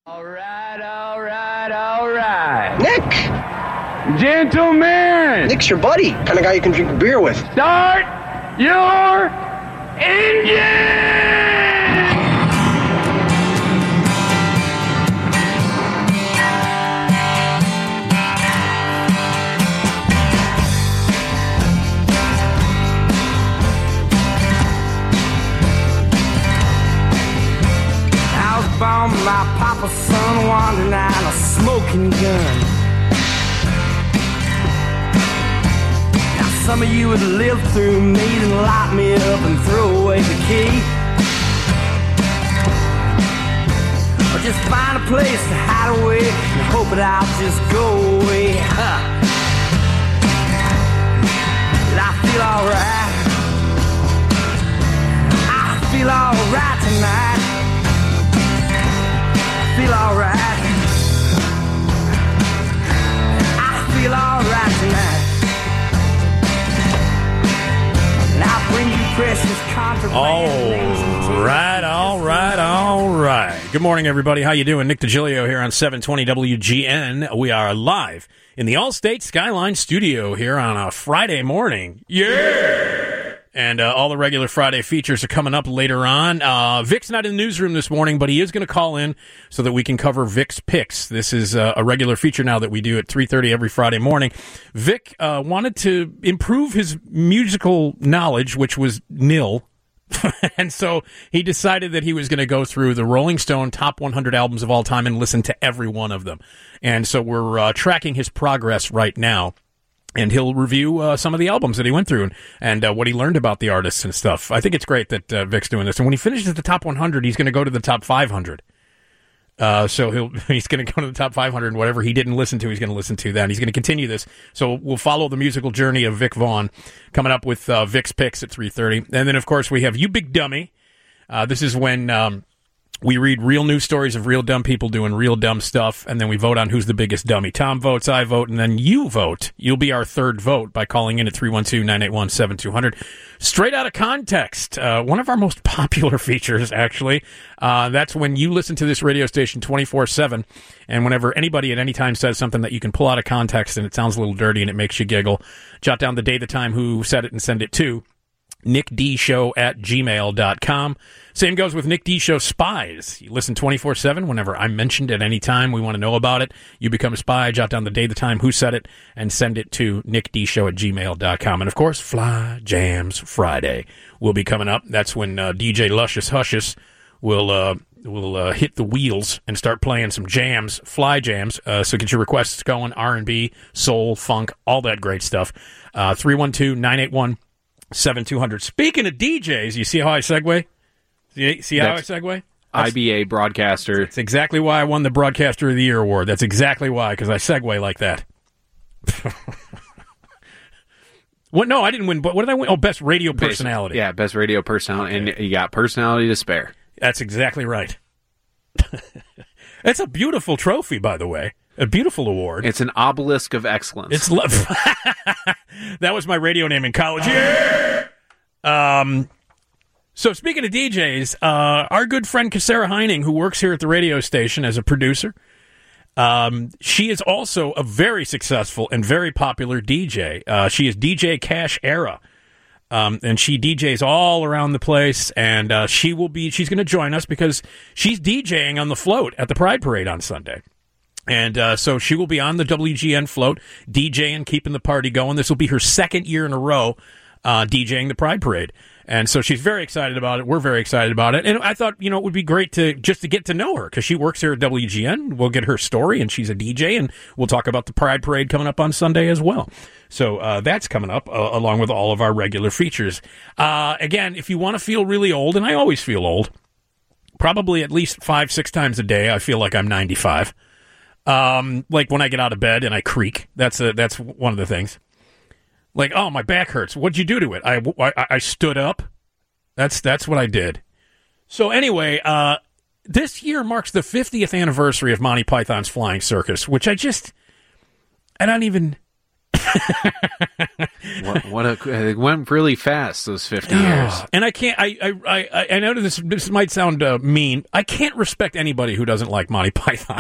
All right. Nick! Gentlemen! Nick's your buddy. Kind of guy you can drink a beer with. Start your engine! Found my papa's son wandering out a smoking gun. Now some of you would live through me and lock me up and throw away the key, or just find a place to hide away and hope that I'll just go away. But I feel alright. I feel alright tonight. Feel alright. I feel alright tonight. And I bring you precious contraband. All right. Good morning, everybody. How you doing? Nick DiGilio here on 720 WGN. We are live in the Allstate Skyline studio here on a Friday morning. Yeah! And all the regular Friday features are coming up later on. Vic's not in the newsroom this morning, but he is going to call in so that we can cover Vic's picks. This is a regular feature now that we do at 3:30 every Friday morning. Vic wanted to improve his musical knowledge, which was nil. And so he decided that he was going to go through the Rolling Stone top 100 albums of all time and listen to every one of them. And so we're tracking his progress right now. And he'll review some of the albums that he went through and what he learned about the artists and stuff. I think it's great that Vic's doing this. And when he finishes the top 100, he's going to go to the top 500. So he's going to go to the top 500, and whatever he didn't listen to, he's going to listen to that. He's going to continue this. So we'll follow the musical journey of Vic Vaughn coming up with Vic's picks at 3:30. And then, of course, we have You Big Dummy. This is when we read real news stories of real dumb people doing real dumb stuff, and then we vote on who's the biggest dummy. Tom votes, I vote, and then you vote. You'll be our third vote by calling in at 312-981-7200. Straight out of context, one of our most popular features, actually. That's when you listen to this radio station 24/7, and whenever anybody at any time says something that you can pull out of context and it sounds a little dirty and it makes you giggle, jot down the day, the time, who said it, and send it to nickdshow@gmail.com. Same goes with Nick D Show Spies. You listen 24/7 whenever I'm mentioned at any time. We want to know about it. You become a spy. Jot down the day, the time, who said it, and send it to nickdshow@gmail.com. And, of course, Fly Jams Friday will be coming up. That's when DJ Luscious Hushes will hit the wheels and start playing some jams, fly jams. So get your requests going, R&B, soul, funk, all that great stuff. 312-981-7200. Speaking of DJs, you see how I segue? See how I segue? IBA broadcaster. That's exactly why I won the Broadcaster of the Year award. That's exactly why, because I segue like that. What? No, I didn't win. But what did I win? Oh, best radio personality. Best radio personality, and you got personality to spare. That's exactly right. That's a beautiful trophy, by the way. A beautiful award. It's an obelisk of excellence. That was my radio name in college. Yeah! So speaking of DJs, our good friend Kassara Heining, who works here at the radio station as a producer, she is also a very successful and very popular DJ. She is DJ Cash Era. And she DJs all around the place, and she's going to join us because she's DJing on the float at the Pride Parade on Sunday. And so she will be on the WGN float, DJing, keeping the party going. This will be her second year in a row DJing the Pride Parade. And so she's very excited about it. We're very excited about it. And I thought, it would be great to get to know her because she works here at WGN. We'll get her story, and she's a DJ, and we'll talk about the Pride Parade coming up on Sunday as well. So that's coming up along with all of our regular features. Again, if you want to feel really old, and I always feel old, probably at least 5-6 times a day, I feel like I'm 95. Like when I get out of bed and I creak. That's one of the things. Like, oh, my back hurts. What'd you do to it? I stood up. That's what I did. So anyway, this year marks the 50th anniversary of Monty Python's Flying Circus, which I don't even... It went really fast, those 50 years. And I can't. I know this might sound mean. I can't respect anybody who doesn't like Monty Python.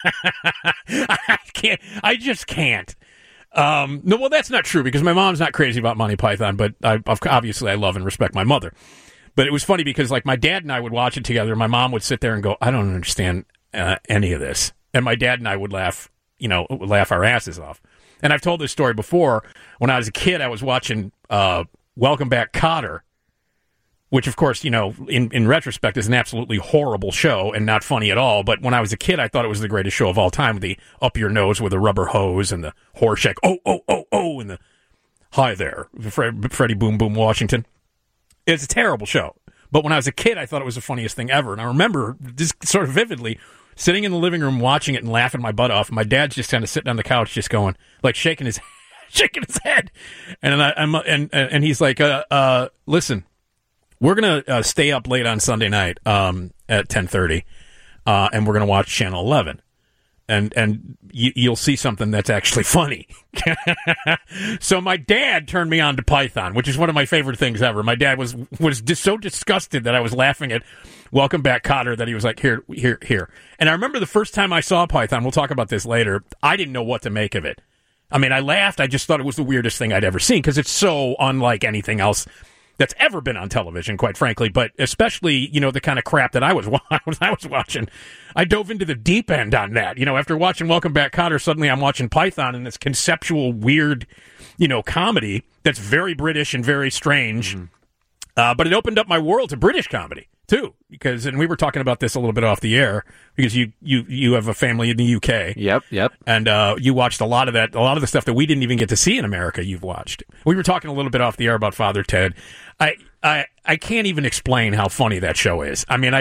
I can't. I just can't. No, well, that's not true because my mom's not crazy about Monty Python, but obviously I love and respect my mother. But it was funny because like my dad and I would watch it together. And my mom would sit there and go, "I don't understand any of this," and my dad and I would laugh our asses off. And I've told this story before. When I was a kid, I was watching Welcome Back, Kotter, which, of course, in retrospect is an absolutely horrible show and not funny at all. But when I was a kid, I thought it was the greatest show of all time, with the up your nose with a rubber hose and the Horshack, oh, and the hi there, Freddie Boom Boom Washington. It's a terrible show. But when I was a kid, I thought it was the funniest thing ever. And I remember just sort of vividly sitting in the living room watching it and laughing my butt off. My dad's just kind of sitting on the couch just going, like shaking his head. And he's like, listen, we're going to stay up late on Sunday night at 10:30, and we're going to watch Channel 11. And you'll see something that's actually funny. So my dad turned me on to Python, which is one of my favorite things ever. My dad was just so disgusted that I was laughing at Welcome Back, Kotter that he was like, here. And I remember the first time I saw Python, we'll talk about this later, I didn't know what to make of it. I mean, I laughed. I just thought it was the weirdest thing I'd ever seen because it's so unlike anything else that's ever been on television, quite frankly, but especially, the kind of crap that I was watching. I dove into the deep end on that. After watching Welcome Back, Kotter, suddenly I'm watching Python and this conceptual, weird, comedy that's very British and very strange. Mm-hmm. But it opened up my world to British comedy, too, and we were talking about this a little bit off the air, because you have a family in the UK. Yep. And you watched a lot of the stuff that we didn't even get to see in America, you've watched. We were talking a little bit off the air about Father Ted. I can't even explain how funny that show is. I mean,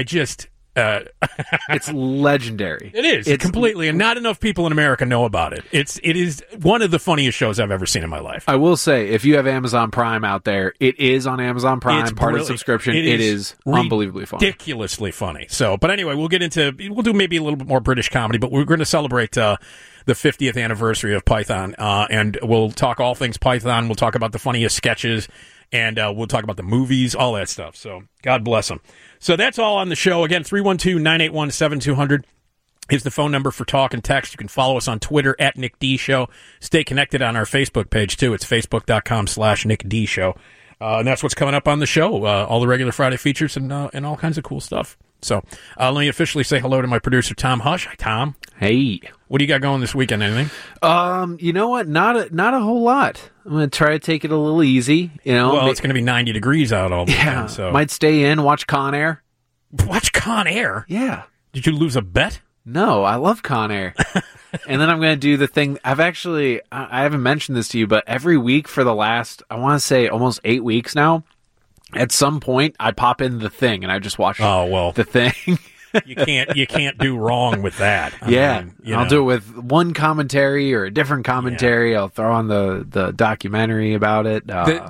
it's legendary. It is. It's completely, and not enough people in America know about it. It is one of the funniest shows I've ever seen in my life. I will say, if you have Amazon Prime out there, it is on Amazon Prime, it's part of the subscription. It is unbelievably funny. Ridiculously funny. So, but anyway, we'll do maybe a little bit more British comedy, but we're going to celebrate the 50th anniversary of Python, and we'll talk all things Python. We'll talk about the funniest sketches, and we'll talk about the movies, all that stuff. So God bless them. So that's all on the show. Again, 312-981-7200 is the phone number for talk and text. You can follow us on Twitter at Nick D Show. Stay connected on our Facebook page, too. It's facebook.com/Nick D Show. And that's what's coming up on the show. All the regular Friday features and all kinds of cool stuff. So let me officially say hello to my producer, Tom Hush. Hi, Tom. Hey. What do you got going this weekend? Anything? You know what? Not a whole lot. I'm going to try to take it a little easy. Well, it's going to be 90 degrees out all the time. So might stay in, watch Con Air. Watch Con Air? Yeah. Did you lose a bet? No, I love Con Air. And then I'm going to do the thing. I haven't mentioned this to you, but every week for the last, I want to say almost 8 weeks now, at some point I pop in The Thing and I just watch The Thing. You can't do wrong with that. I'll do it with one commentary or a different commentary. Yeah. I'll throw on the documentary about it.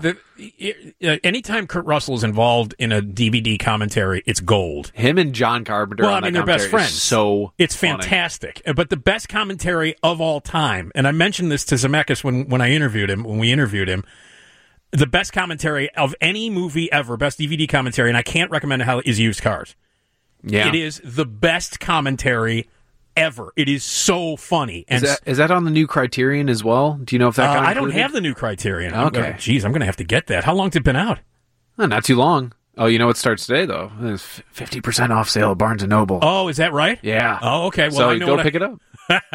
Anytime Kurt Russell is involved in a DVD commentary, it's gold. Him and John Carpenter. Well, I mean, they're best friends. It's fantastic. But the best commentary of all time, and I mentioned this to Zemeckis when we interviewed him. The best commentary of any movie ever, best DVD commentary, and I can't recommend it, is Used Cars. Yeah. It is the best commentary ever. It is so funny. And is that on the new Criterion as well? Do you know if that got I don't have the new Criterion. Okay. I'm going to have to get that. How long's it been out? Not too long. Oh, you know what starts today, though? It's 50% off sale at Barnes & Noble. Oh, is that right? Yeah. Oh, okay. Well, so I know go pick it up.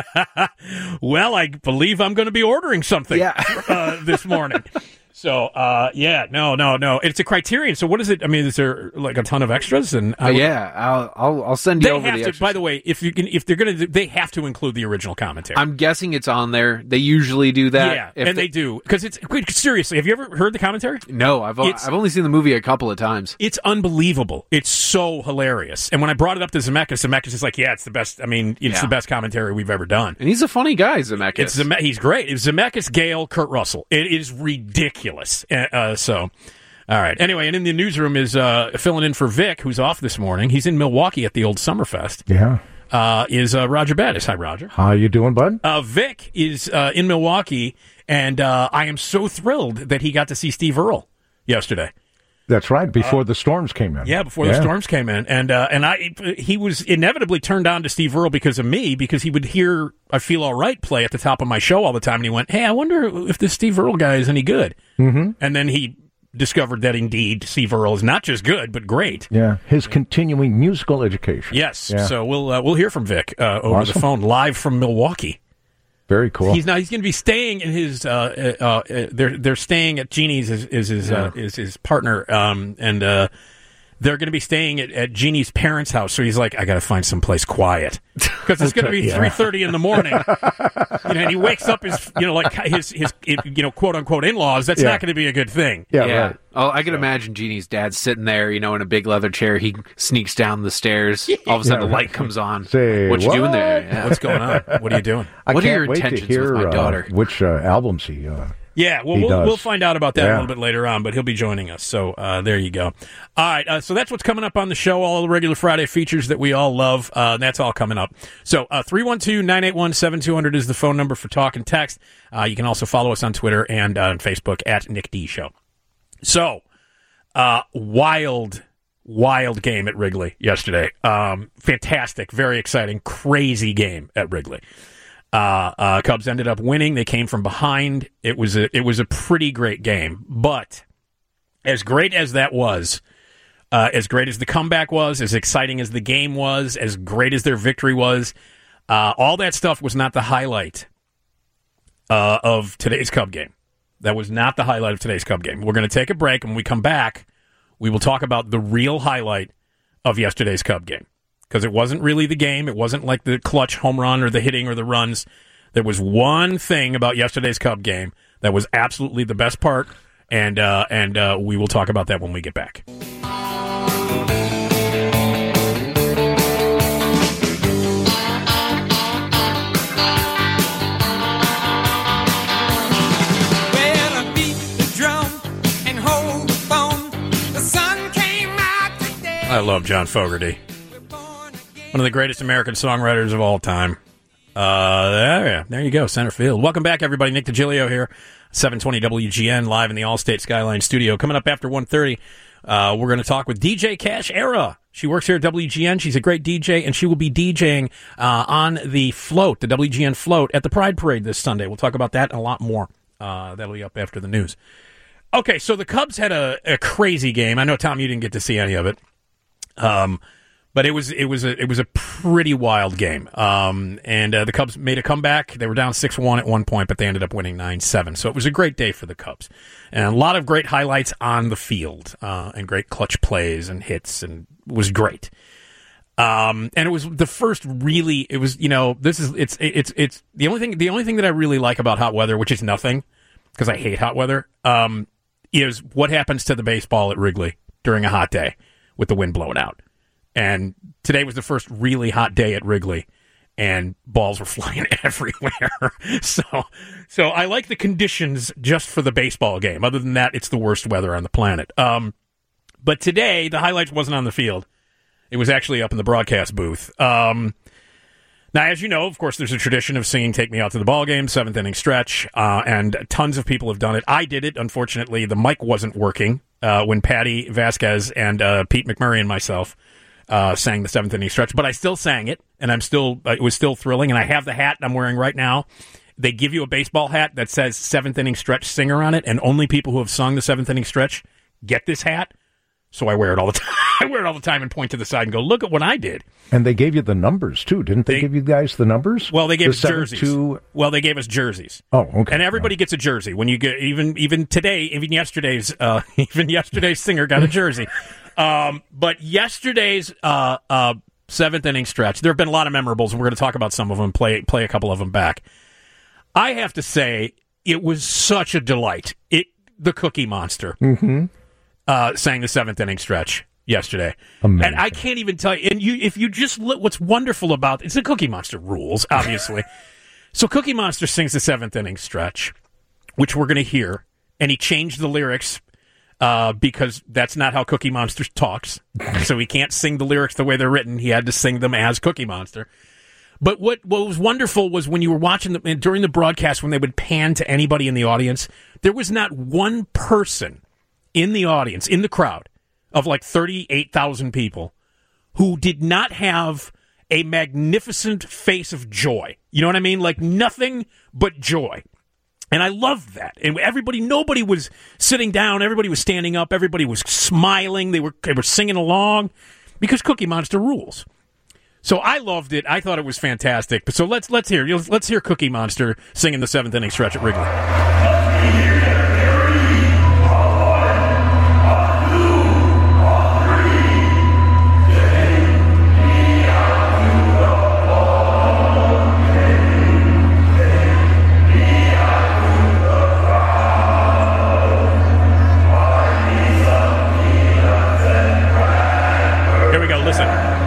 Well, I believe I'm going to be ordering something this morning. So, no. It's a Criterion. So what is it? I mean, is there like a ton of extras? And I'll send you over the extras. By the way, if they're going to, they have to include the original commentary. I'm guessing it's on there. They usually do that. Yeah, they do. Because seriously, have you ever heard the commentary? No, I've only seen the movie a couple of times. It's unbelievable. It's so hilarious. And when I brought it up to Zemeckis is like, yeah, it's the best. I mean, it's the best commentary we've ever done. And he's a funny guy, Zemeckis. He's great. It's Zemeckis, Gale, Kurt Russell. It is ridiculous. All right. Anyway, and in the newsroom is filling in for Vic, who's off this morning. He's in Milwaukee at the old Summerfest. Yeah. is Roger Battis. Hi, Roger. How you doing, bud? Vic is in Milwaukee, and I am so thrilled that he got to see Steve Earle yesterday. That's right. Before the storms came in. Yeah, before the storms came in, and he was inevitably turned on to Steve Earle because of me, because he would hear "I Feel All Right" play at the top of my show all the time, and he went, "Hey, I wonder if this Steve Earle guy is any good." Mm-hmm. And then he discovered that indeed Steve Earle is not just good but great. Yeah, his continuing musical education. Yes. Yeah. So we'll hear from Vic over the phone live from Milwaukee. Very cool. He's going to be staying in his. They're staying at Jeannie's is his partner, and they're going to be staying at Jeannie's parents' house. So he's like, I got to find someplace quiet because it's going to be 3:30 in the morning. And he wakes up his quote unquote in-laws. That's not going to be a good thing. Yeah. Right. Oh, I can imagine Jeannie's dad sitting there, in a big leather chair. He sneaks down the stairs. All of a sudden, the light comes on. Say, what you doing there? Yeah. What's going on? What are you doing? What are your intentions with my daughter? Which albums he? Yeah, well, we'll find out about that a little bit later on, but he'll be joining us. So there you go. All right, so that's what's coming up on the show, all the regular Friday features that we all love. That's all coming up. So 312-981-7200 is the phone number for talk and text. You can also follow us on Twitter and on Facebook at Nick D Show. So, wild game at Wrigley yesterday. Fantastic, very exciting, crazy game at Wrigley. Cubs ended up winning. They came from behind. It was a pretty great game. But as great as that was, as great as the comeback was, as exciting as the game was, as great as their victory was, all that stuff was not the highlight of today's Cub game. That was not the highlight of today's Cub game. We're going to take a break, and when we come back, we will talk about the real highlight of yesterday's Cub game. Because it wasn't really the game. It wasn't like the clutch home run or the hitting or the runs. There was one thing about yesterday's Cub game that was absolutely the best part, and we will talk about that when we get back. I love John Fogerty. One of the greatest American songwriters of all time. There you go, center field. Welcome back, everybody. Nick DiGilio here, 720 WGN, live in the Allstate Skyline studio. Coming up after 1:30, we're going to talk with DJ Cash Era. She works here at WGN. She's a great DJ, and she will be DJing on the float, the WGN float, at the Pride Parade this Sunday. We'll talk about that and a lot more. That'll be up after the news. Okay, so the Cubs had a crazy game. I know, Tom, you didn't get to see any of it. But it was a pretty wild game. And the Cubs made a comeback. They were down 6-1 at one point, but they ended up winning 9-7. So it was a great day for the Cubs. And a lot of great highlights on the field, and great clutch plays and hits, and it was great. And it was the first really, it was, it's the only thing that I really like about hot weather, which is nothing, because I hate hot weather, is what happens to the baseball at Wrigley during a hot day with the wind blowing out. And today was the first really hot day at Wrigley, and balls were flying everywhere. So I like the conditions just for the baseball game. Other than that, it's the worst weather on the planet. But today, the highlights wasn't on the field. It was actually up in the broadcast booth. Now, as you know, of course, there's a tradition of singing Take Me Out to the Ball Game, seventh inning stretch, and tons of people have done it. I did it. Unfortunately, the mic wasn't working when Patty Vasquez and Pete McMurray and myself sang the seventh inning stretch, but I still sang it, and it was still thrilling, and I have the hat I'm wearing right now. They give you a baseball hat that says seventh inning stretch singer on it, and only people who have sung the seventh inning stretch get this hat. So I wear it all the time. I wear it all the time and point to the side and go, look at what I did. And they gave you the numbers, too. Didn't they give you guys the numbers? Well, they gave us jerseys. Well, they gave us jerseys. Oh, okay. And everybody gets a jersey. When you get, even today, even yesterday's singer got a jersey. But yesterday's seventh inning stretch, there have been a lot of memorables, and we're going to talk about some of them, play a couple of them back. I have to say, it was such a delight. The Cookie Monster. Mm-hmm. Sang the seventh inning stretch yesterday. Amazing. And I can't even tell you. And if you just look, what's wonderful about it's the Cookie Monster rules, obviously. So Cookie Monster sings the seventh inning stretch, which we're going to hear, and he changed the lyrics because that's not how Cookie Monster talks. So he can't sing the lyrics the way they're written. He had to sing them as Cookie Monster. But what was wonderful was when you were watching during the broadcast, when they would pan to anybody in the audience, there was not one person in the audience, in the crowd of like 38,000 people, who did not have a magnificent face of joy. You know what I mean? Like nothing but joy. And I loved that. And nobody was sitting down. Everybody was standing up. Everybody was smiling. They were singing along because Cookie Monster rules. So I loved it. I thought it was fantastic. So let's hear Cookie Monster singing the 7th inning stretch at Wrigley. Here we go. Listen.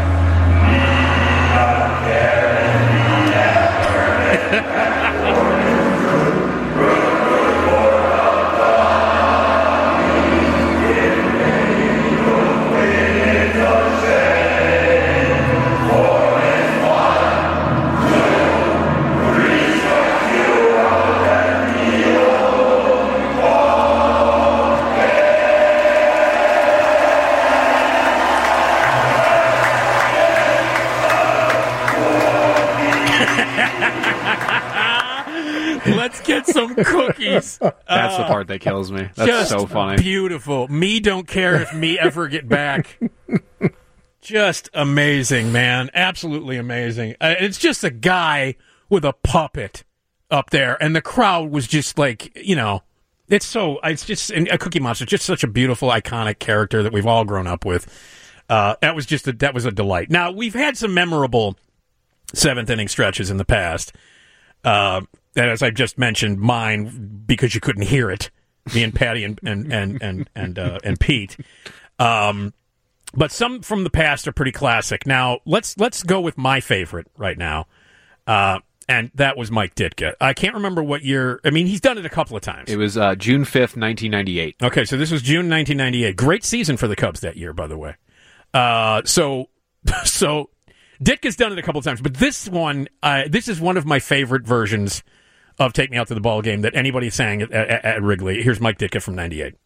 Let's get some cookies. That's the part that kills me. That's just so funny. Beautiful. Me don't care if me ever get back. Just amazing, man. Absolutely amazing. It's just a guy with a puppet up there, and the crowd was just like, it's just a Cookie Monster, just such a beautiful, iconic character that we've all grown up with. That was a delight. Now, we've had some memorable 7th inning stretches in the past. And as I just mentioned, mine, because you couldn't hear it, me and Patty and Pete. But some from the past are pretty classic. Now, let's go with my favorite right now. And that was Mike Ditka. I can't remember what year. I mean, he's done it a couple of times. It was June 5th, 1998. Okay, so this was June 1998. Great season for the Cubs that year, by the way. So Ditka's done it a couple of times, but this one, this is one of my favorite versions of Take Me Out to the Ball Game that anybody sang at Wrigley. Here's Mike Ditka from 98.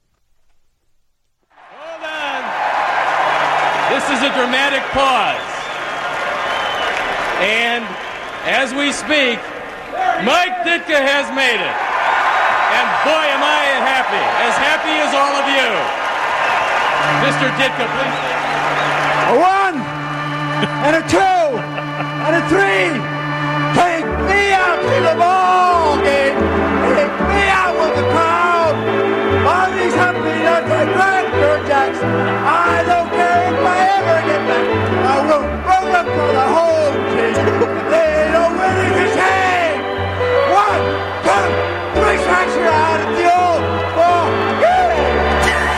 Hold on. This is a dramatic pause. And as we speak, Mike Ditka has made it. And boy, am I happy. As happy as all of you. Mr. Ditka, please. A 1 and a 2 and a 3. Take me out to the ball game. Take me out with the crowd. All these happy nuts like Dr. Jackson. I don't care if I ever get back. I will roll up for the whole team. They don't win it this game. 1, 2, 3 strikes you're out of the old ball game.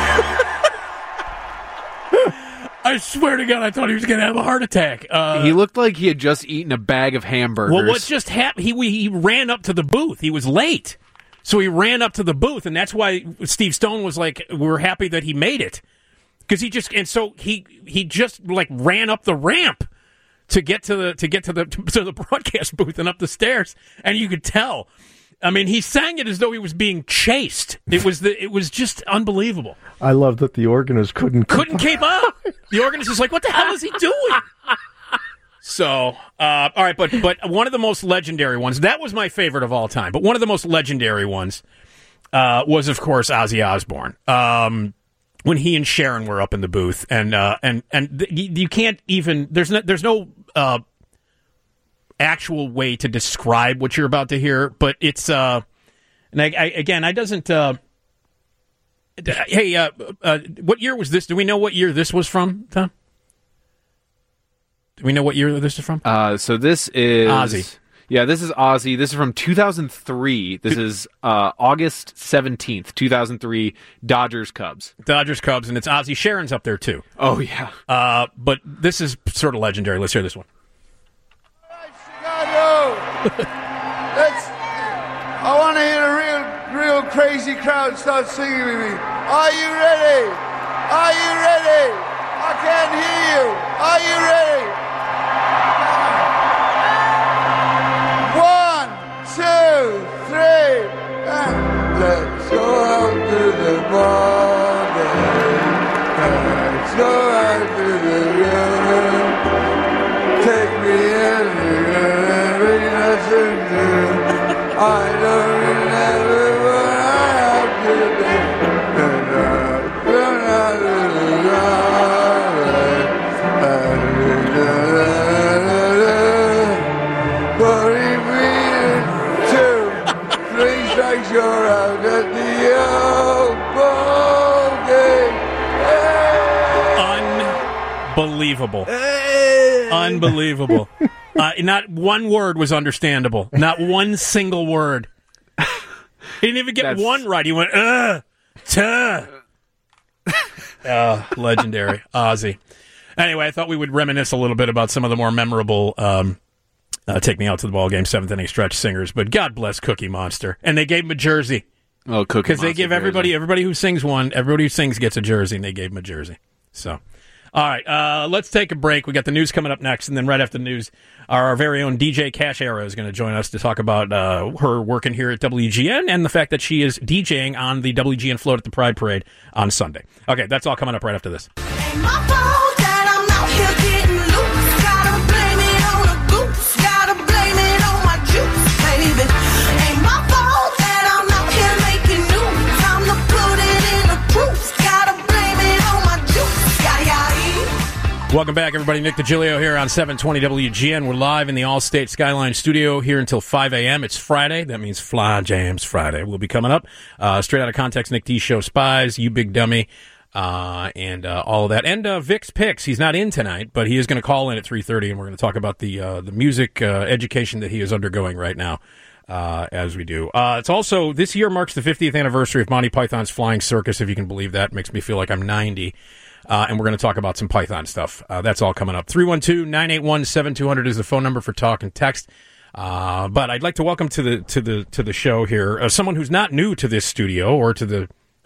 I swear to God, I thought he was going to have a heart attack. He looked like he had just eaten a bag of hamburgers. Well, what just happened? He ran up to the booth. He was late, so he ran up to the booth, and that's why Steve Stone was like, "We're happy that he made it," because he just like ran up the ramp to get to the broadcast booth and up the stairs, and you could tell. I mean, he sang it as though he was being chased. It was just unbelievable. I love that the organist couldn't keep up. The organist is like, what the hell is he doing? So, all right, but one of the most legendary ones, that was my favorite of all time, but one of the most legendary ones was, of course, Ozzy Osbourne. When he and Sharon were up in the booth, and you can't even, there's no actual way to describe what you're about to hear, but it's and I doesn't what year was this? Do we know what year this was from, Tom? Do we know what year this is from? So this is Ozzy. Yeah, this is Ozzy. This is from 2003. This is August 17th, 2003, Dodgers-Cubs. Dodgers-Cubs, and it's Ozzy. Sharon's up there, too. Oh, yeah. But this is sort of legendary. Let's hear this one. Chicago! I want to hear a real crazy crazy crowd starts singing with me. Are you ready? Are you ready? I can't hear you. Are you ready? One, two, three, and let's go out to the morning. Let's go out to the river. Take me in every nothing new. I don't remember what I have to do. And I've been out of the garden. But if we 2, 3 strikes, you're out at the old ball game. Unbelievable. Unbelievable. Not one word was understandable. Not one single word. He didn't even get one right. He went, tuh. Legendary. Ozzy. Anyway, I thought we would reminisce a little bit about some of the more memorable Take Me Out to the Ball Game 7th inning stretch singers. But God bless Cookie Monster. And they gave him a jersey. Oh, Cookie Monster. Because they give everybody who sings everybody who sings gets a jersey, and they gave him a jersey. So, all right, let's take a break. We got the news coming up next, and then right after the news, our very own DJ Cash Era is going to join us to talk about her working here at WGN and the fact that she is DJing on the WGN float at the Pride Parade on Sunday. Okay, that's all coming up right after this. Ain't my fault that I'm out here getting loose. Gotta blame it on the goose. Gotta blame it on my juice, baby. Ain't my fault that I'm out here making news. Time to put it in the proof. Gotta blame it on my juice. Welcome back, everybody. Nick DiGilio here on 720 WGN. We're live in the Allstate Skyline studio here until 5 a.m. It's Friday. That means Fly Jams Friday. We'll be coming up. Straight Out of Context, Nick D Show Spies, You Big Dummy, and all of that. And Vic's Picks. He's not in tonight, but he is going to call in at 3:30, and we're going to talk about the music education that he is undergoing right now. As we do. It's also, this year marks the 50th anniversary of Monty Python's Flying Circus, if you can believe that. Makes me feel like I'm 90. And we're going to talk about some Python stuff. That's all coming up. 312-981-7200 is the phone number for talk and text. But I'd like to welcome to the show here someone who's not new to this studio or to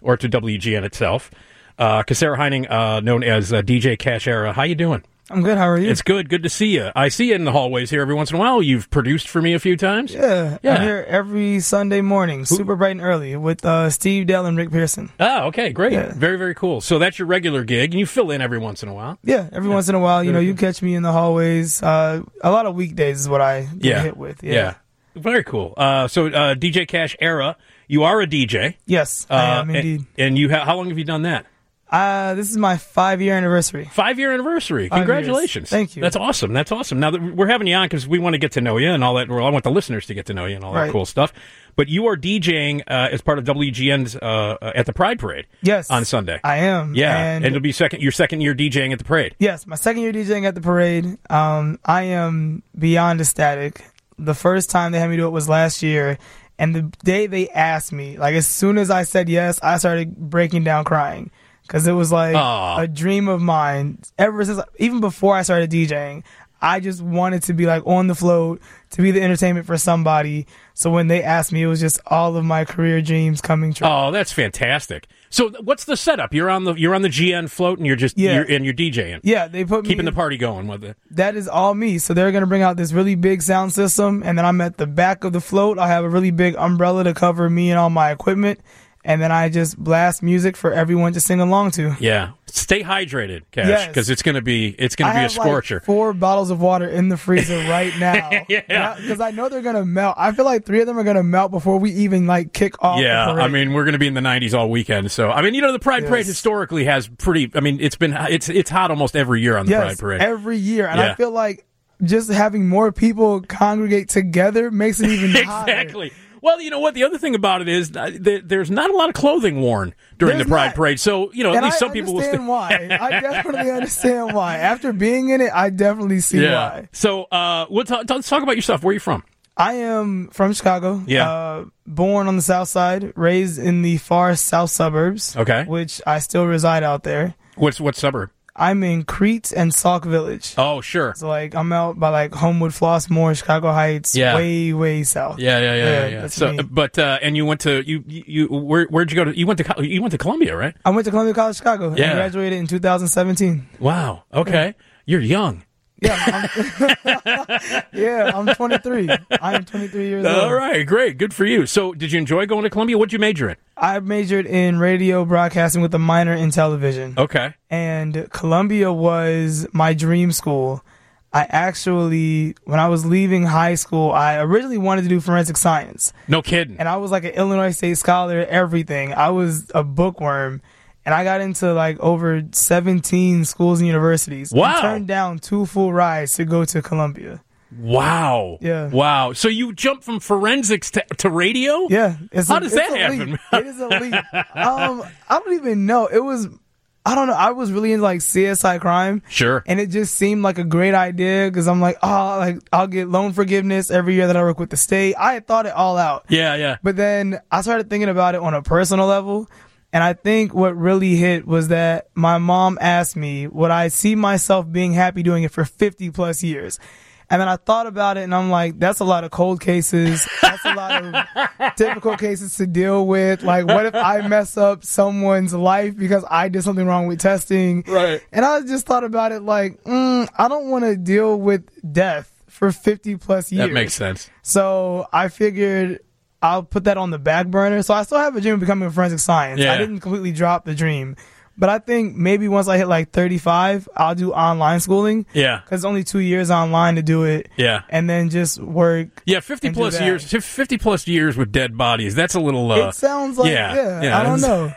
WGN itself. Kassara Heining, known as DJ Cash Era. How you doing? I'm good. How are you? It's good. Good to see you. I see you in the hallways here every once in a while. You've produced for me a few times. Yeah. I'm here every Sunday morning, super bright and early, with Steve Dell and Rick Pearson. Oh, okay. Great. Yeah. Very, very cool. So that's your regular gig, and you fill in every once in a while. Yeah, every once in a while. You know, you catch me in the hallways. A lot of weekdays is what I get hit with. Yeah. Very cool. So DJ Cash Era, you are a DJ. Yes, I am indeed. And you how long have you done that? This is my 5-year anniversary. 5-year anniversary. Congratulations. Thank you. That's awesome. That's awesome. Now, we're having you on because we want to get to know you and all that. Well, I want the listeners to get to know you and all that cool stuff. But you are DJing as part of WGN's at the Pride Parade. Yes. On Sunday. I am. Yeah. And it'll be your second year DJing at the parade. Yes, my second year DJing at the parade. I am beyond ecstatic. The first time they had me do it was last year. And the day they asked me, like as soon as I said yes, I started breaking down crying. Because it was like a dream of mine. Ever since, even before I started DJing, I just wanted to be like on the float, to be the entertainment for somebody. So when they asked me, it was just all of my career dreams coming true. Oh, that's fantastic. So what's the setup? You're on the GN float and you're DJing. Yeah, they put me keeping the party going with it. That is all me. So they're gonna bring out this really big sound system, and then I'm at the back of the float. I have a really big umbrella to cover me and all my equipment. And then I just blast music for everyone to sing along to. Yeah, stay hydrated, Cash, because it's gonna be a scorcher. Like 4 bottles of water in the freezer right now. Yeah, because I know they're gonna melt. I feel like 3 of them are gonna melt before we even kick off. Yeah, the parade. I mean we're gonna be in the 90s all weekend. So I mean the Pride Parade historically has pretty. I mean it's hot almost every year on the Pride Parade. Every year, and I feel like just having more people congregate together makes it even hotter. Exactly. Well, you know what? The other thing about it is there's not a lot of clothing worn during the Pride Parade. So, at least some people will stay. Why. I definitely understand why. After being in it, I definitely see why. So let's talk about your stuff. Where are you from? I am from Chicago. Yeah. Born on the south side, raised in the far south suburbs. Okay. Which I still reside out there. What suburb? I'm in Crete and Sauk Village. Oh, sure. So like I'm out by like Homewood, Flossmoor, Chicago Heights, Yeah. way south. Yeah. That's So, me. but and you went to where'd you go to? You went to Columbia, right? I went to Columbia College Chicago. Yeah. I graduated in 2017. Wow. Okay. You're young. Yeah, I'm 23. I am 23 years old. All right, great, good for you. So, did you enjoy going to Columbia? What'd you major in? I majored in radio broadcasting with a minor in television. Okay. And Columbia was my dream school. I actually, when I was leaving high school, I originally wanted to do forensic science. No kidding. And I was like an Illinois State scholar, everything. I was a bookworm. And I got into like over 17 schools and universities. Wow. And turned down 2 full rides to go to Columbia. Wow. Yeah. Wow. So you jumped from forensics to radio? Yeah. How does that happen? Leap. It is a leap. I don't even know. I don't know. I was really into like CSI crime. Sure. And it just seemed like a great idea because I'm like, I'll get loan forgiveness every year that I work with the state. I had thought it all out. Yeah. But then I started thinking about it on a personal level. And I think what really hit was that my mom asked me, would I see myself being happy doing it for 50 plus years? And then I thought about it and I'm like, that's a lot of cold cases. That's a lot of difficult cases to deal with. Like, what if I mess up someone's life because I did something wrong with testing? Right. And I just thought about it like, I don't want to deal with death for 50 plus years. That makes sense. So I figured I'll put that on the back burner. So I still have a dream of becoming a forensic science. Yeah. I didn't completely drop the dream. But I think maybe once I hit like 35, I'll do online schooling. Yeah. Because it's only 2 years online to do it. Yeah. And then just work. Yeah, 50 and do plus that. years. 50 plus years with dead bodies. That's a little. It sounds like, I don't know.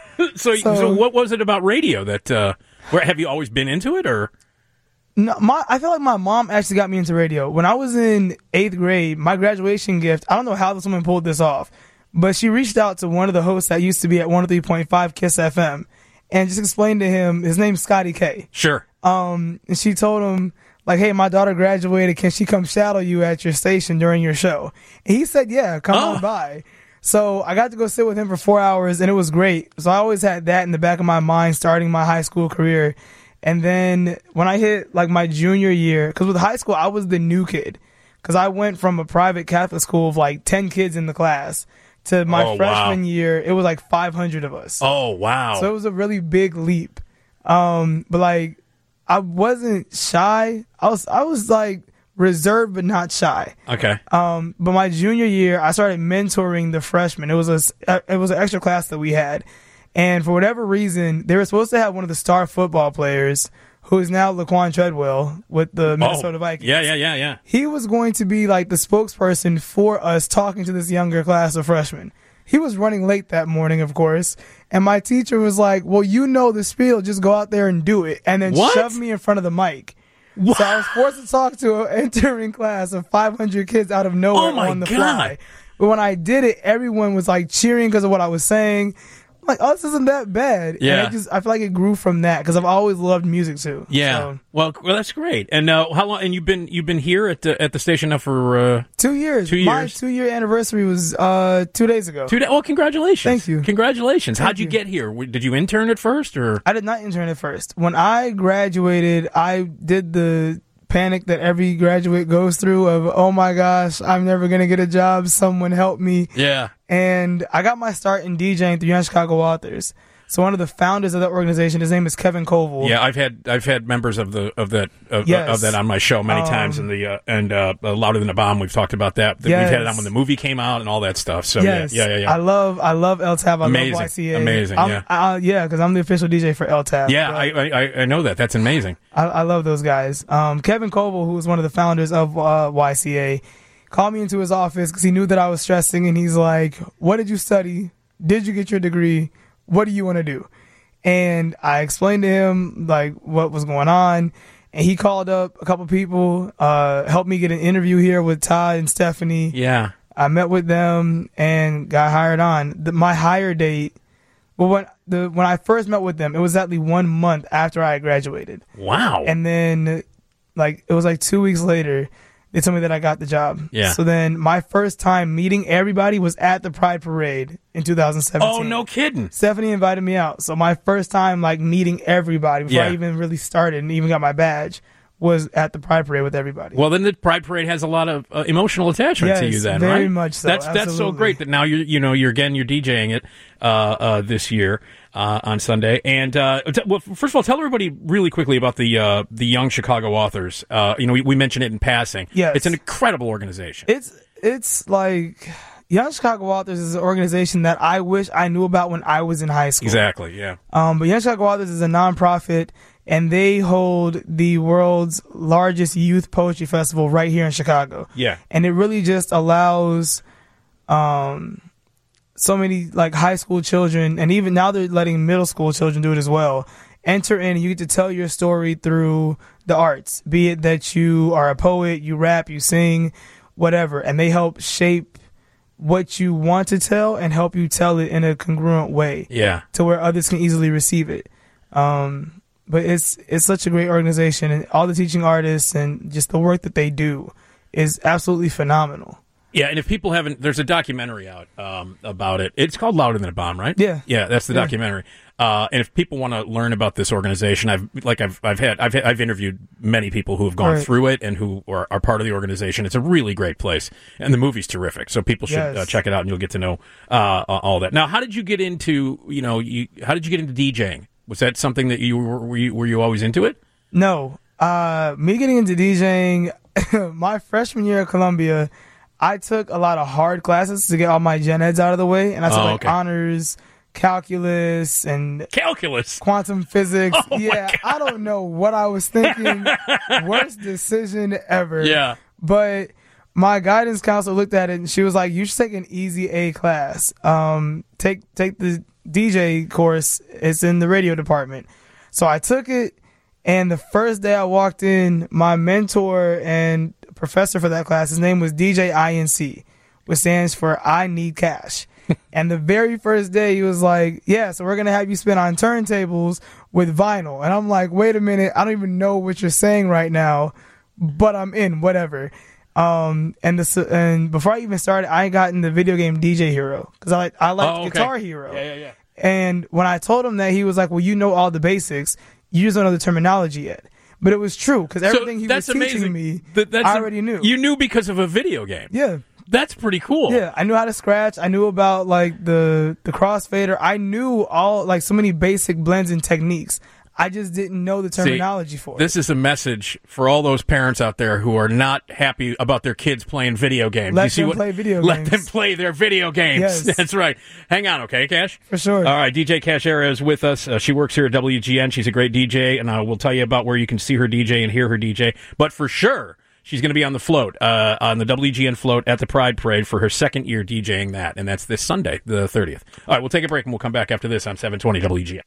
So what was it about radio that? Have you always been into it, or? No, I feel like my mom actually got me into radio. When I was in 8th grade, my graduation gift, I don't know how this woman pulled this off, but she reached out to one of the hosts that used to be at 103.5 KISS FM and just explained to him, his name's Scotty K. Sure. And she told him, like, hey, my daughter graduated. Can she come shadow you at your station during your show? And he said, yeah, come on by. So I got to go sit with him for 4 hours, and it was great. So I always had that in the back of my mind starting my high school career. And then when I hit like my junior year, because with high school, I was the new kid. Because I went from a private Catholic school of like 10 kids in the class to my freshman year, it was like 500 of us. Oh, wow. So it was a really big leap. But like, I wasn't shy. I was like reserved, but not shy. Okay. But my junior year, I started mentoring the freshmen. It was an extra class that we had. And for whatever reason, they were supposed to have one of the star football players, who is now Laquan Treadwell with the Minnesota Vikings. Yeah. He was going to be like the spokesperson for us talking to this younger class of freshmen. He was running late that morning, of course. And my teacher was like, well, you know the spiel, just go out there and do it. And then shoved me in front of the mic. What? So I was forced to talk to an entering class of 500 kids out of nowhere on the fly. But when I did it, everyone was like cheering because of what I was saying. Like, this isn't that bad. Yeah. And I feel like it grew from that because I've always loved music too. Yeah. So. Well, that's great. And how long? And you've been here at the station now for 2 years. 2 years. My 2-year anniversary was 2 days ago. 2 days. Well, congratulations. Thank you. Congratulations. How'd you get here? Did you intern at first, or? I did not intern at first. When I graduated, I did the panic that every graduate goes through of, oh my gosh, I'm never going to get a job. Someone help me. Yeah. And I got my start in DJing through Young Chicago Authors. So one of the founders of that organization, his name is Kevin Koval. Yeah, I've had members of that on my show many times, and Louder Than a Bomb. We've talked about that. We've had it on when the movie came out and all that stuff. So yes. yeah. I love LTAB. Amazing. I love YCA. Amazing. Because I'm the official DJ for LTAB. Yeah, I know that. That's amazing. I love those guys. Kevin Koval, who was one of the founders of YCA, called me into his office because he knew that I was stressing, and he's like, "What did you study? Did you get your degree? What do you want to do?" And I explained to him like what was going on, and he called up a couple people, helped me get an interview here with Todd and Stephanie. Yeah, I met with them and got hired on. My hire date, well, when I first met with them, it was exactly 1 month after I graduated. Wow. And then, like, it was like 2 weeks later, they told me that I got the job. Yeah. So then my first time meeting everybody was at the Pride Parade in 2017. Oh, no kidding. Stephanie invited me out. So my first time like meeting everybody before I even really started and even got my badge was at the Pride Parade with everybody. Well, then the Pride Parade has a lot of emotional attachment to you then, very right? much so. That's so Absolutely. great that now you're DJing it this year on Sunday. And well, first of all, tell everybody really quickly about the Young Chicago Authors. We mentioned it in passing. Yes. It's an incredible organization. It's like Young Chicago Authors is an organization that I wish I knew about when I was in high school. Exactly, yeah. But Young Chicago Authors is a nonprofit, and they hold the world's largest youth poetry festival right here in Chicago. Yeah. And it really just allows so many like high school children, and even now they're letting middle school children do it as well, enter in and you get to tell your story through the arts, be it that you are a poet, you rap, you sing, whatever. And they help shape what you want to tell and help you tell it in a congruent way. Yeah. To where others can easily receive it. But it's such a great organization, and all the teaching artists and just the work that they do is absolutely phenomenal. Yeah, and if people haven't, there's a documentary out about it. It's called Louder Than a Bomb, right? Yeah. Yeah, that's the documentary. And if people want to learn about this organization, I've interviewed many people who have gone through it and who are part of the organization. It's a really great place, and the movie's terrific. So people should check it out, and you'll get to know all that. Now, how did you get into how did you get into DJing? Was that something that were you always into it? No. Me getting into DJing, my freshman year at Columbia, I took a lot of hard classes to get all my gen eds out of the way, and I took honors, calculus, and quantum physics. I don't know what I was thinking. Worst decision ever. Yeah. But my guidance counselor looked at it and she was like, "You should take an easy A class. Take the DJ course. It's in the radio department." So I took it, and the first day I walked in, my mentor and professor for that class, his name was DJ INC, which stands for I Need Cash. And the very first day he was like, "Yeah, so we're going to have you spin on turntables with vinyl." And I'm like, "Wait a minute, I don't even know what you're saying right now, but I'm in, whatever." And before I even started, I got in the video game DJ Hero because I like Guitar Hero. Yeah. And when I told him that, he was like, "Well, you know all the basics. You just don't know the terminology yet." But it was true because everything he was teaching me, I already knew. You knew because of a video game. Yeah. That's pretty cool. Yeah, I knew how to scratch. I knew about like the crossfader. I knew all like so many basic blends and techniques. I just didn't know the terminology for it. This is a message for all those parents out there who are not happy about their kids playing video games. Let them play video Let games. them play their video games. Yes. That's right. Hang on, okay, Cash? For sure. All right, DJ Cash Era is with us. She works here at WGN. She's a great DJ, and I will tell you about where you can see her DJ and hear her DJ. But for sure, she's going to be on the float, on the WGN float at the Pride Parade for her second year DJing that, and that's this Sunday, the 30th. All right, we'll take a break, and we'll come back after this on 720 WGN.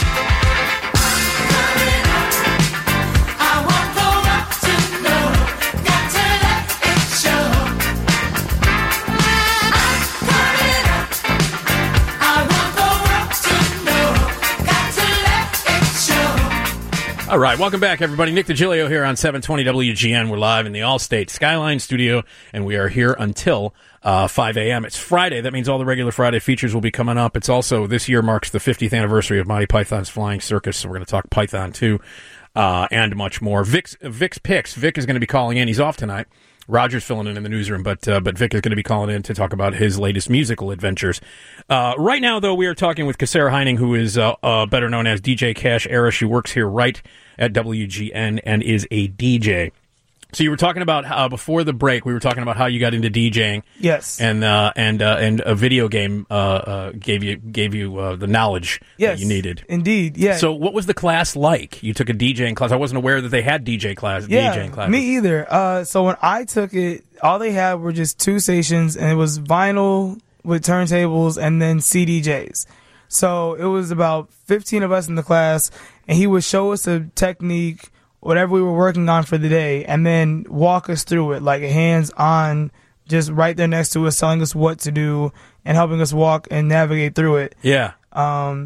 All right, welcome back, everybody. Nick DiGilio here on 720 WGN. We're live in the Allstate Skyline studio, and we are here until 5 a.m. It's Friday. That means all the regular Friday features will be coming up. It's also, this year marks the 50th anniversary of Monty Python's Flying Circus, so we're going to talk Python, too, and much more. Vic's Picks. Vic is going to be calling in. He's off tonight. Roger's filling in the newsroom, but Vic is going to be calling in to talk about his latest musical adventures. Right now, though, we are talking with Kasera Heining, who is better known as DJ Cash Era. She works here right at WGN and is a DJ. So you were talking about before the break. We were talking about how you got into DJing. Yes. And a video game gave you the knowledge that you needed. Indeed. Yeah. So what was the class like? You took a DJing class. I wasn't aware that they had DJing classes. Me either. So when I took it, all they had were just two stations, and it was vinyl with turntables and then CDJs. So it was about 15 of us in the class, and he would show us a technique, whatever we were working on for the day, and then walk us through it, like hands-on, just right there next to us, telling us what to do and helping us walk and navigate through it. Yeah. But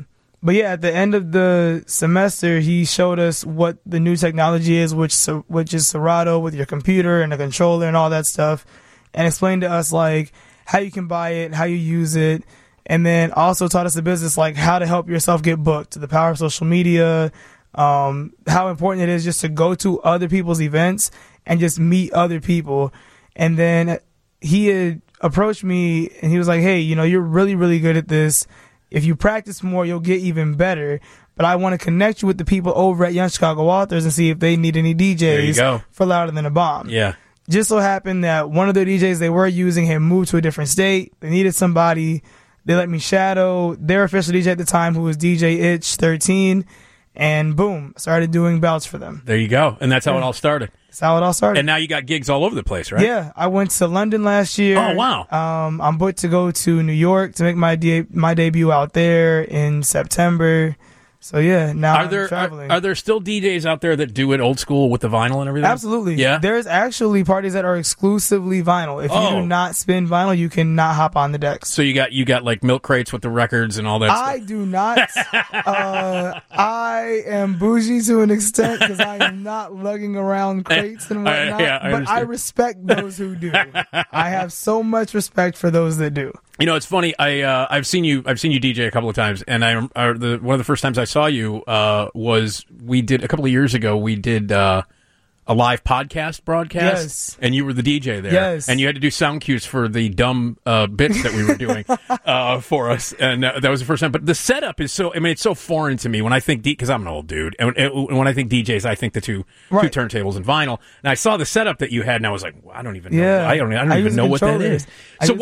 But yeah, at the end of the semester, he showed us what the new technology is, which is Serato with your computer and a controller and all that stuff, and explained to us like how you can buy it, how you use it, and then also taught us the business, like how to help yourself get booked, the power of social media, how important it is just to go to other people's events and just meet other people. And then he had approached me and he was like, hey, you're really, really good at this. If you practice more, you'll get even better. But I want to connect you with the people over at Young Chicago Authors and see if they need any DJs for Louder Than a Bomb. Yeah. Just so happened that one of the DJs they were using had moved to a different state. They needed somebody. They let me shadow their official DJ at the time, who was DJ Itch 13. And boom, started doing bouts for them. There you go. And that's how it all started. That's how it all started. And now you got gigs all over the place, right? Yeah. I went to London last year. Oh, wow. I'm booked to go to New York to make my debut out there in September. So yeah, now I'm traveling. Are there still DJs out there that do it old school with the vinyl and everything? Absolutely. Yeah. There's actually parties that are exclusively vinyl. If you do not spin vinyl, you cannot hop on the decks. So you got like milk crates with the records and all that stuff. I do not. I am bougie to an extent because I am not lugging around crates and whatnot. But I respect those who do. I have so much respect for those that do. It's funny. I've seen you DJ a couple of times, and one of the first times I saw you was we did a couple of years ago. We did a live podcast broadcast, and you were the DJ there, and you had to do sound cues for the dumb bits that we were doing for us, and that was the first time. But the setup is it's so foreign to me when I think because I'm an old dude, and when I think DJs, I think the two turntables and vinyl. And I saw the setup that you had, and I was like, well, I don't even know. I don't even know what that is. So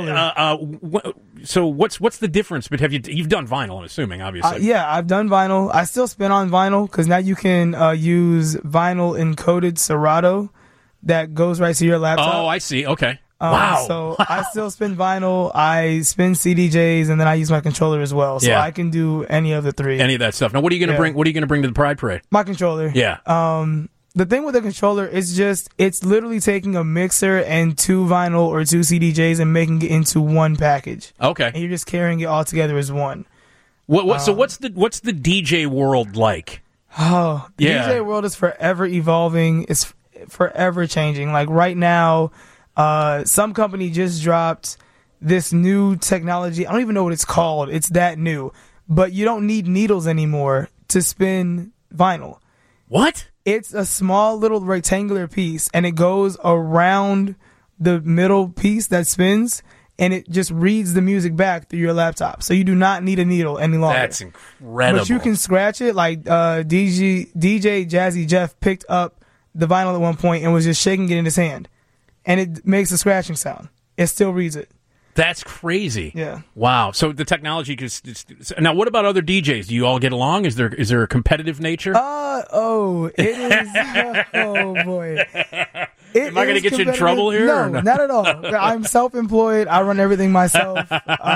what's the difference? But you've done vinyl? I'm assuming, obviously. Yeah, I've done vinyl. I still spin on vinyl because now you can use vinyl encoded Serato that goes right to your laptop. Oh, I see. Okay. Wow. So I still spin vinyl. I spin CDJs, and then I use my controller as well. So I can do any of the three. Any of that stuff. Now, what are you going to bring? What are you going to bring to the Pride Parade? My controller. Yeah. The thing with the controller is it's literally taking a mixer and two vinyl or two CDJs and making it into one package. Okay. And you're just carrying it all together as one. So what's the DJ world like? Oh, the DJ world is forever evolving. It's forever changing. Like right now, some company just dropped this new technology. I don't even know what it's called. It's that new. But you don't need needles anymore to spin vinyl. What? It's a small little rectangular piece, and it goes around the middle piece that spins, and it just reads the music back through your laptop. So you do not need a needle any longer. That's incredible. But you can scratch it. Like DJ Jazzy Jeff picked up the vinyl at one point and was just shaking it in his hand, and it makes a scratching sound. It still reads it. That's crazy. Yeah. Wow. So the technology now. What about other DJs? Do you all get along? Is there a competitive nature? It is. Oh boy. Am I going to get you in trouble here? No, not at all. I'm self-employed. I run everything myself.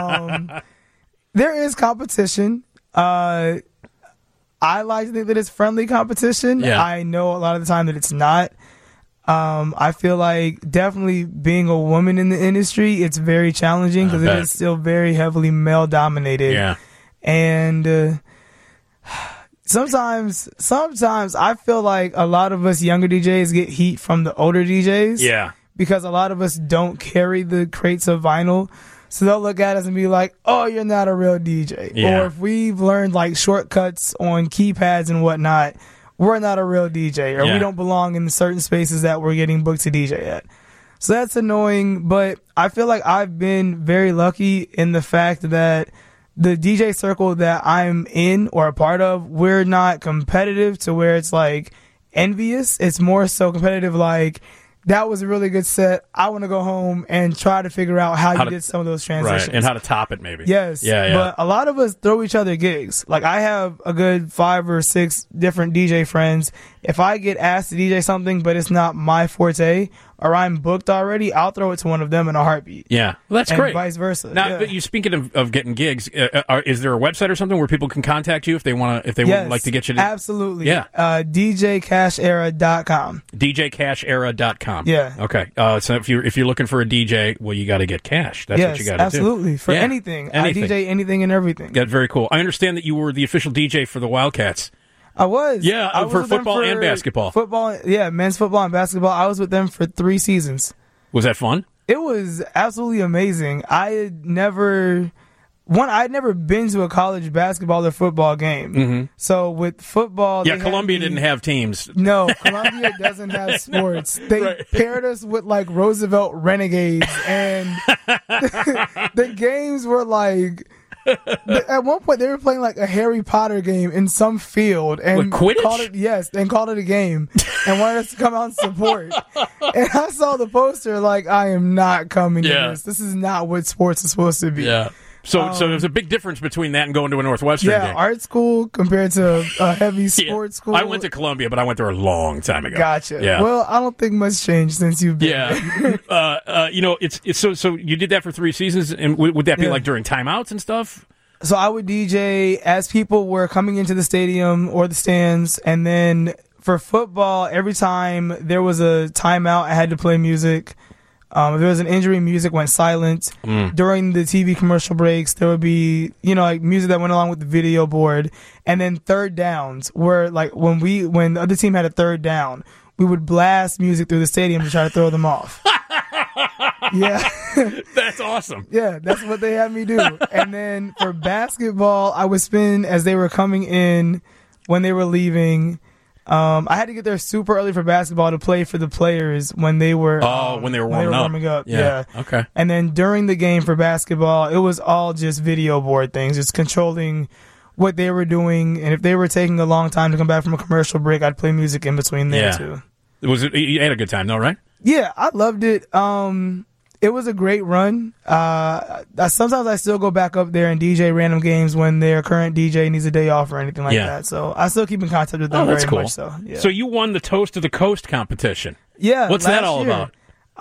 There is competition. I like to think that it's friendly competition. Yeah. I know a lot of the time that it's not. I feel like definitely being a woman in the industry, it's very challenging because it is still very heavily male dominated. Yeah. And sometimes I feel like a lot of us younger DJs get heat from the older DJs. Yeah. Because a lot of us don't carry the crates of vinyl. So they'll look at us and be like, oh, you're not a real DJ. Yeah. Or if we've learned like shortcuts on keypads and whatnot, we're not a real DJ, or we don't belong in certain spaces that we're getting booked to DJ at. So that's annoying, but I feel like I've been very lucky in the fact that the DJ circle that I'm in or a part of, we're not competitive to where it's like envious. It's more so competitive like, that was a really good set. I want to go home and try to figure out how you did some of those transitions. Right, and how to top it maybe. Yes. Yeah. But a lot of us throw each other gigs. Like I have a good 5 or 6 different DJ friends. If I get asked to DJ something, but it's not my forte, or I'm booked already, I'll throw it to one of them in a heartbeat. Yeah, well, that's and great. Vice versa. Now, yeah. but you speaking of getting gigs, is there a website or something where people can contact you if they want to? If they would like to get you to? Absolutely. Yeah. DJCashera.com. DJCashera.com. Yeah. Okay. So if you're looking for a DJ, well, you got to get cash. That's what you got to do. Absolutely. For Yeah. anything. I DJ anything and everything. That's very cool. I understand that you were the official DJ for the Wildcats. I was. Yeah, I was for with them football and basketball. Football, yeah, men's football and basketball. I was with them for 3 seasons. Was that fun? It was absolutely amazing. I'd never been to a college basketball or football game. Mm-hmm. So with football, Yeah, Columbia didn't have teams. No, Columbia doesn't have sports. They paired us with like Roosevelt Renegades, and the games were like. At one point, they were playing like a Harry Potter game in some field, and Quidditch? called it a game, and wanted us to come out and support. And I saw the poster, like, I am not coming to this. This is not what sports is supposed to be. Yeah. So there's a big difference between that and going to a Northwestern game. Art school compared to a heavy sports school. I went to Columbia, but I went there a long time ago. Gotcha. Yeah. Well, I don't think much changed since you've been there. It's so you did that for 3 seasons, and would that be like during timeouts and stuff? So I would DJ as people were coming into the stadium or the stands, and then for football, every time there was a timeout, I had to play music. If there was an injury, music went silent. During the TV commercial breaks, there would be, like music that went along with the video board. And then third downs were like when the other team had a third down, we would blast music through the stadium to try to throw them off. Yeah. That's awesome. Yeah, that's what they had me do. And then for basketball, I would spin as they were coming in, when they were leaving. I had to get there super early for basketball to play for the players when they were warming up. Yeah. Okay. And then during the game for basketball, it was all just video board things, just controlling what they were doing, and if they were taking a long time to come back from a commercial break, I'd play music in between there too. You had a good time though, right? Yeah, I loved it. It was a great run. Sometimes I still go back up there and DJ random games when their current DJ needs a day off or anything like that. So I still keep in contact with them that's very cool. much. So, yeah. So you won the Toast of the Coast competition. Yeah. What's that all about?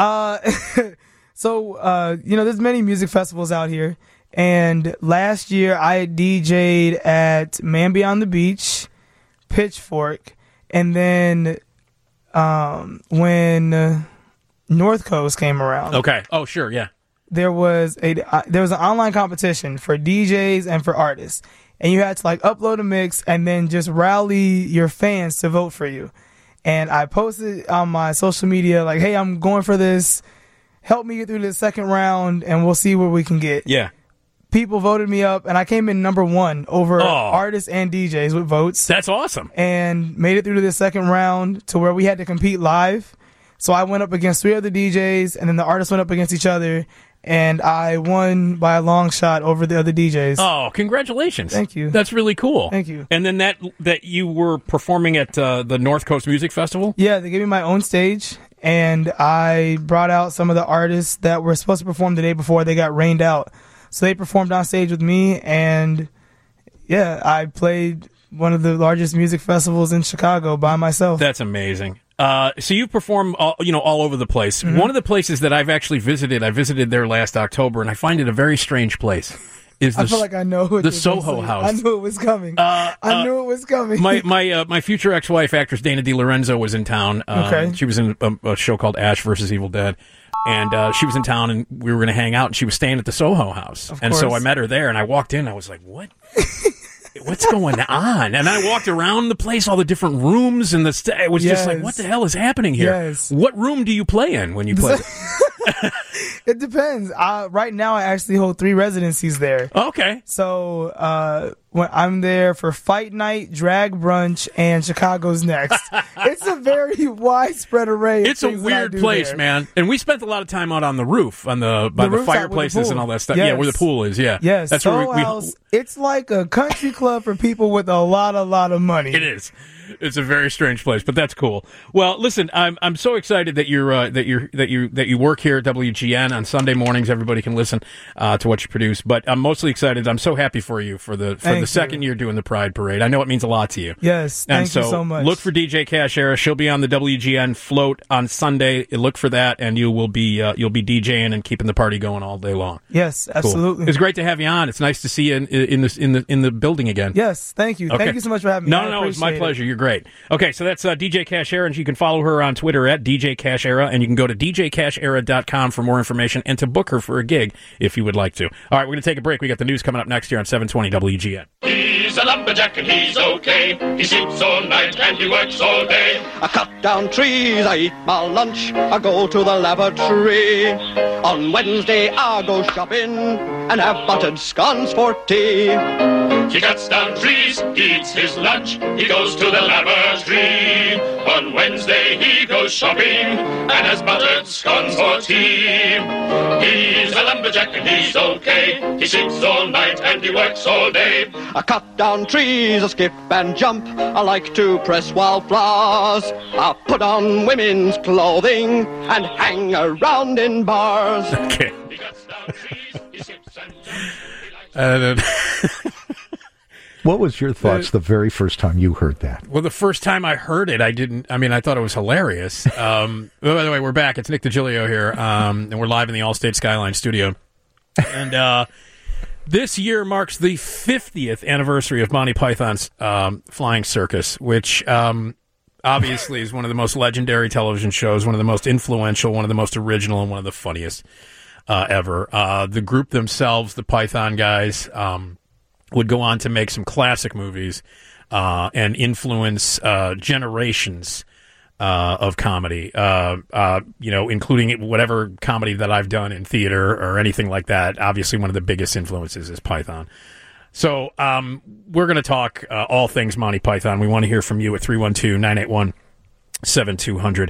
There's many music festivals out here. And last year I DJ'd at Man Beyond the Beach, Pitchfork, and then when North Coast came around. Okay. Oh, sure. Yeah. There was an online competition for DJs and for artists, and you had to like upload a mix and then just rally your fans to vote for you. And I posted on my social media like, "Hey, I'm going for this. Help me get through the second round, and we'll see where we can get." Yeah. People voted me up, and I came in number 1 over artists and DJs with votes. That's awesome. And made it through to the second round to where we had to compete live. So I went up against 3 other DJs, and then the artists went up against each other, and I won by a long shot over the other DJs. Oh, congratulations. Thank you. That's really cool. Thank you. And then that you were performing at the North Coast Music Festival? Yeah, they gave me my own stage, and I brought out some of the artists that were supposed to perform the day before they got rained out. So they performed on stage with me, and yeah, I played one of the largest music festivals in Chicago by myself. That's amazing. So you perform all over the place. Mm-hmm. One of the places that I've actually visited, I visited there last October, and I find it a very strange place. I feel like I know what the Soho House. I knew it was coming. I knew it was coming. My future ex-wife, actress Dana DiLorenzo, was in town. Okay. She was in a show called Ash vs. Evil Dead. And she was in town, and we were going to hang out, and she was staying at the Soho House. And so I met her there, and I walked in, and I was like, what? What's going on? And I walked around the place, all the different rooms, and it was just like, what the hell is happening here? Yes. What room do you play in when you play? It depends. Right now, I actually hold 3 residencies there. Okay. So when I'm there for Fight Night, Drag Brunch, and Chicago's Next. It's a very widespread array. It's a weird place, man. And we spent a lot of time out on the roof, by the fireplaces and all that stuff. Yes. Yeah, where the pool is. Yeah. Yes. That's Soho where House. It's like a country club for people with a lot of money. It is. It's a very strange place, but that's cool. Well, listen, I'm so excited that you work here at WGN on Sunday mornings. Everybody can listen to what you produce, but I'm mostly excited. I'm so happy for you for the Thank the second year doing the Pride Parade. I know it means a lot to you. Yes, And thank you so much. Look for DJ Cash Era. She'll be on the WGN float on Sunday. Look for that, and you'll be DJing and keeping the party going all day long. Yes, absolutely. Cool. It's great to have you on. It's nice to see you in the building again. Yes, thank you. Okay. Thank you so much for having me. No, it's my pleasure. You're great. Okay, so that's DJ Cash Era, and you can follow her on Twitter at DJ Cash Era, and you can go to djcashera.com for more information and to book her for a gig if you would like to. All right, we're going to take a break. We got the news coming up next here on 720 WGN. He's a lumberjack and he's okay. He sleeps all night and he works all day. I cut down trees, I eat my lunch, I go to the lavatory. On Wednesday I go shopping and have buttered scones for tea. He cuts down trees, he eats his lunch, he goes to the lavatory. On Wednesday he goes shopping and has buttered scones for tea. He's a lumberjack and he's okay. He sleeps all night and he works all day. I cut down trees, I skip and jump, I like to press wildflowers. I put on women's clothing and hang around in bars. Okay. He cuts down trees, he skips and jumps. What was your thoughts the very first time you heard that? Well, the first time I heard it, I thought it was hilarious. By the way, we're back. It's Nick DiGilio here, and we're live in the Allstate Skyline studio. And this year marks the 50th anniversary of Monty Python's Flying Circus, which obviously is one of the most legendary television shows, one of the most influential, one of the most original, and one of the funniest ever. The group themselves, the Python guys, would go on to make some classic movies and influence generations of comedy, including whatever comedy that I've done in theater or anything like that. Obviously, one of the biggest influences is Python. So we're going to talk all things Monty Python. We want to hear from you at 312-981-7200.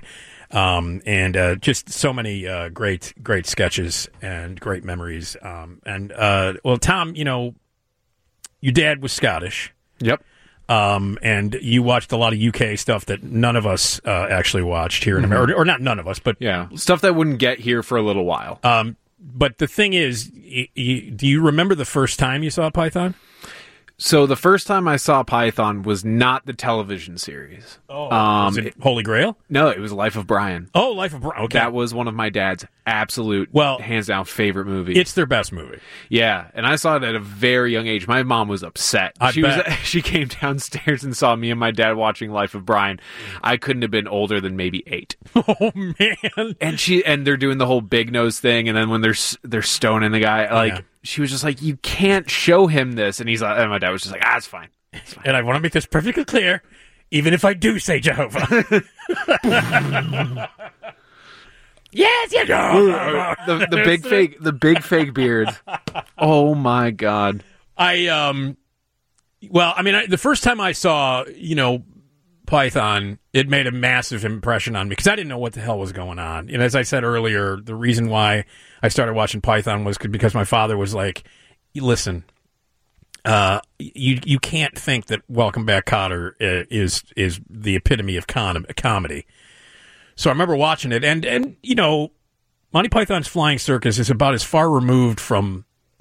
And just so many great sketches and great memories. Well, Tom, your dad was Scottish. Yep. And you watched a lot of UK stuff that none of us actually watched here in America. Or not none of us, but... Yeah, stuff that wouldn't get here for a little while. But the thing is, do you remember the first time you saw Python? So the first time I saw Python was not the television series. Oh, was it Holy Grail? No, it was Life of Brian. Oh, Life of Brian. Okay. That was one of my dad's absolute, hands down favorite movies. It's their best movie. Yeah, and I saw it at a very young age. My mom was upset. She came downstairs and saw me and my dad watching Life of Brian. I couldn't have been older than maybe 8. Oh man! And they're doing the whole big nose thing, and then when they're stoning the guy, like she was just like, "You can't show him this," and my dad was just like, "Ah, it's fine." It's fine. And I want to make this perfectly clear, even if I do say Jehovah. Yes, you know. the big fake beard. Oh my god. The first time I saw, Python, it made a massive impression on me because I didn't know what the hell was going on. And as I said earlier, the reason why I started watching Python was because my father was like, "Listen, you can't think that Welcome Back, Kotter is the epitome of comedy." So I remember watching it, and Monty Python's Flying Circus is about as far removed from,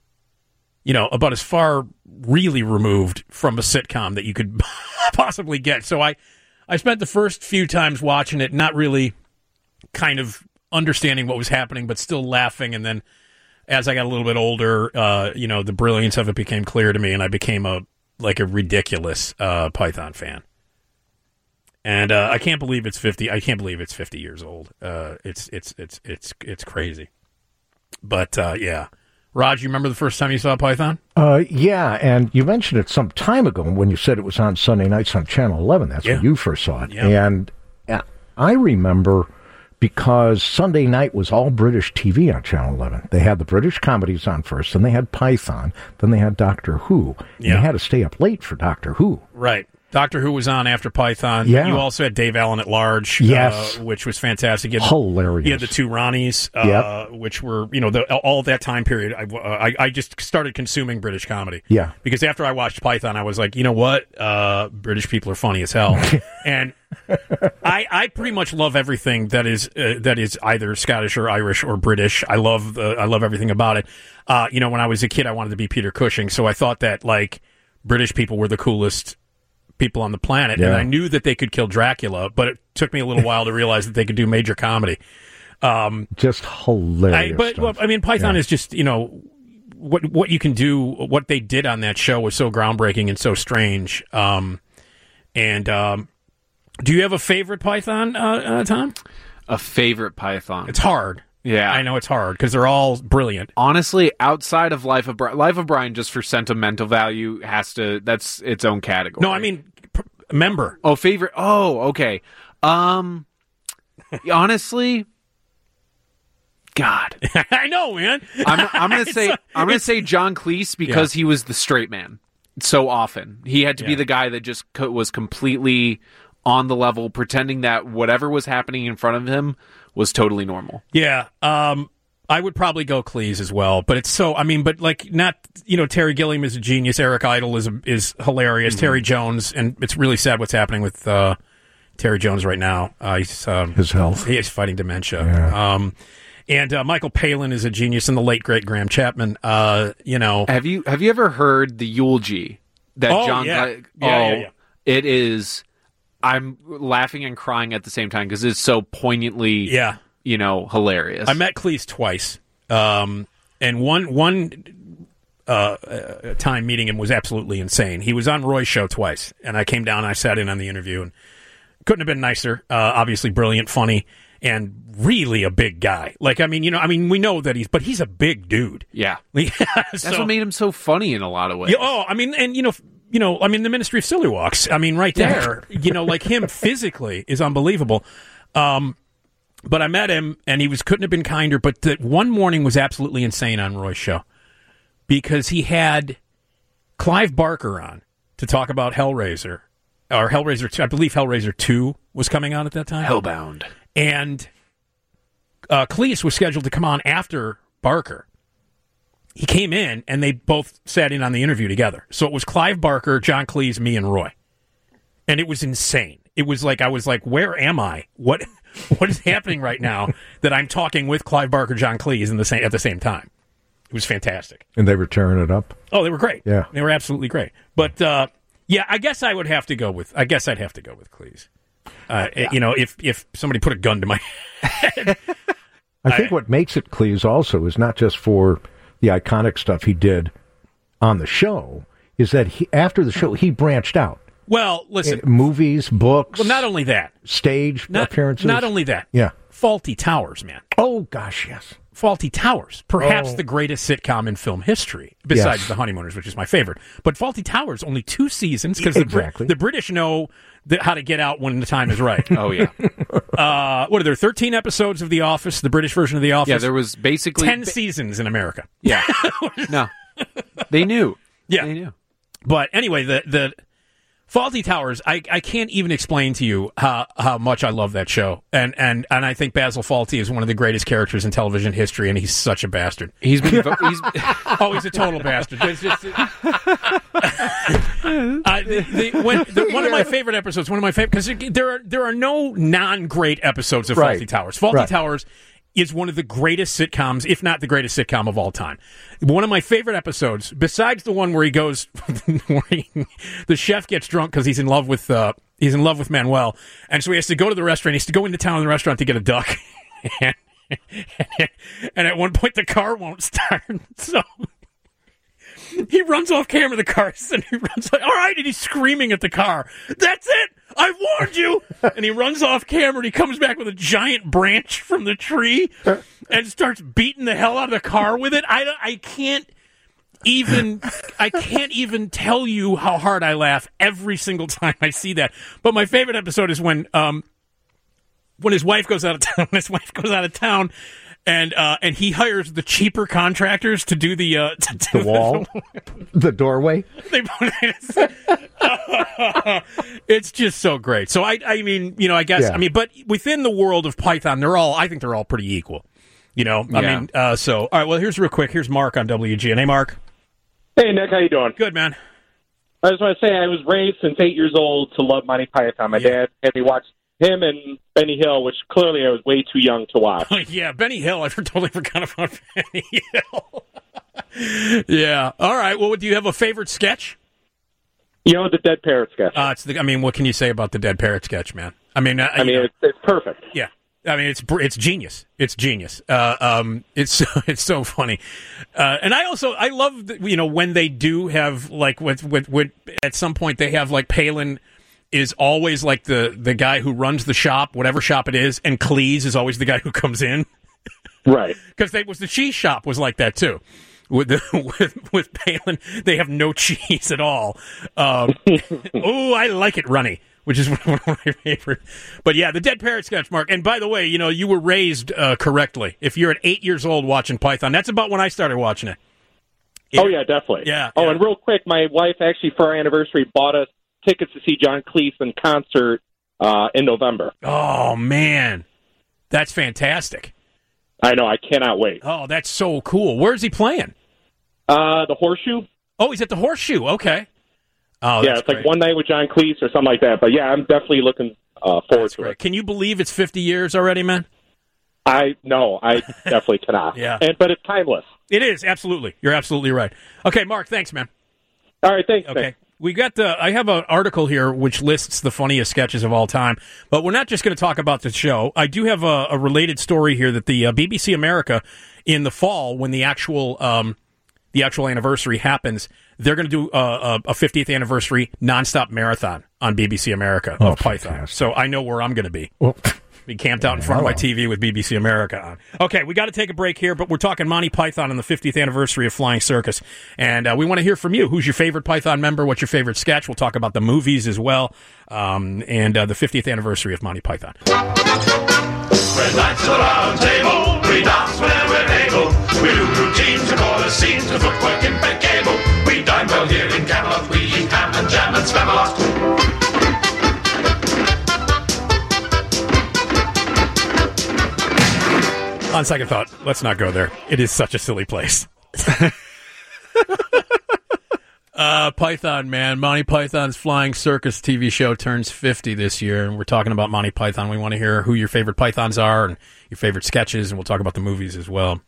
really removed from a sitcom that you could possibly get. So I spent the first few times watching it not really kind of understanding what was happening, but still laughing. And then as I got a little bit older, the brilliance of it became clear to me, and I became a ridiculous Python fan. And I can't believe it's 50. I can't believe it's 50 years old. It's crazy. But yeah, Raj, you remember the first time you saw Python? Yeah, and you mentioned it some time ago when you said it was on Sunday nights on Channel 11. That's when you first saw it. Yeah. And I remember because Sunday night was all British TV on Channel 11. They had the British comedies on first, then they had Python, then they had Doctor Who. And you had to stay up late for Doctor Who. Right. Doctor Who was on after Python. Yeah. You also had Dave Allen at Large, which was fantastic. Hilarious. You had the two Ronnies, which were, all of that time period. I just started consuming British comedy. Yeah. Because after I watched Python, I was like, you know what? British people are funny as hell. And I pretty much love everything that is either Scottish or Irish or British. I love everything about it. When I was a kid, I wanted to be Peter Cushing, so I thought that British people were the coolest people on the planet, and I knew that they could kill Dracula, but it took me a little while to realize that they could do major comedy. Just hilarious. Python is just, what you can do, what they did on that show was so groundbreaking and so strange. Do you have a favorite Python, Tom? A favorite Python? It's hard. Yeah. I know it's hard because they're all brilliant. Honestly, outside of Life of Brian, just for sentimental value, that's its own category. No, I mean, member. Oh, favorite. Oh, okay. Honestly, God. I know, man. I'm gonna say John Cleese because he was the straight man so often. He had to be the guy that just was completely on the level, pretending that whatever was happening in front of him was totally normal. Yeah, I would probably go Cleese as well, but it's so. I mean, but like not. Terry Gilliam is a genius. Eric Idle is hilarious. Mm-hmm. Terry Jones, and it's really sad what's happening with Terry Jones right now. He's his health. He is fighting dementia. Yeah. And Michael Palin is a genius, and the late great Graham Chapman. Have you ever heard the eulogy that John? Yeah. It is. I'm laughing and crying at the same time because it's so poignantly, hilarious. I met Cleese twice, and one time meeting him was absolutely insane. He was on Roy's show twice, and I came down and I sat in on the interview, and couldn't have been nicer. Obviously brilliant, funny, and really a big guy. Like, we know that he's a big dude. Yeah. That's what made him so funny in a lot of ways. The Ministry of Silly Walks. Right there, like him physically is unbelievable. But I met him, and he couldn't have been kinder. But that one morning was absolutely insane on Roy's show because he had Clive Barker on to talk about Hellraiser, or Hellraiser 2. I believe Hellraiser 2 was coming out at that time. Hellbound. And Cleese was scheduled to come on after Barker. He came in, and they both sat in on the interview together. So it was Clive Barker, John Cleese, me, and Roy. And it was insane. It was like, I was like, where am I? What is happening right now that I'm talking with Clive Barker, John Cleese at the same time? It was fantastic. And they were tearing it up? Oh, they were great. Yeah. They were absolutely great. But, I guess I'd have to go with Cleese. If somebody put a gun to my head. I think what makes it Cleese also is not just for the iconic stuff he did on the show, is that after the show, he branched out. Well, listen. Movies, books. Well, not only that. Stage appearances. Not only that. Yeah. Fawlty Towers, man. Oh, gosh, yes. Fawlty Towers. Perhaps the greatest sitcom in film history, besides The Honeymooners, which is my favorite. But Fawlty Towers, only 2 seasons, because the British know how to get out when the time is right. Oh, yeah. What are there, 13 episodes of The Office, the British version of The Office? Yeah, there was basically 10 seasons in America. Yeah. No. They knew. Yeah. They knew. But anyway, the Fawlty Towers, I can't even explain to you how much I love that show. And I think Basil Fawlty is one of the greatest characters in television history, and he's such a bastard. He's a total bastard. It's just, one of my favorite episodes, because there are no non-great episodes of Fawlty Towers. Fawlty Towers is one of the greatest sitcoms, if not the greatest sitcom of all time. One of my favorite episodes, besides the one where he goes, the chef gets drunk because he's in love with Manuel, and so he has to go to the restaurant. He has to go into town in the restaurant to get a duck, and at one point the car won't start, so he runs off camera. The car, and he runs like, all right, and he's screaming at the car. That's it. I warned you! And he runs off camera, and he comes back with a giant branch from the tree and starts beating the hell out of the car with it. I can't even tell you how hard I laugh every single time I see that. But my favorite episode is when his wife goes out of town. And he hires the cheaper contractors to do the wall, the doorway. It's just so great. So I guess but within the world of Python, I think they're all pretty equal. All right. Well, here's real quick. Here's Mark on WGN. Hey, Mark. Hey, Nick. How you doing? Good, man. I just want to say I was raised since 8 years old to love Monty Python. My dad had me watch him and Benny Hill, which clearly I was way too young to watch. Yeah, Benny Hill. I totally forgot about Benny Hill. Yeah. All right. Well, do you have a favorite sketch? You know, the dead parrot sketch. What can you say about the dead parrot sketch, man? It's perfect. Yeah. I mean, it's genius. It's genius. It's so funny. And I love when they do have like with at some point they have like Palin is always like the guy who runs the shop, whatever shop it is, and Cleese is always the guy who comes in. Right. Because the cheese shop was like that too. With Palin, they have no cheese at all. Oh, I like it runny, which is one of my favorite. But yeah, the dead parrot sketch, Mark. And by the way, you were raised correctly. If you're at 8 years old watching Python, that's about when I started watching it. Oh yeah, definitely. Yeah. Oh, and real quick, my wife actually for our anniversary bought us tickets to see John Cleese in concert in November. Oh man, that's fantastic. I know. I cannot wait. Oh, that's so cool. Where's he playing? The Horseshoe. Oh, he's at the Horseshoe. Okay. Oh, yeah, it's like one night with John Cleese or something like that. But yeah, I'm definitely looking forward to it. Can you believe it's 50 years already, man? I definitely cannot. Yeah. But it's timeless. It is, absolutely. You're absolutely right. Okay, Mark, thanks, man. All right, thanks. Okay. We got I have an article here which lists the funniest sketches of all time, but we're not just going to talk about the show. I do have a related story here that the BBC America in the fall, when the actual anniversary happens, they're going to do a 50th anniversary nonstop marathon on BBC America of Python. So I know where I'm going to be. Well, be camped out in front of my TV with BBC America on. Okay, we got to take a break here, but we're talking Monty Python and the 50th anniversary of Flying Circus. And we want to hear from you. Who's your favorite Python member? What's your favorite sketch? We'll talk about the movies as well, and the 50th anniversary of Monty Python. We're knights of the round table. We dance whenever we're able. We do routines, we call the scenes, the footwork impeccable. We dine well here in Camelot. We eat ham and jam and Spamalot. On second thought, let's not go there. It is such a silly place. Python, man. Monty Python's Flying Circus TV show turns 50 this year, and we're talking about Monty Python. We want to hear who your favorite Pythons are and your favorite sketches, and we'll talk about the movies as well.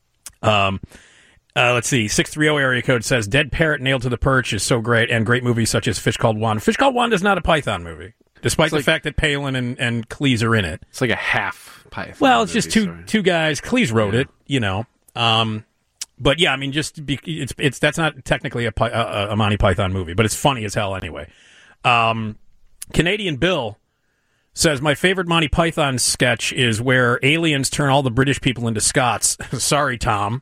Let's see. 630 area code says, Dead Parrot Nailed to the Perch is so great, and great movies such as Fish Called Wanda. Fish Called Wanda is not a Python movie, despite the fact that Palin and Cleese are in it. It's like a half Python. Well, it's just two guys. Cleese wrote it, but yeah, I mean, it's that's not technically a Monty Python movie, but it's funny as hell anyway. Canadian Bill says, my favorite Monty Python sketch is where aliens turn all the British people into Scots. Sorry, Tom.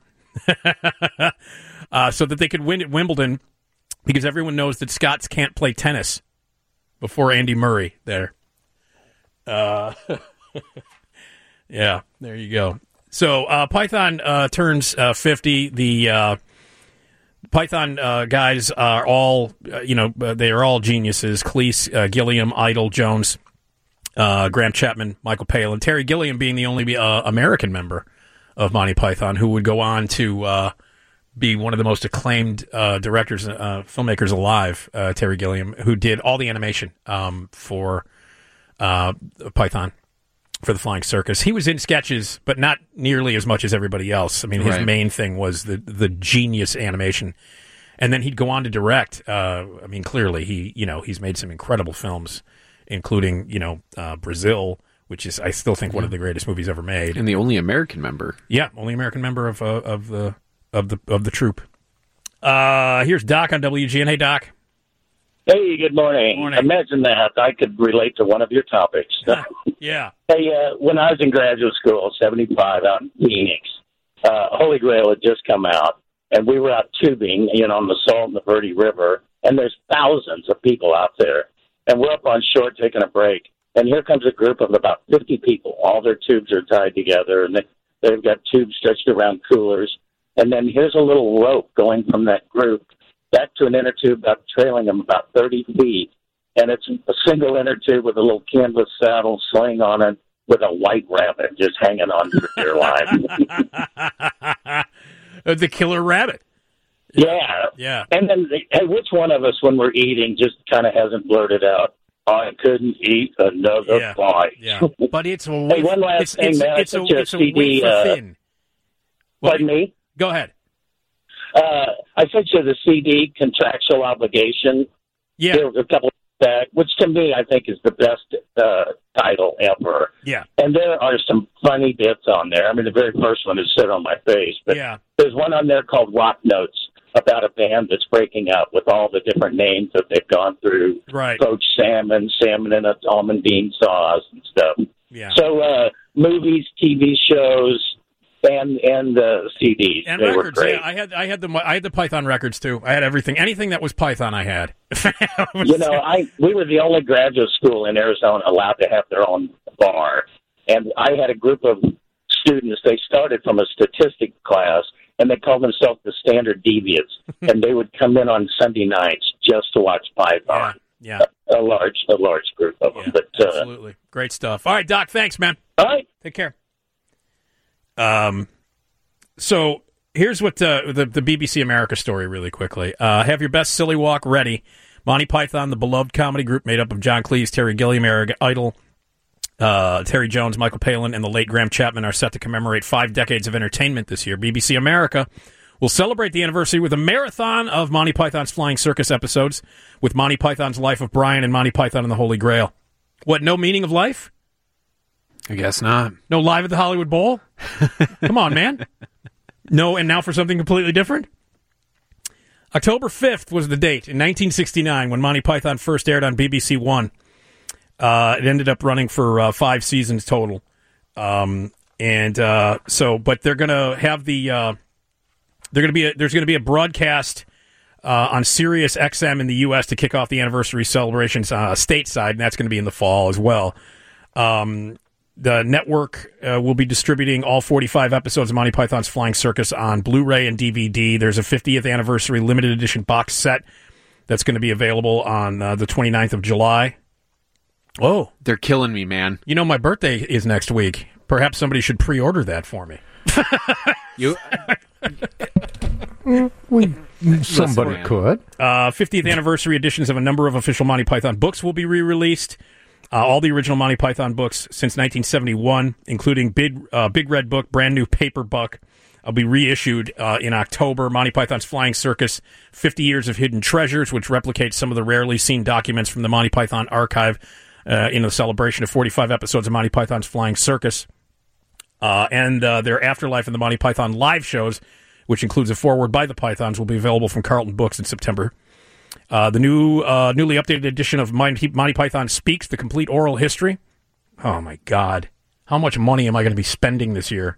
So that they could win at Wimbledon, because everyone knows that Scots can't play tennis before Andy Murray there. Yeah, there you go. So Python turns 50. The Python guys are all, they are all geniuses. Cleese, Gilliam, Idle, Jones, Graham Chapman, Michael Palin, Terry Gilliam being the only American member of Monty Python who would go on to be one of the most acclaimed directors, filmmakers alive, Terry Gilliam, who did all the animation for Python. For the Flying Circus. He was in sketches, but not nearly as much as everybody else. I mean, his main thing was the genius animation. And then he'd go on to direct. Clearly he's made some incredible films, including, Brazil, which is, I still think, one of the greatest movies ever made. And the only American member. Yeah, only American member of the troupe. Here's Doc on WGN. Hey, Doc. Hey, good morning. Imagine that. I could relate to one of your topics. Yeah. Hey, when I was in graduate school, 75 out in Phoenix, Holy Grail had just come out, and we were out tubing, on the Salt and the Verde River, and there's thousands of people out there. And we're up on shore taking a break, and here comes a group of about 50 people. All their tubes are tied together, and they've got tubes stretched around coolers. And then here's a little rope going from that group back to an inner tube, trailing them about 30 feet. And it's a single inner tube with a little canvas saddle sling on it with a white rabbit just hanging on to the deer line. The killer rabbit. Yeah. Yeah. And then, hey, which one of us, when we're eating, just kind of hasn't blurted out, I couldn't eat another bite. Yeah. But it's a hey, one last thing, man. It's a CD. thin. Pardon me? Go ahead. I sent you the CD, Contractual Obligation. Yeah. There were a couple back, which to me I think is the best title ever. Yeah. And there are some funny bits on there. I mean, the very first one is Sit on My Face, but there's one on there called Rock Notes about a band that's breaking up with all the different names that they've gone through. Right. Coach Salmon and a almond bean sauce and stuff. Yeah. So movies, TV shows, and CDs. And they records, were great. yeah. I had the Python records too. I had everything. Anything that was Python I had. You know, we were the only graduate school in Arizona allowed to have their own bar. And I had a group of students, they started from a statistics class, and they called themselves the Standard Deviants. And they would come in on Sunday nights just to watch Python. Yeah. A large group of them. But, absolutely. Great stuff. All right, Doc, thanks, man. All right. Take care. So here's what the BBC America story really quickly. Have your best silly walk ready. Monty Python, the beloved comedy group made up of John Cleese, Terry Gilliam, Eric Idle, Terry Jones, Michael Palin, and the late Graham Chapman are set to commemorate 5 decades of entertainment this year. BBC America will celebrate the anniversary with a marathon of Monty Python's Flying Circus episodes with Monty Python's Life of Brian and Monty Python and the Holy Grail. What, no meaning of life? I guess not. No Live at the Hollywood Bowl? Come on, man. No, and now for something completely different? October 5th was the date in 1969 when Monty Python first aired on BBC One. It ended up running for 5 seasons total. But they're going to have there's going to be a broadcast on Sirius XM in the U.S. to kick off the anniversary celebrations stateside, and that's going to be in the fall as well. The network will be distributing all 45 episodes of Monty Python's Flying Circus on Blu-ray and DVD. There's a 50th anniversary limited edition box set that's going to be available on the 29th of July. Oh, they're killing me, man. You know, my birthday is next week. Perhaps somebody should pre-order that for me. Somebody could. 50th anniversary editions of a number of official Monty Python books will be re-released. All the original Monty Python books since 1971, including Big Red Book, brand new paper book, will be reissued in October. Monty Python's Flying Circus, 50 Years of Hidden Treasures, which replicates some of the rarely seen documents from the Monty Python archive in the celebration of 45 episodes of Monty Python's Flying Circus. And their Afterlife and the Monty Python live shows, which includes a foreword by the Pythons, will be available from Carlton Books in September. The newly updated edition of Monty Python Speaks, the complete oral history. Oh, my God. How much money am I going to be spending this year?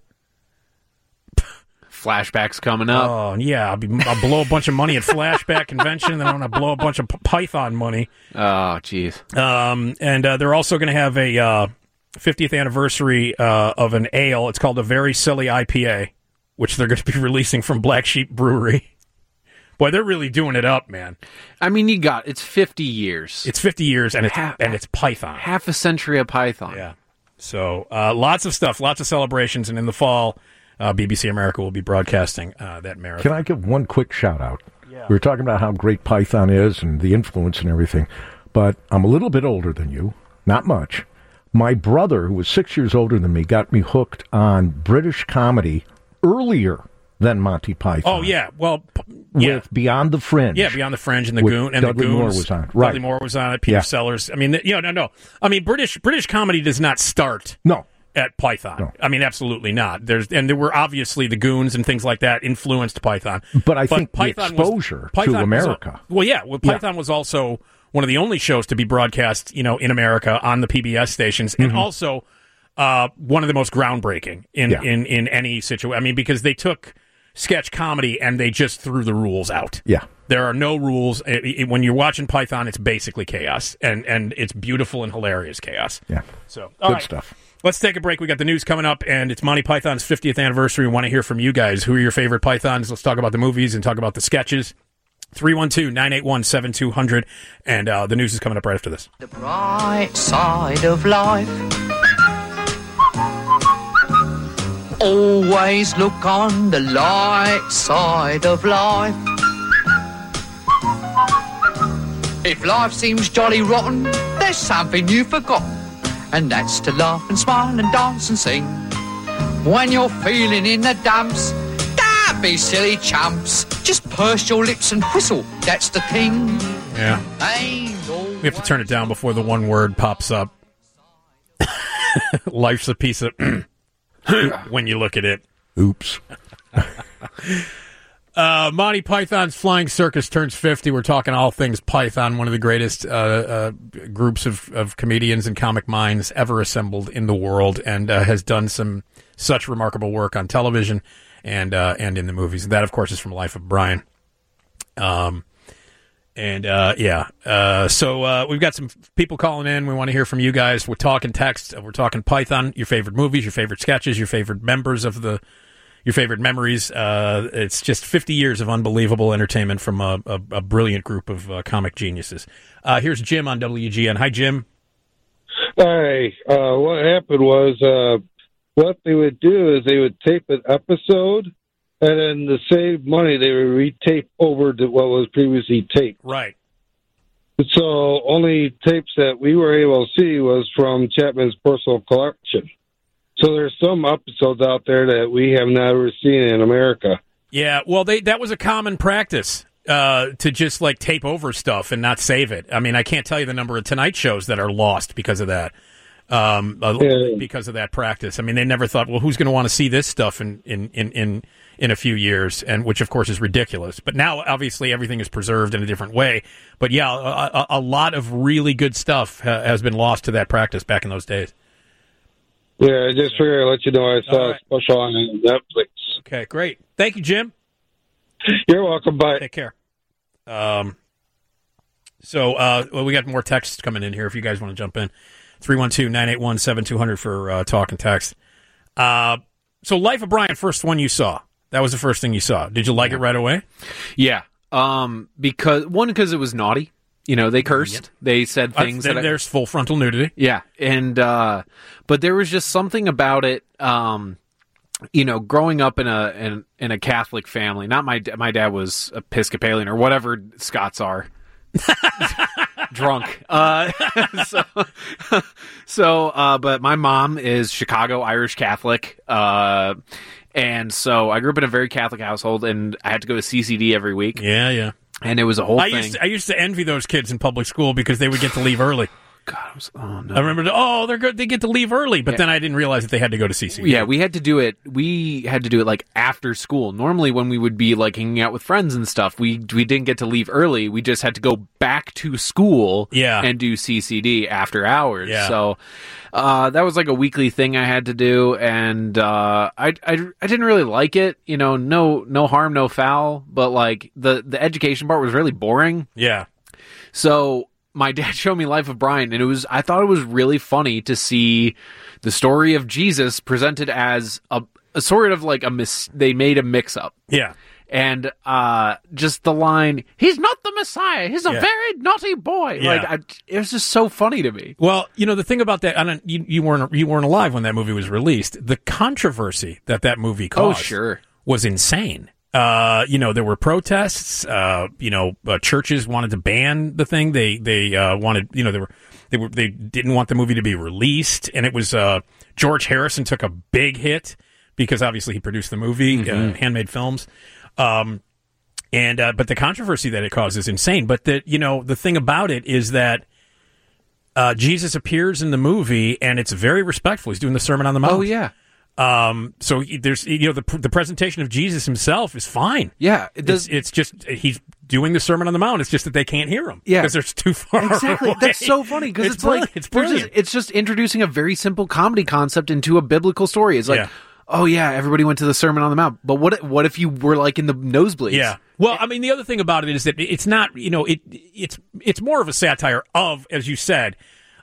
Flashbacks coming up. Oh, yeah. I'll blow a bunch of money at Flashback Convention, and then I'm going to blow a bunch of Python money. Oh, jeez. And they're also going to have a 50th anniversary of an ale. It's called a Very Silly IPA, which they're going to be releasing from Black Sheep Brewery. Boy, they're really doing it up, man. I mean, it's 50 years. It's 50 years, and it's Python. Half a century of Python. Yeah. So lots of stuff, lots of celebrations, and in the fall, BBC America will be broadcasting that marathon. Can I give one quick shout-out? Yeah. We were talking about how great Python is and the influence and everything, but I'm a little bit older than you, not much. My brother, who was 6 years older than me, got me hooked on British comedy earlier than Monty Python. Oh, yeah. Well, with Beyond the Fringe. Yeah, Beyond the Fringe and the Goon. And Dudley the Goons. Moore was on. Right. Dudley Moore was on it. Peter Sellers. I mean, no. I mean, British comedy does not start at Python. No. I mean, absolutely not. There were obviously the Goons and things like that influenced Python. But I think Python the exposure to America. Python was also one of the only shows to be broadcast, in America on the PBS stations, and also one of the most groundbreaking in any situation. I mean, because they took sketch comedy and they just threw the rules out. Yeah. There are no rules. When you're watching Python, it's basically chaos, and it's beautiful and hilarious chaos. Yeah. So good stuff. Let's take a break. We got the news coming up, and it's Monty Python's 50th anniversary. We want to hear from you guys. Who are your favorite Pythons? Let's talk about the movies and talk about the sketches. 312-981-7200, and the news is coming up right after this. The bright side of life. Always look on the light side of life. If life seems jolly rotten, there's something you've forgotten, and that's to laugh and smile and dance and sing. When you're feeling in the dumps, be silly chumps. Just purse your lips and whistle. That's the thing. Yeah. Ain't no We have to turn it down before the one word pops up. Life's a piece of when you look at it. Oops. Monty Python's Flying Circus turns 50. We're talking all things Python, one of the greatest groups of comedians and comic minds ever assembled in the world, and has done some such remarkable work on television and in the movies. And that, of course, is from Life of Brian. So we've got some people calling in. We want to hear from you guys. We're talking text. We're talking Python, your favorite movies, your favorite sketches, your favorite members of your favorite memories. It's just 50 years of unbelievable entertainment from a brilliant group of comic geniuses. Here's Jim on WGN. Hi, Jim. Hi. What happened was what they would do is they would tape an episode, and then to save money, they would retape over to what was previously taped. Right. So only tapes that we were able to see was from Chapman's personal collection. So there's some episodes out there that we have never seen in America. Yeah, well, that was a common practice to just like tape over stuff and not save it. I mean, I can't tell you the number of Tonight shows that are lost because of that. Because of that practice. I mean, they never thought, well, who's going to want to see this stuff in a few years, and which of course is ridiculous. But now, obviously, everything is preserved in a different way. But yeah, a lot of really good stuff has been lost to that practice back in those days. Yeah, I just figured I'd let you know I saw a special on Netflix. Okay, great. Thank you, Jim. You're welcome. Bye. Take care. Well, we got more texts coming in here if you guys want to jump in. 312-981-7200 for talk and text. So Life of Brian, first one you saw. That was the first thing you saw. Did you like it right away? Yeah. Because it was naughty. You know, they cursed. Yep. They said things. There's full frontal nudity. Yeah. And, but there was just something about it, growing up in a Catholic family. Not my dad was Episcopalian or whatever Scots are. Drunk. But my mom is Chicago Irish Catholic. And so I grew up in a very Catholic household, and I had to go to CCD every week. Yeah. And it was a whole thing. I used to envy those kids in public school because they would get to leave early. God, no. I remember, they're good. They get to leave early, but then I didn't realize that they had to go to CCD. Yeah, we had to do it like after school. Normally, when we would be like hanging out with friends and stuff, we didn't get to leave early. We just had to go back to school and do CCD after hours. Yeah. So that was like a weekly thing I had to do, and I didn't really like it. You know, no harm, no foul, but like the education part was really boring. Yeah. So my dad showed me Life of Brian, and I thought it was really funny to see the story of Jesus presented as a sort of like they made a mix-up. Yeah. And just the line, "He's not the Messiah. He's a very naughty boy." Yeah. It was just so funny to me. Well, the thing about that, you weren't alive when that movie was released. The controversy that movie caused was insane. There were protests. Churches wanted to ban the thing. They wanted. They didn't want the movie to be released, and it was George Harrison took a big hit because obviously he produced the movie, Handmade Films. But the controversy that it caused is insane. But the thing about it is that Jesus appears in the movie, and it's very respectful. He's doing the Sermon on the Mount. Oh yeah. So there's the presentation of Jesus himself is fine. Yeah, it's just he's doing the Sermon on the Mount. It's just that they can't hear him. Yeah, because they're too far. Exactly. Away. That's so funny because it's like it's brilliant. It's just introducing a very simple comedy concept into a biblical story. It's like, oh yeah, everybody went to the Sermon on the Mount, but what if you were like in the nosebleeds? Yeah. Well, I mean, the other thing about it is that it's not. It's more of a satire of, as you said,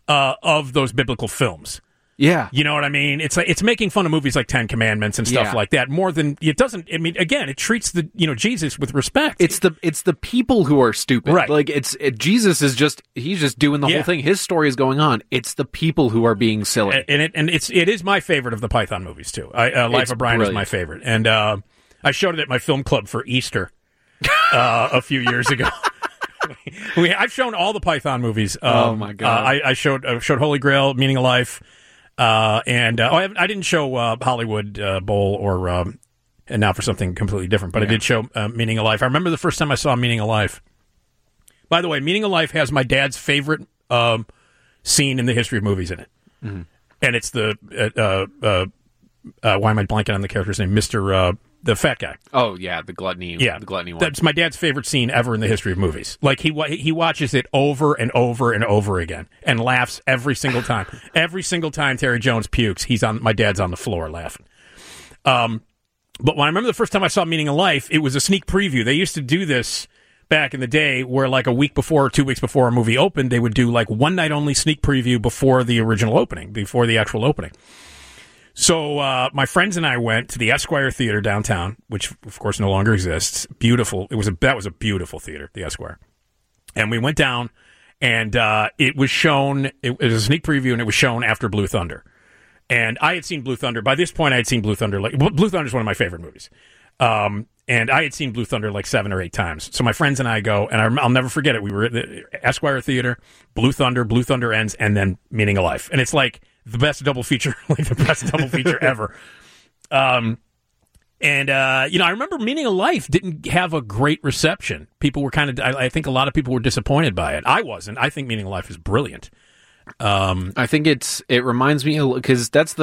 of those biblical films. Yeah. You know what I mean? It's like it's making fun of movies like Ten Commandments and stuff like that more than it doesn't. I mean, again, it treats Jesus with respect. It's the people who are stupid. Right. Like Jesus is he's just doing the whole thing. His story is going on. It's the people who are being silly. And it is my favorite of the Python movies too. Life of Brian is my favorite. And I showed it at my film club for Easter a few years ago. I've shown all the Python movies. Oh my God. I showed Holy Grail, Meaning of Life. I didn't show Hollywood Bowl or and now for something completely different. But I did show Meaning of Life. I remember the first time I saw Meaning of Life. By the way, Meaning of Life has my dad's favorite scene in the history of movies in it. Mm-hmm. And it's the, why am I blanking on the character's name? Mr. The fat guy. Oh, yeah, the gluttony. Yeah, the gluttony one. That's my dad's favorite scene ever in the history of movies. Like, he watches it over and over and over again and laughs every single time. Every single time Terry Jones pukes, my dad's on the floor laughing. But when I remember the first time I saw Meaning of Life, it was a sneak preview. They used to do this back in the day where like a week before or 2 weeks before a movie opened, they would do like one night only sneak preview before the original opening, before the actual opening. So my friends and I went to the Esquire Theater downtown, which of course no longer exists. Beautiful. That was a beautiful theater, the Esquire. And we went down, and it was shown. It was a sneak preview, and it was shown after Blue Thunder. And I had seen Blue Thunder. By this point, I had seen Blue Thunder. Blue Thunder is one of my favorite movies. And I had seen Blue Thunder like 7 or 8 times. So my friends and I go, and I'll never forget it. We were at the Esquire Theater, Blue Thunder ends, and then Meaning of Life. And it's like the best double feature, ever. I remember Meaning of Life didn't have a great reception. People were I think a lot of people were disappointed by it. I wasn't. I think Meaning of Life is brilliant. I think it reminds me, because is that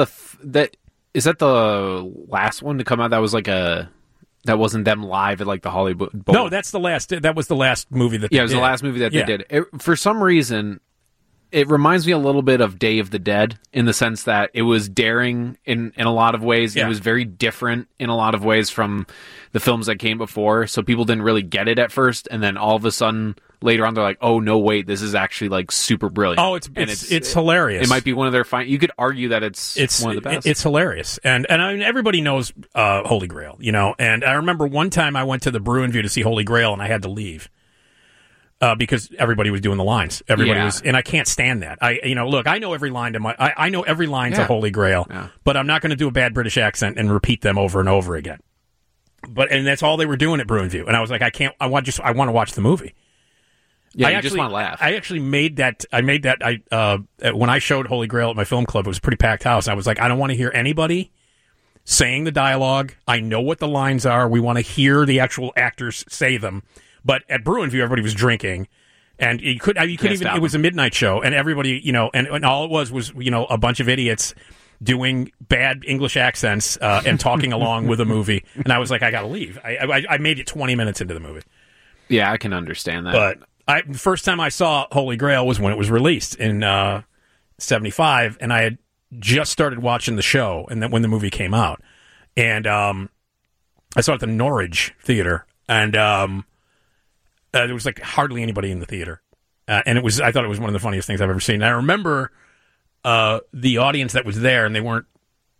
the last one to come out that was like that wasn't them live at like the Hollywood Bowl? No, that was the last movie that they did. It was the last movie that they did. For some reason, it reminds me a little bit of Day of the Dead in the sense that it was daring in a lot of ways. Yeah. It was very different in a lot of ways from the films that came before. So people didn't really get it at first. And then all of a sudden later on, they're like, oh, no, wait, this is actually like super brilliant. Oh, it's hilarious. It might be one of their you could argue that it's one of the best. It's hilarious. And I mean, everybody knows Holy Grail, and I remember one time I went to the Bruin-View to see Holy Grail and I had to leave. Because everybody was doing the lines. Everybody was, and I can't stand that. Look, I know every line I know every line to Holy Grail, but I'm not going to do a bad British accent and repeat them over and over again. And that's all they were doing at Bruin-View. And I was like, I want to watch the movie. Yeah, I just want to laugh. I actually made that. When I showed Holy Grail at my film club, it was a pretty packed house. I was like, I don't want to hear anybody saying the dialogue. I know what the lines are. We want to hear the actual actors say them. But at Bruin-View, everybody was drinking, and you couldn't even. It was a midnight show, and everybody, and all it was a bunch of idiots doing bad English accents and talking along with a movie. And I was like, I got to leave. I made it 20 minutes into the movie. Yeah, I can understand that. But the first time I saw Holy Grail was when it was released in '75, and I had just started watching the show, and then when the movie came out, and I saw it at the Norwich Theater, and there was like hardly anybody in the theater, and I thought it was one of the funniest things I've ever seen. And I remember the audience that was there, and there weren't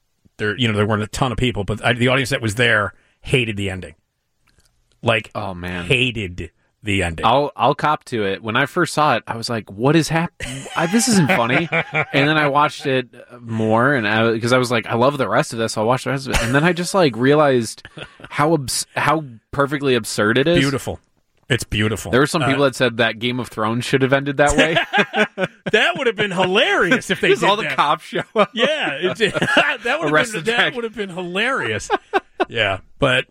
a ton of people, but the audience that was there hated the ending. Like, oh man, hated the ending. I'll cop to it. When I first saw it, I was like, "What is happening? This isn't funny." And then I watched it more, and because I was like, "I love the rest of this. I'll watch the rest of it." And then I just like realized how perfectly absurd it is. Beautiful. It's beautiful. There were some people that said that Game of Thrones should have ended that way. That would have been hilarious if they did all that. The cops show up. Yeah, that would have been hilarious. Yeah, but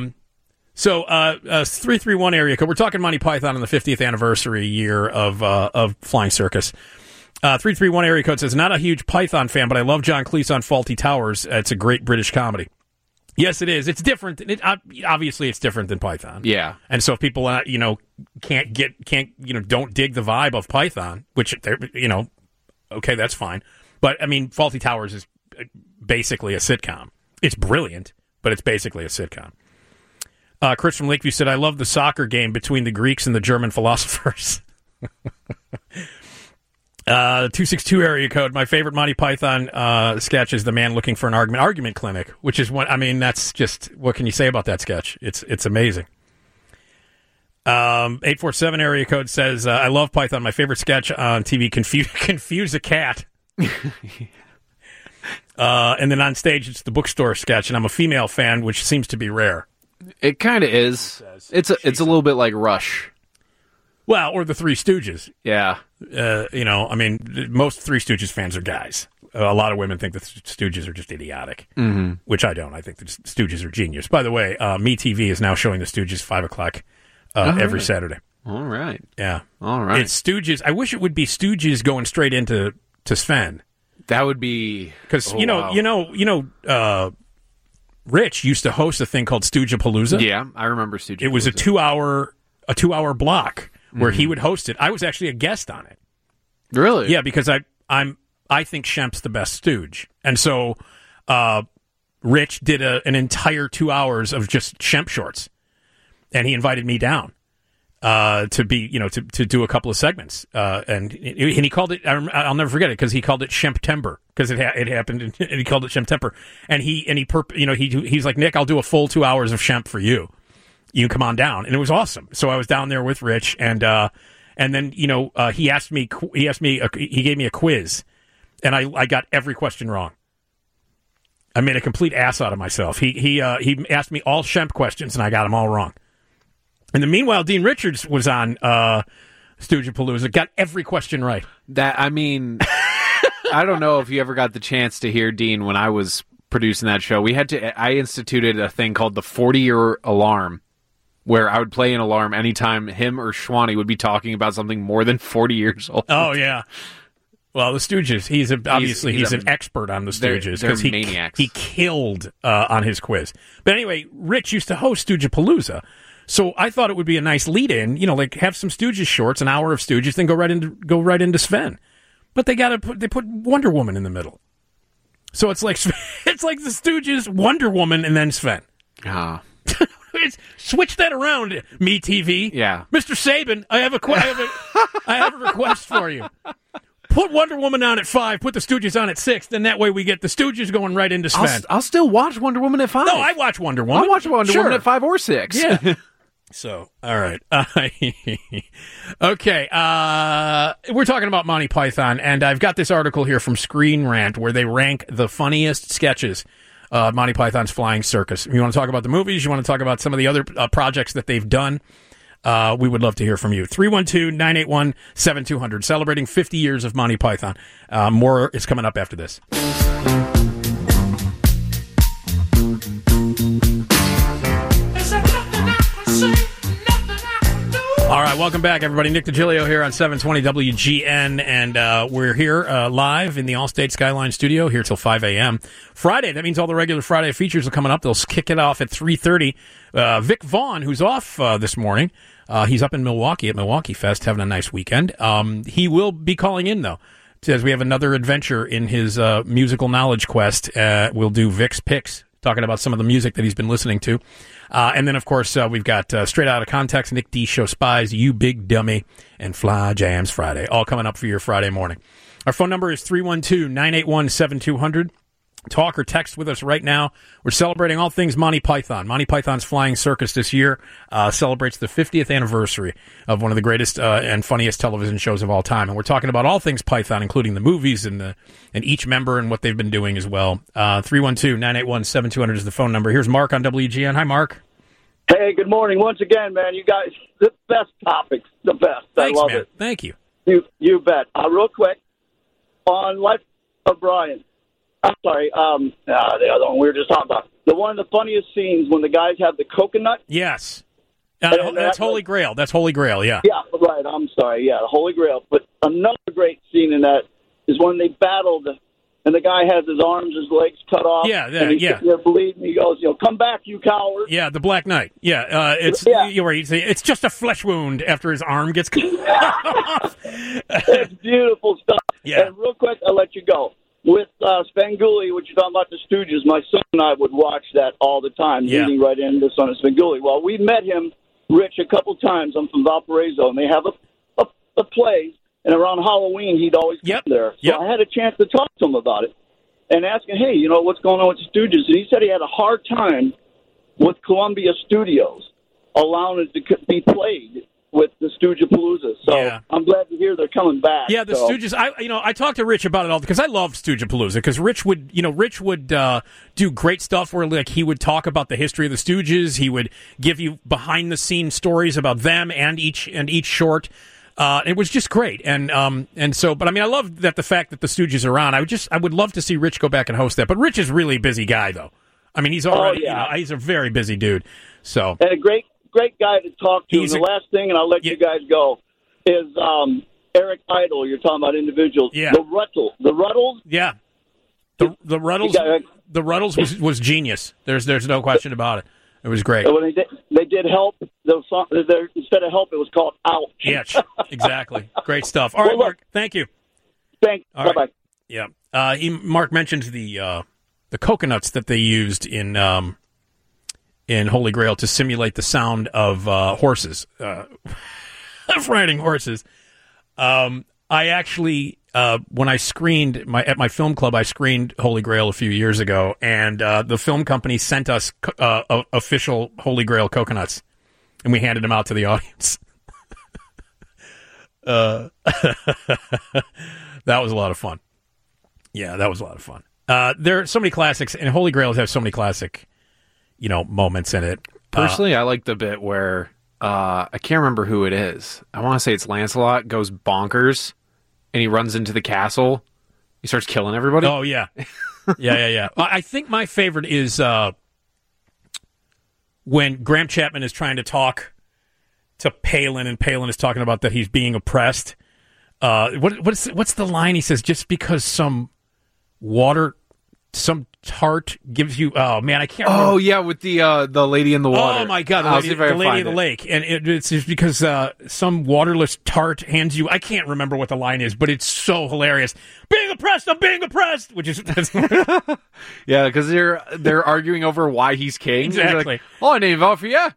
so 331 area code. We're talking Monty Python on the 50th anniversary year of Flying Circus. 331 area code says, not a huge Python fan, but I love John Cleese on Fawlty Towers. It's a great British comedy. Yes, it is. It's different. Obviously, it's different than Python. Yeah. And so if people, don't dig the vibe of Python, which they're, okay, that's fine. But I mean, Fawlty Towers is basically a sitcom. It's brilliant, but it's basically a sitcom. Chris from Lakeview said, I love the soccer game between the Greeks and the German philosophers. 262 area code. My favorite Monty Python sketch is the man looking for an argument clinic, which is that's just, what can you say about that sketch? It's amazing. 847 area code says, I love Python. My favorite sketch on TV, confuse a cat. And then on stage, it's the bookstore sketch, and I'm a female fan, which seems to be rare. It kind of is. It's a little bit like Rush. Well, or the Three Stooges. Yeah. Most Three Stooges fans are guys. a lot of women think the Stooges are just idiotic, Mhm. which I don't. I think the Stooges are genius. By the way, MeTV is now showing the Stooges 5 o'clock every right. Saturday. All right. Yeah. All right. It's Stooges. I wish it would be Stooges going straight into Sven. That would be because Rich used to host a thing called Stoogepalooza. Yeah, I remember Stoogepalooza. It was a 2-hour block where he would host it. I was actually a guest on it. Really? Yeah, because I think Shemp's the best Stooge, and so Rich did an entire 2 hours of just Shemp shorts, and he invited me down to be to do a couple of segments, and he called it. I'll never forget it because he called it Shemptember because it happened, and he called it Shemptember, and he's like, Nick, I'll do a full 2 hours of Shemp for you. You come on down, and it was awesome. So I was down there with Rich, and then he gave me a quiz, and I got every question wrong. I made a complete ass out of myself. He asked me all Shemp questions, and I got them all wrong. And then meanwhile, Dean Richards was on Stoogepalooza, got every question right. I don't know if you ever got the chance to hear Dean when I was producing that show. I instituted a thing called the 40-year alarm, where I would play an alarm anytime him or Schwanee would be talking about something more than 40 years old. Oh, yeah. Well, the Stooges, he's an expert on the Stooges because maniacs. He killed on his quiz. But anyway, Rich used to host Stoogepalooza, so I thought it would be a nice lead-in, like have some Stooges shorts, an hour of Stooges, then go right into Sven. But they put Wonder Woman in the middle, so it's like the Stooges, Wonder Woman, and then Sven. Ah. Switch that around, MeTV. Yeah, Mr. Saban, I have a request for you. Put Wonder Woman on at 5, put the Stooges on at 6, then that way we get the Stooges going right into Sven. I'll still watch Wonder Woman at 5. No, I watch Wonder Woman. I'll watch Wonder Woman at 5 or 6. Yeah. So, all right. Okay. We're talking about Monty Python, and I've got this article here from Screen Rant where they rank the funniest sketches. Monty Python's Flying Circus. You want to talk about the movies? You want to talk about some of the other projects that they've done? We would love to hear from you. 312-981-7200. Celebrating 50 years of Monty Python. More is coming up after this. All right, welcome back, everybody. Nick DiGilio here on 720 WGN, and we're here live in the Allstate Skyline studio here till 5 a.m. Friday, that means all the regular Friday features are coming up. They'll kick it off at 3:30. Vic Vaughn, who's off this morning, he's up in Milwaukee at Milwaukee Fest having a nice weekend. He will be calling in, though, as we have another adventure in his musical knowledge quest. We'll do Vic's Picks, talking about some of the music that he's been listening to. And then, of course, we've got Straight Outta Context, Nick D. Show Spies, You Big Dummy, and Fly Jams Friday, all coming up for your Friday morning. Our phone number is 312-981-7200. Talk or text with us right now. We're celebrating all things Monty Python. Monty Python's Flying Circus this year celebrates the 50th anniversary of one of the greatest and funniest television shows of all time. And we're talking about all things Python, including the movies and each member and what they've been doing as well. 312-981-7200 is the phone number. Here's Mark on WGN. Hi, Mark. Hey, good morning. Once again, man, you guys, the best topics, the best. Thanks, I love man. it. Thank you. You bet. Real quick, on Life of Brian. I'm sorry, the other one we were just talking about. One of the funniest scenes when the guys have the coconut. Yes. That's Holy Grail. That's Holy Grail, yeah. Yeah, right. I'm sorry. Yeah, the Holy Grail. But another great scene in that is when they battled, and the guy has his arms, his legs cut off. Yeah, and he's sitting there bleeding. He goes, come back, you coward. Yeah, the Black Knight. Yeah, you're right. It's just a flesh wound after his arm gets cut off. It's beautiful stuff. Yeah. And real quick, I'll let you go. With Svengoolie, which you're talking about the Stooges, my son and I would watch that all the time, leading right into Son of Svengoolie. Well, we met him, Rich, a couple times. I'm from Valparaiso, and they have a play, and around Halloween, he'd always come there. So I had a chance to talk to him about it and ask him, hey, what's going on with the Stooges? And he said he had a hard time with Columbia Studios allowing it to be played with the Stoogepalooza. So I'm glad to hear they're coming back. Yeah, the Stooges. I talked to Rich about it all because I love Stoogepalooza because Rich would do great stuff where he would talk about the history of the Stooges. He would give you behind the scenes stories about them and each short. It was just great, and so, but I mean, I love that the fact that the Stooges are on. I would love to see Rich go back and host that, but Rich is really a busy guy, though. I mean, he's already, he's a very busy dude. So, and a great guy to talk to. And the last thing, and I'll let you guys go, is Eric Idle. You're talking about individuals. Yeah. The Ruddles. Yeah. The Ruddles was genius. There's no question about it. It was great. So when they did Help, instead of Help, it was called Ouch. Yeah, exactly. Great stuff. All right, Mark. Thank you. Thanks. Bye bye. Yeah. Mark mentions the coconuts that they used in Holy Grail to simulate the sound of horses, of riding horses. I actually, when I screened at my film club, I screened Holy Grail a few years ago, and the film company sent us official Holy Grail coconuts, and we handed them out to the audience. That was a lot of fun. Yeah, that was a lot of fun. There are so many classics, and Holy Grails have so many classic, moments in it. Personally, I like the bit where I can't remember who it is. I want to say it's Lancelot goes bonkers. And he runs into the castle. He starts killing everybody. Oh, yeah. Yeah. I think my favorite is when Graham Chapman is trying to talk to Palin, and Palin is talking about that he's being oppressed. What's the line he says? Just because some tart gives you... Oh, man, I can't remember. Oh, yeah, with the lady in the water. Oh, my God, the lady in the lake. And it's just because some waterless tart hands you... I can't remember what the line is, but it's so hilarious. Being oppressed, I'm being oppressed! Which is... Yeah, because they're arguing over why he's king. Exactly. Like, I didn't vote for you.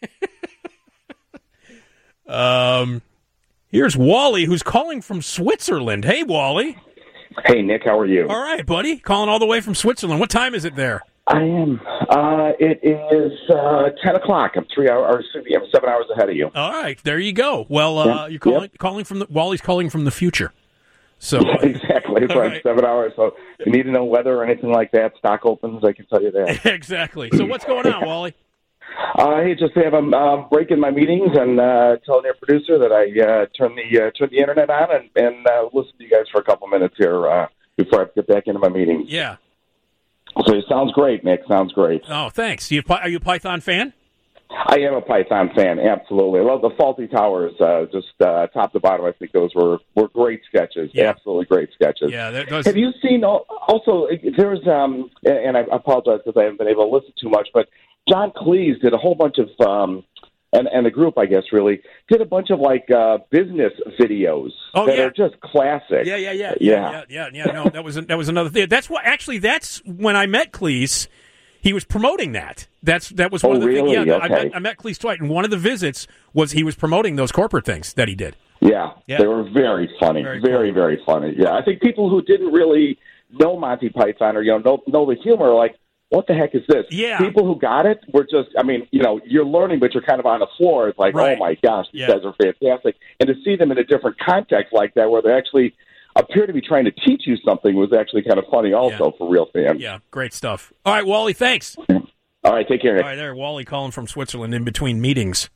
Here's Wally, who's calling from Switzerland. Hey, Wally. Hey, Nick, how are you? All right, buddy. Calling all the way from Switzerland. What time is it there? I am. It is 10 o'clock. I'm 7 hours ahead of you. All right, there you go. Well, you're calling from Wally's calling from the future. So exactly. So I'm 7 hours. So if you need to know weather or anything like that, stock opens, I can tell you that. Exactly. So what's going on, Wally? Hey, just have a break in my meetings and telling your producer that I turn the internet on and listen to you guys for a couple minutes here before I get back into my meetings. Yeah. So it sounds great, Nick. Sounds great. Oh, thanks. Are you a Python fan? I am a Python fan, absolutely. I love the Faulty Towers, just top to bottom. I think those were great sketches, absolutely great sketches. Yeah, Have you seen also? There's and I apologize because I haven't been able to listen too much, but John Cleese did a whole bunch of and the group, I guess, really did a bunch of business videos that are just classic. Yeah. No, that was another thing. That's when I met Cleese. He was promoting that. That was one of the things. Yeah, okay. I met Cleese twice, and one of the visits was he was promoting those corporate things that he did. Yeah. They were very funny, very funny. Yeah, I think people who didn't really know Monty Python or know the humor are like, what the heck is this? Yeah. People who got it were just, you're learning, but you're kind of on the floor. It's like, oh my gosh, these guys are fantastic. And to see them in a different context like that, where they actually appear to be trying to teach you something, was actually kind of funny also for real fans. Yeah, great stuff. All right, Wally, thanks. All right, take care, Nick. All right, there, Wally calling from Switzerland in between meetings.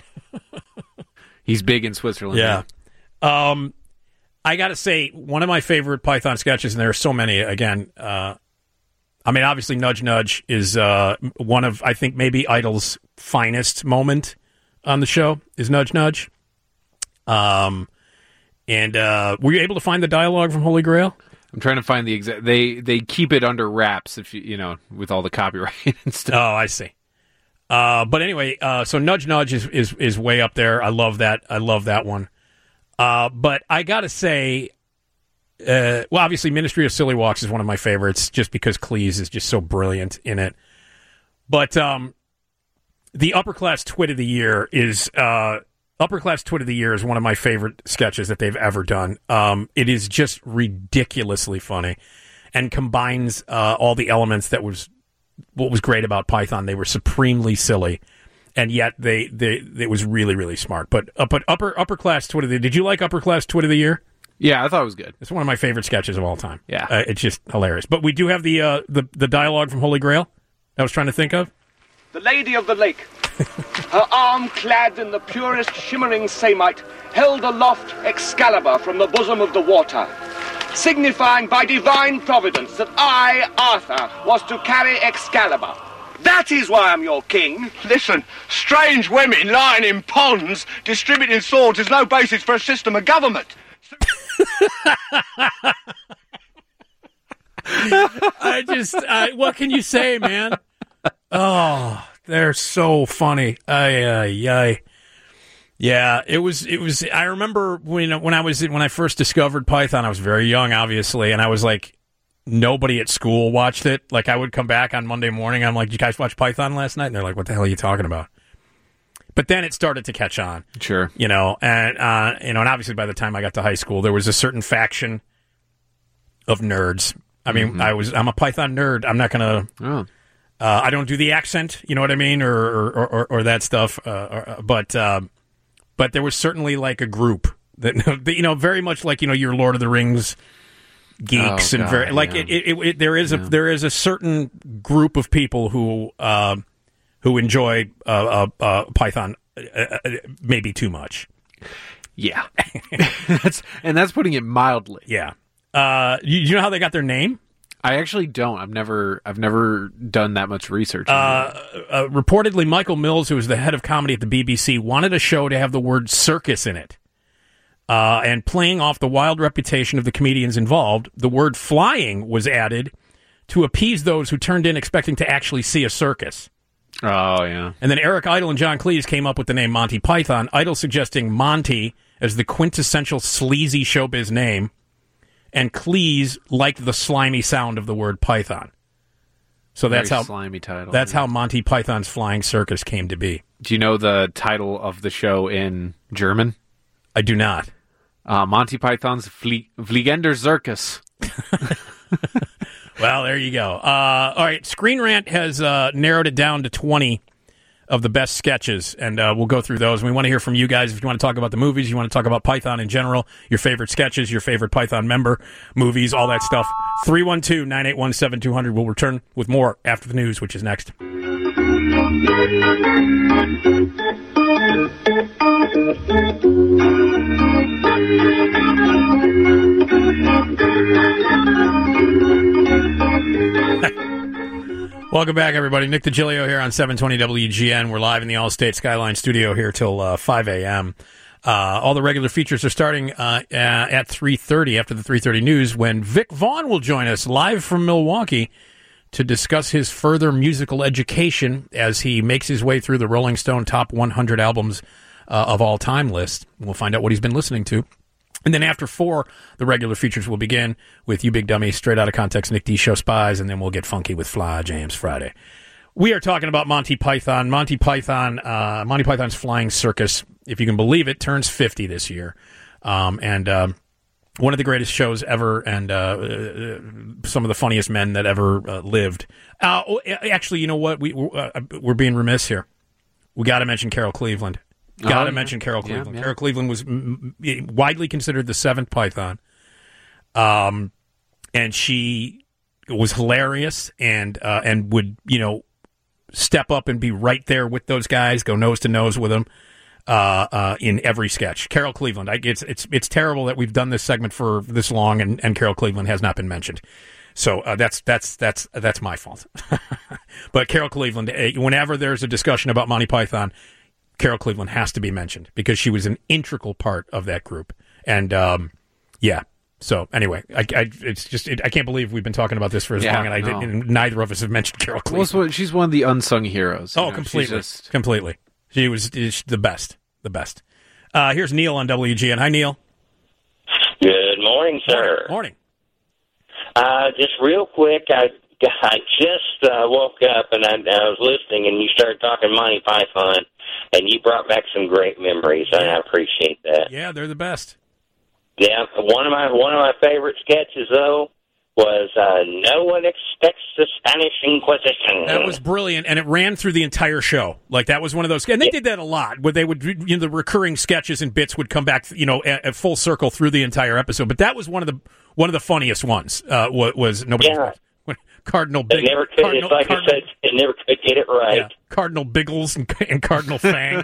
He's big in Switzerland. Yeah. I got to say, one of my favorite Python sketches, and there are so many, again, obviously Nudge Nudge is one of, I think, maybe Idle's finest moment on the show is Nudge Nudge. And were you able to find the dialogue from Holy Grail? I'm trying to find the exact. They keep it under wraps if you with all the copyright and stuff. Oh, I see. But anyway, so Nudge Nudge is way up there. I love that. I love that one. But I gotta say, obviously Ministry of Silly Walks is one of my favorites, just because Cleese is just so brilliant in it. But the Upper Class Twit of the Year is. Upper Class Twit of the Year is one of my favorite sketches that they've ever done. It is just ridiculously funny and combines all the elements that was what was great about Python. They were supremely silly, and yet it was really, really smart. But Upper Class Twit of the Year, did you like Upper Class Twit of the Year? Yeah, I thought it was good. It's one of my favorite sketches of all time. Yeah. It's just hilarious. But we do have the dialogue from Holy Grail I was trying to think of. The Lady of the Lake Her arm, clad in the purest shimmering samite, held aloft Excalibur from the bosom of the water, signifying by divine providence that I, Arthur, was to carry Excalibur. That is why I'm your king. Listen, strange women lying in ponds distributing swords is no basis for a system of government. What can you say, man? Oh, they're so funny. Yeah, it was. I remember when I first discovered Python, I was very young, obviously, and I was like, nobody at school watched it. Like, I would come back on Monday morning, I'm like, "Did you guys watch Python last night?" And they're like, "What the hell are you talking about?" But then it started to catch on. Sure. And obviously by the time I got to high school, there was a certain faction of nerds. I mean, I'm a Python nerd. I'm not going to, I don't do the accent, you know what I mean? Or that stuff. But there was certainly like a group that, very much like, your Lord of the Rings geeks there is a certain group of people who enjoy Python maybe too much. Yeah. that's putting it mildly. Yeah. You know how they got their name? I actually don't. I've never done that much research. Reportedly, Michael Mills, who was the head of comedy at the BBC, wanted a show to have the word circus in it. And playing off the wild reputation of the comedians involved, the word flying was added to appease those who turned in expecting to actually see a circus. Oh, yeah. And then Eric Idle and John Cleese came up with the name Monty Python, Idle suggesting Monty as the quintessential sleazy showbiz name, and Cleese liked the slimy sound of the word Python. So that's Very how slimy title. That's how Monty Python's Flying Circus came to be. Do you know the title of the show in German? I do not. Monty Python's Fliegender Circus. Well, there you go. All right, Screen Rant has narrowed it down to 20 of the best sketches, and we'll go through those. And we want to hear from you guys. If you want to talk about the movies, you want to talk about Python in general, your favorite sketches, your favorite Python member, movies, all that stuff. 312-981-7200. We'll return with more after the news, which is next. Welcome back, everybody. Nick DiGilio here on 720 WGN. We're live in the Allstate Skyline studio here till 5 a.m. All the regular features are starting at 3:30 after the 3:30 news, when Vic Vaughn will join us live from Milwaukee to discuss his further musical education as he makes his way through the Rolling Stone Top 100 Albums of All Time list. We'll find out what he's been listening to. And then after 4, the regular features will begin with You Big Dummy, Straight Outta Context, Nick D Show Spies, and then we'll get funky with Fly Jams Friday. We are talking about Monty Python. Monty Python's Flying Circus, if you can believe it, turns 50 this year. And one of the greatest shows ever, and some of the funniest men that ever lived. Actually, you know what? We're being remiss here. We got to mention Carol Cleveland. Mention Carol Cleveland. Yeah. Carol Cleveland was widely considered the seventh Python. And she was hilarious and would, step up and be right there with those guys, go nose to nose with them in every sketch. Carol Cleveland. It's terrible that we've done this segment for this long and Carol Cleveland has not been mentioned. So that's my fault. But Carol Cleveland, whenever there's a discussion about Monty Python, Carol Cleveland has to be mentioned because she was an integral part of that group. And, yeah. So anyway, I can't believe we've been talking about this for as long, and neither of us have mentioned Carol Cleveland. Well, she's one of the unsung heroes. Completely. Completely. She was the best. The best. Here's Neil on WGN. Hi, Neil. Good morning, sir. Morning. Just real quick, I just woke up and I was listening, and you started talking Monty Python, and you brought back some great memories, and I appreciate that. Yeah, they're the best. Yeah, one of my favorite sketches though was No One Expects the Spanish Inquisition. That was brilliant, and it ran through the entire show. Like, that was one of those, and they did that a lot, where they would, the recurring sketches and bits would come back, at full circle through the entire episode. But that was one of the funniest ones. Was Nobody Cardinal They Big. never could. Cardinal, It's like I said, they never could get it right. yeah, Cardinal Biggles and Cardinal Fang.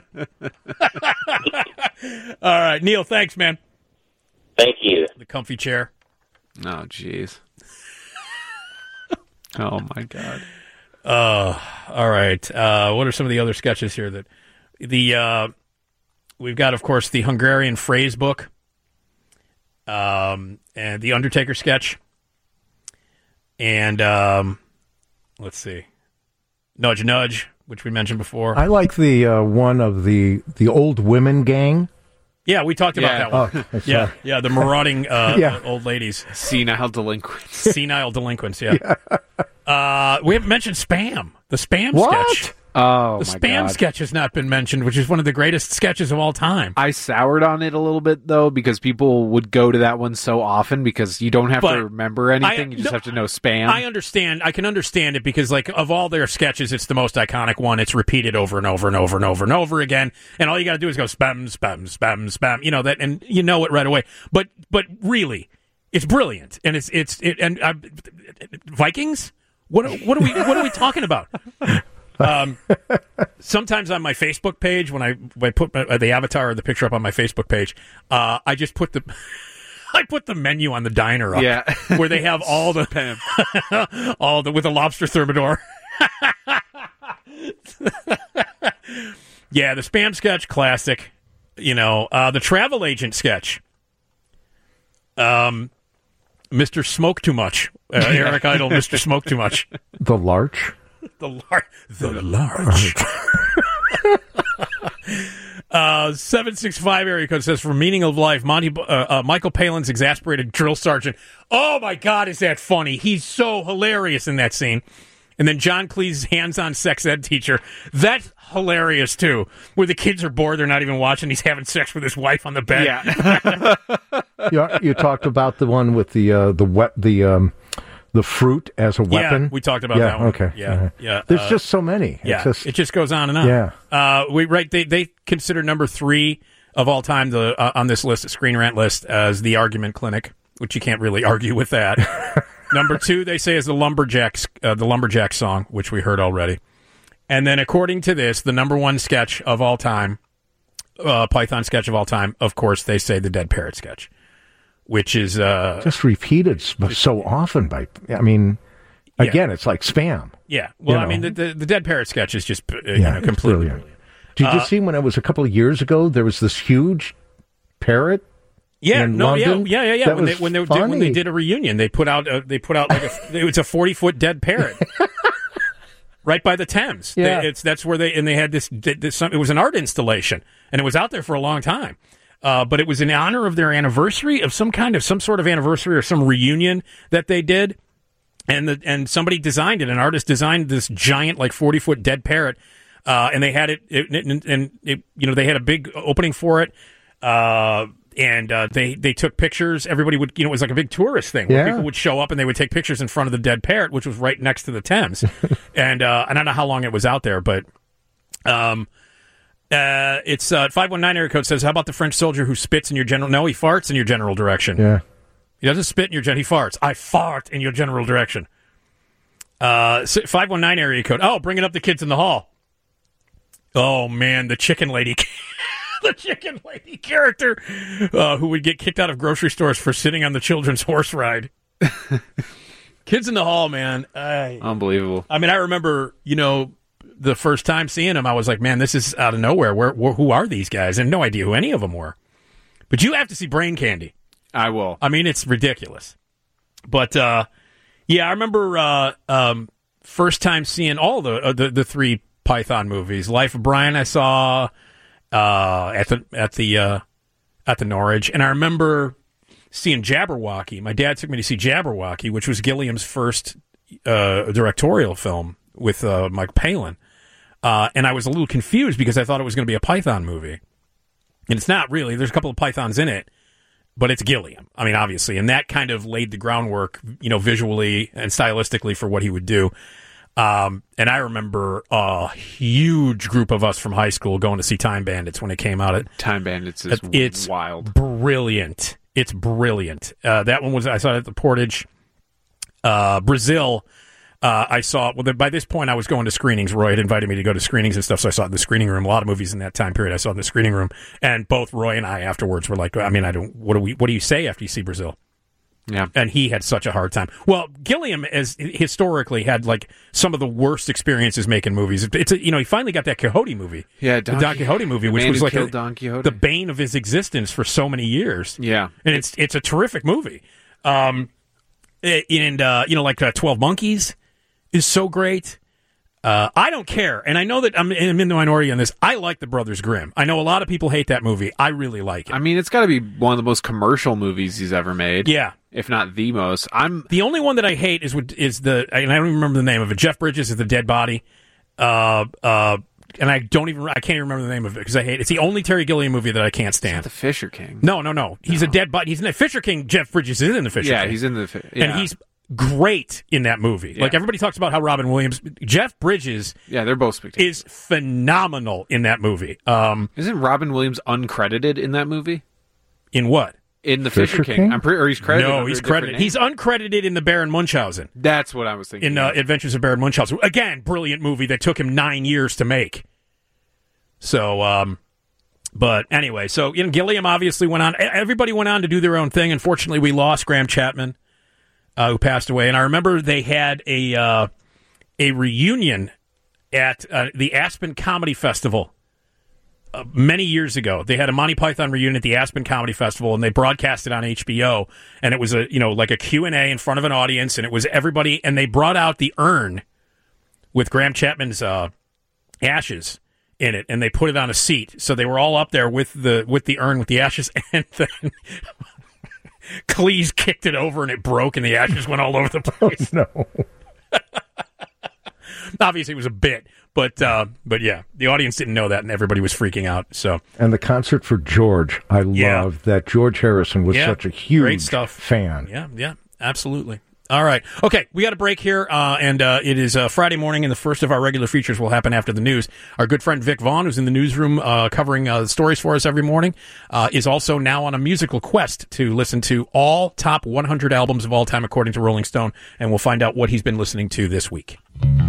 All right, Neil. Thanks, man. Thank you. The comfy chair. Oh, jeez. Oh my God. All right. What are some of the other sketches here that we've got? Of course, the Hungarian phrase book, and the Undertaker sketch, and let's see, Nudge Nudge, which we mentioned before. I like the one of the old women gang. Yeah, we talked about that one. Oh, sorry. Yeah, the marauding Yeah. old ladies. Senile delinquents. Senile delinquents, yeah. We haven't mentioned Spam. The Spam What? sketch. Oh, The my Spam God. sketch has not been mentioned, which is one of the greatest sketches of all time. I soured on it a little bit, though, because people would go to that one so often because you don't have But to remember anything. You just have to know Spam. I understand. I can understand it because, like, of all their sketches, it's the most iconic one. It's repeated over and over and over and over and over again. And all you got to do is go spam, spam, spam, spam. You know that, and you know it right away. But really, it's brilliant. And Vikings. What are we talking about? Sometimes on my Facebook page, when I put the avatar or the picture up on my Facebook page, I just put the menu on the diner up, Yeah. where they have all the with a lobster thermidor. Yeah, the Spam sketch, classic. You know, the travel agent sketch. Mr. Smoke Too Much. Eric Idle, Mr. Smoke Too Much. The Larch. The large. 765 area code says, for Meaning of Life, Michael Palin's exasperated drill sergeant. Oh, my God, is that funny? He's so hilarious in that scene. And then John Cleese's hands-on sex ed teacher. That's hilarious, too. Where the kids are bored, they're not even watching. He's having sex with his wife on the bed. Yeah. You talked about the one with the fruit as a weapon. Yeah, we talked about that one. Okay. Yeah, yeah. There's just so many. Yeah, it just goes on and on. Yeah. They consider number 3 of all time on this list, the Screen Rant list, as the Argument Clinic, which you can't really argue with that. Number 2, they say, is the Lumberjack song, which we heard already. And then, according to this, the number 1 sketch of all time, Python sketch of all time, of course, they say the Dead Parrot sketch, which is just repeated so often again, it's like Spam. Yeah. Well, You I mean, know. the Dead Parrot sketch is just It's completely brilliant. Did you see when it was a couple of years ago? There was this huge parrot. in London? Yeah. That When was they did a reunion, they put out like it was a 40-foot dead parrot. Right by the Thames. Yeah. That's where they had this. It was an art installation, and it was out there for a long time. But it was in honor of their anniversary of some sort of anniversary or some reunion that they did, and somebody designed it. An artist designed this giant, like 40-foot dead parrot, and they had they had a big opening for it. And they took pictures. Everybody would, it was like a big tourist thing where people would show up and they would take pictures in front of the dead parrot, which was right next to the Thames. And I don't know how long it was out there, but it's 519 area code says, how about the French soldier who spits in your general? No, he farts in your general direction. Yeah. He doesn't spit in your he farts. I fart in your general direction. 519 area code. Oh, bringing up the kids in the hall. Oh, man, the chicken lady. The chicken lady character who would get kicked out of grocery stores for sitting on the children's horse ride. Kids in the hall, man. Unbelievable. I mean, I remember, the first time seeing him, I was like, man, this is out of nowhere. Who are these guys? I had no idea who any of them were. But you have to see Brain Candy. I will. I mean, it's ridiculous. But, I remember first time seeing all the 3 Python movies. Life of Brian I saw at the Norwich, and I remember seeing Jabberwocky. My dad took me to see Jabberwocky, which was Gilliam's first directorial film with Mike Palin, and I was a little confused because I thought it was going to be a Python movie, and it's not really. There's a couple of Pythons in it, but it's Gilliam. I mean, obviously, and that kind of laid the groundwork, visually and stylistically for what he would do. And I remember a huge group of us from high school going to see Time Bandits when it came out. Time Bandits is it's wild. Brilliant. It's brilliant. That one I saw it at the Portage. Brazil, I saw, by this point I was going to screenings. Roy had invited me to go to screenings and stuff, so I saw it in the screening room. A lot of movies in that time period I saw in the screening room, and both Roy and I afterwards were like, I mean, what do you say after you see Brazil? Yeah. And he had such a hard time. Well, Gilliam has historically had like some of the worst experiences making movies. He finally got that Quixote movie. Yeah, the Don Quixote movie, which was like Don Quixote. the bane of his existence for so many years. Yeah. And it's a terrific movie. Like 12 Monkeys is so great. I don't care, and I know that I'm in the minority on this. I like The Brothers Grimm. I know a lot of people hate that movie. I really like it. I mean, it's got to be one of the most commercial movies he's ever made. Yeah. If not the most. The only one that I hate is and I don't even remember the name of it. Jeff Bridges is the dead body. And I can't even remember the name of it because I hate it. It's the only Terry Gilliam movie that I can't stand. The Fisher King. No. He's a dead body. He's in the Fisher King. Jeff Bridges is in the Fisher King. Yeah, he's in the and he's great in that movie. Yeah. Like everybody talks about how Robin Williams, Jeff Bridges, they're both spectacular. Is phenomenal in that movie. Isn't Robin Williams uncredited in that movie? In what? In the Fisher King? Or he's credited. No, he's credited. He's uncredited in the Baron Munchausen. That's what I was thinking. In Adventures of Baron Munchausen. Again, brilliant movie that took him 9 years to make. So, but anyway, so Gilliam obviously went on. Everybody went on to do their own thing. Unfortunately, we lost Graham Chapman. Who passed away. And I remember they had a reunion at the Aspen Comedy Festival many years ago. They had a Monty Python reunion at the Aspen Comedy Festival, and they broadcast it on HBO. And it was like a Q&A in front of an audience, and it was everybody. And they brought out the urn with Graham Chapman's ashes in it, and they put it on a seat. So they were all up there with the urn with the ashes, and then Cleese kicked it over and it broke and the ashes went all over the place. Oh, no. Obviously it was a bit, but yeah, the audience didn't know that and everybody was freaking out. So and the concert for George, I love that George Harrison was such a huge great stuff. fan. Yeah, absolutely. All right. Okay, we got a break here, and it is Friday morning, and the first of our regular features will happen after the news. Our good friend Vic Vaughn, who's in the newsroom covering the stories for us every morning, is also now on a musical quest to listen to all top 100 albums of all time, according to Rolling Stone, and we'll find out what he's been listening to this week.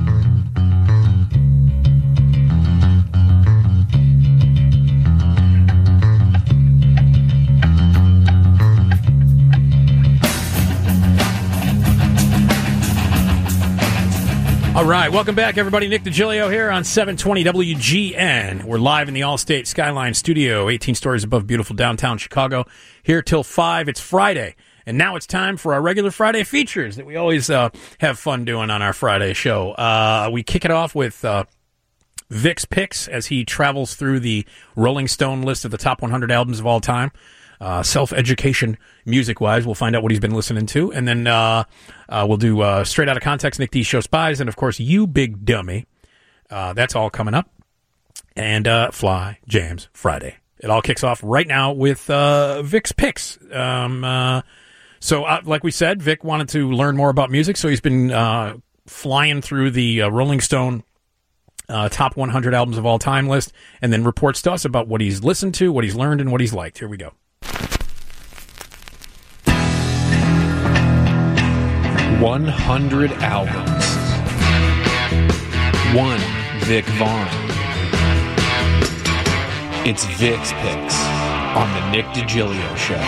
All right, welcome back, everybody. Nick DiGilio here on 720 WGN. We're live in the Allstate Skyline Studio, 18 stories above beautiful downtown Chicago. Here till 5. It's Friday, and now it's time for our regular Friday features that we always have fun doing on our Friday show. We kick it off with Vic's picks as he travels through the Rolling Stone list of the top 100 albums of all time. Self-education music-wise. We'll find out what he's been listening to. And then we'll do Straight Outta Context, Nick D Show Spies, and, of course, You Big Dummy. That's all coming up. And Fly Jams Friday. It all kicks off right now with Vic's picks. So, like we said, Vic wanted to learn more about music, so he's been flying through the Rolling Stone top 100 albums of all time list, and then reports to us about what he's listened to, what he's learned, and what he's liked. Here we go. 100 albums. 1 Vic Vaughn. It's Vic's Picks on the Nick DiGilio Show.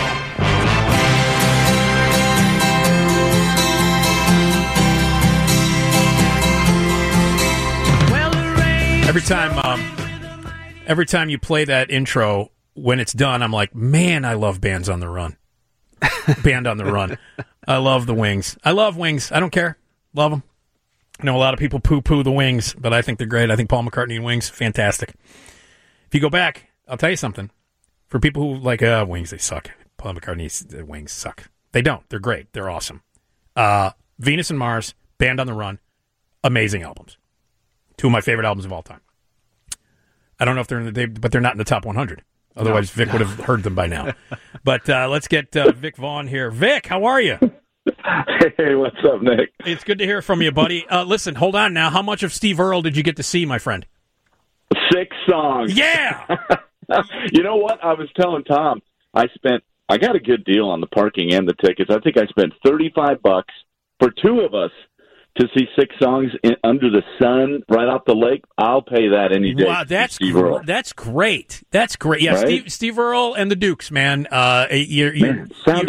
Every time you play that intro, when it's done, I'm like, man, I love Bands on the Run. Band on the Run. I love the Wings. I love Wings. I don't care. Love them. I know a lot of people poo-poo the Wings, but I think they're great. I think Paul McCartney and Wings, fantastic. If you go back, I'll tell you something. For people who like, Wings, they suck. Paul McCartney's Wings suck. They don't. They're great. They're awesome. Venus and Mars, Band on the Run, amazing albums. 2 of my favorite albums of all time. I don't know if but they're not in the top 100. Otherwise, Vic would have heard them by now. But let's get Vic Vaughn here. Vic, how are you? Hey, what's up, Nick? It's good to hear from you, buddy. Listen, hold on now. How much of Steve Earle did you get to see, my friend? 6 songs. Yeah! You know what? I was telling Tom, I got a good deal on the parking and the tickets. I think I spent $35 for 2 of us to see 6 songs under the sun right off the lake, I'll pay that any day. Wow, that's great. That's great. Yeah, Right? Steve Earle and the Dukes, man. The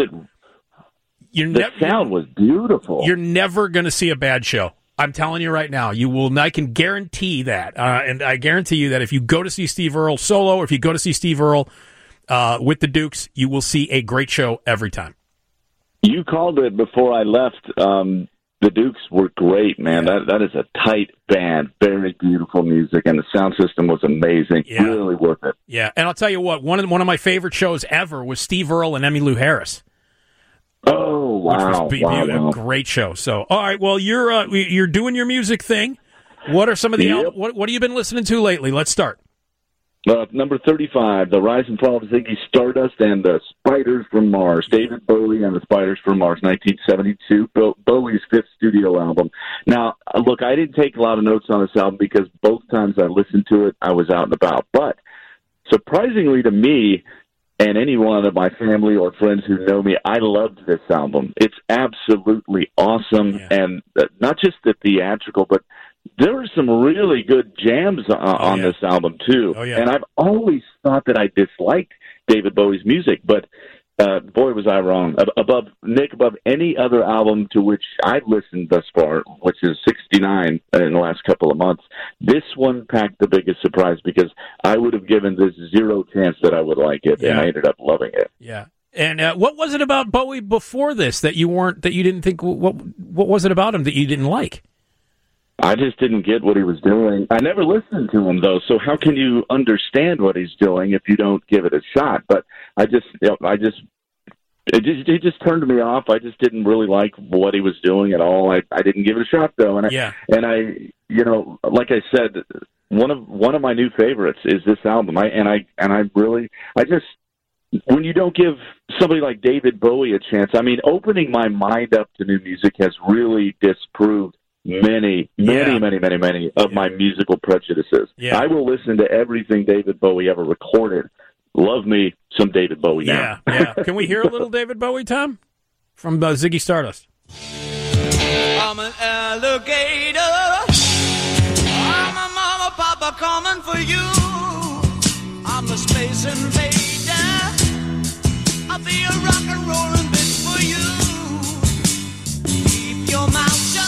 sound was beautiful. You're never going to see a bad show. I'm telling you right now, you will. I can guarantee that, and I guarantee you that if you go to see Steve Earle solo, or if you go to see Steve Earle with the Dukes, you will see a great show every time. You called it before I left. The Dukes were great, man. That is a tight band, very beautiful music, and the sound system was amazing. Yeah. Really worth it. Yeah, and I'll tell you what, one of my favorite shows ever was Steve Earle and Emmylou Harris. Oh, wow. Which was a great show. So, all right, well, you're doing your music thing. What are some of the what have you been listening to lately? Let's start. Number 35, The Rise and Fall of Ziggy Stardust and the Spiders from Mars. David Bowie and the Spiders from Mars, 1972, Bowie's 5th studio album. Now, look, I didn't take a lot of notes on this album because both times I listened to it, I was out and about. But surprisingly to me, and anyone of my family or friends who know me, I loved this album. It's absolutely awesome, and not just the theatrical, but there are some really good jams on this album, too. And I've always thought that I disliked David Bowie's music, but boy, was I wrong. Above any other album to which I've listened thus far, which is 69 in the last couple of months, this one packed the biggest surprise because I would have given this zero chance that I would like it, and I ended up loving it. Yeah. And what was it about Bowie before this that you didn't think? What was it about him that you didn't like? I just didn't get what he was doing. I never listened to him, though, so how can you understand what he's doing if you don't give it a shot? But it just turned me off. I just didn't really like what he was doing at all. I didn't give it a shot, though. And I like I said, one of my new favorites is this album. When you don't give somebody like David Bowie a chance, I mean, opening my mind up to new music has really disproved many of my musical prejudices. I will listen to everything David Bowie ever recorded. Love me some David Bowie now. Yeah. Can we hear a little David Bowie, Tom? From Ziggy Stardust. I'm an alligator. I'm a mama, papa coming for you. I'm a space invader. I'll be a rock and rollin' bitch for you. Keep your mouth shut.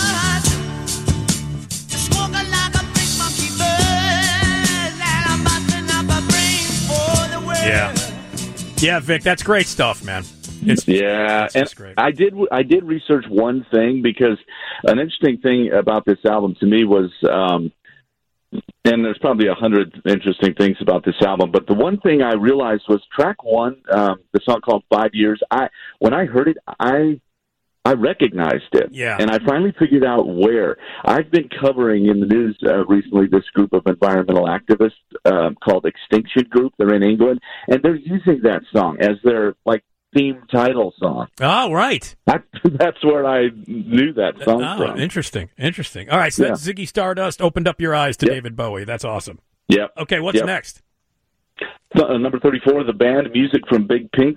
Just walking like a big monkey bird. And I'm busting up a brain for the world. Yeah, Vic, that's great stuff, man. It's great. I did research one thing because an interesting thing about this album to me was, and there's probably 100 interesting things about this album, but the one thing I realized was track 1, the song called 5 Years. When I heard it, I recognized it. Yeah. And I finally figured out where. I've been covering in the news recently this group of environmental activists called Extinction Group. They're in England, and they're using that song as their theme title song. Oh, right. That's where I knew that song from. Interesting. All right, so that's Ziggy Stardust opened up your eyes to David Bowie. That's awesome. Yep. Okay, what's next? Number 34, the band Music from Big Pink,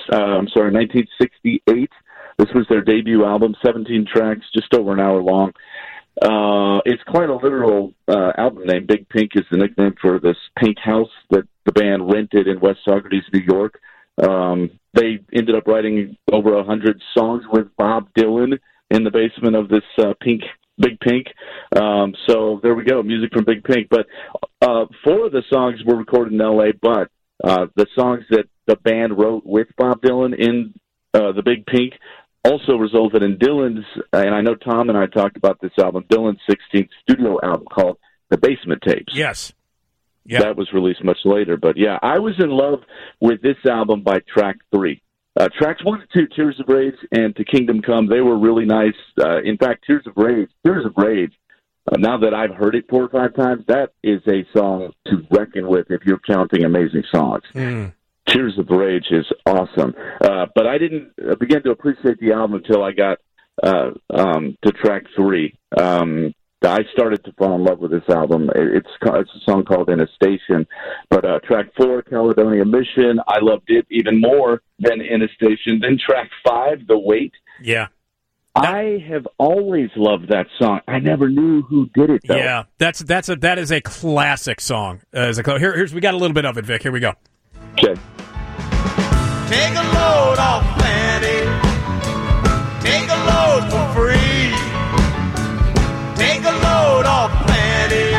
1968. This was their debut album, 17 tracks, just over an hour long. It's quite a literal album name. Big Pink is the nickname for this pink house that the band rented in West Socrates, New York. They ended up writing over 100 songs with Bob Dylan in the basement of this Big Pink. So there we go, Music from Big Pink. But 4 of the songs were recorded in L.A., but the songs that the band wrote with Bob Dylan in the Big Pink also resulted in Dylan's, and I know Tom and I talked about this album, Dylan's 16th studio album called The Basement Tapes. Yes. Yep. That was released much later. But, I was in love with this album by track 3. Tracks 1 and 2, Tears of Rage and To Kingdom Come, they were really nice. In fact, Tears of Rage, now that I've heard it 4 or 5 times, that is a song to reckon with if you're counting amazing songs. Tears of Rage is awesome. But I didn't begin to appreciate the album until I got to track 3. I started to fall in love with this album. It's a song called In a Station. But track 4, Caledonia Mission, I loved it even more than In a Station. Then track 5, The Wait. Yeah. I have always loved that song. I never knew who did it, though. Yeah, that is a classic song. Here's we got a little bit of it, Vic. Here we go. Okay. Take a load off Fanny. Take a load for free. Take a load off Fanny.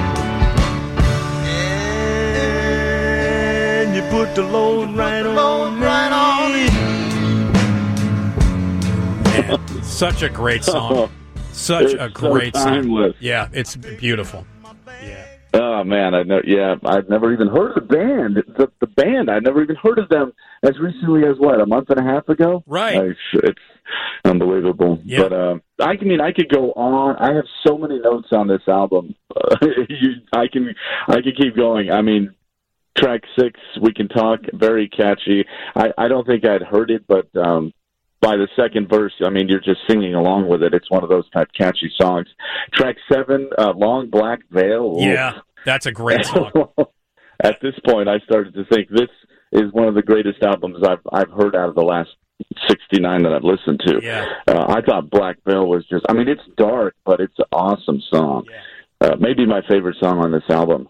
And you put the load right on me. Man, such a great song. Such a great song. Yeah, it's beautiful. Oh man, I know. Yeah, I've never even heard of the band. The band, I've never even heard of them as recently as a month and a half ago. Right. It's unbelievable. Yeah. But I could go on. I have so many notes on this album. I can keep going. I mean, track 6, We Can Talk, very catchy. I don't think I'd heard it, but by the second verse, I mean, you're just singing along with it. It's one of those type catchy songs. Track 7, Long Black Veil. Yeah, that's a great song. At this point, I started to think this is one of the greatest albums I've heard out of the last 69 that I've listened to. Yeah. I thought Black Veil was just, I mean, it's dark, but it's an awesome song. Yeah. Maybe my favorite song on this album.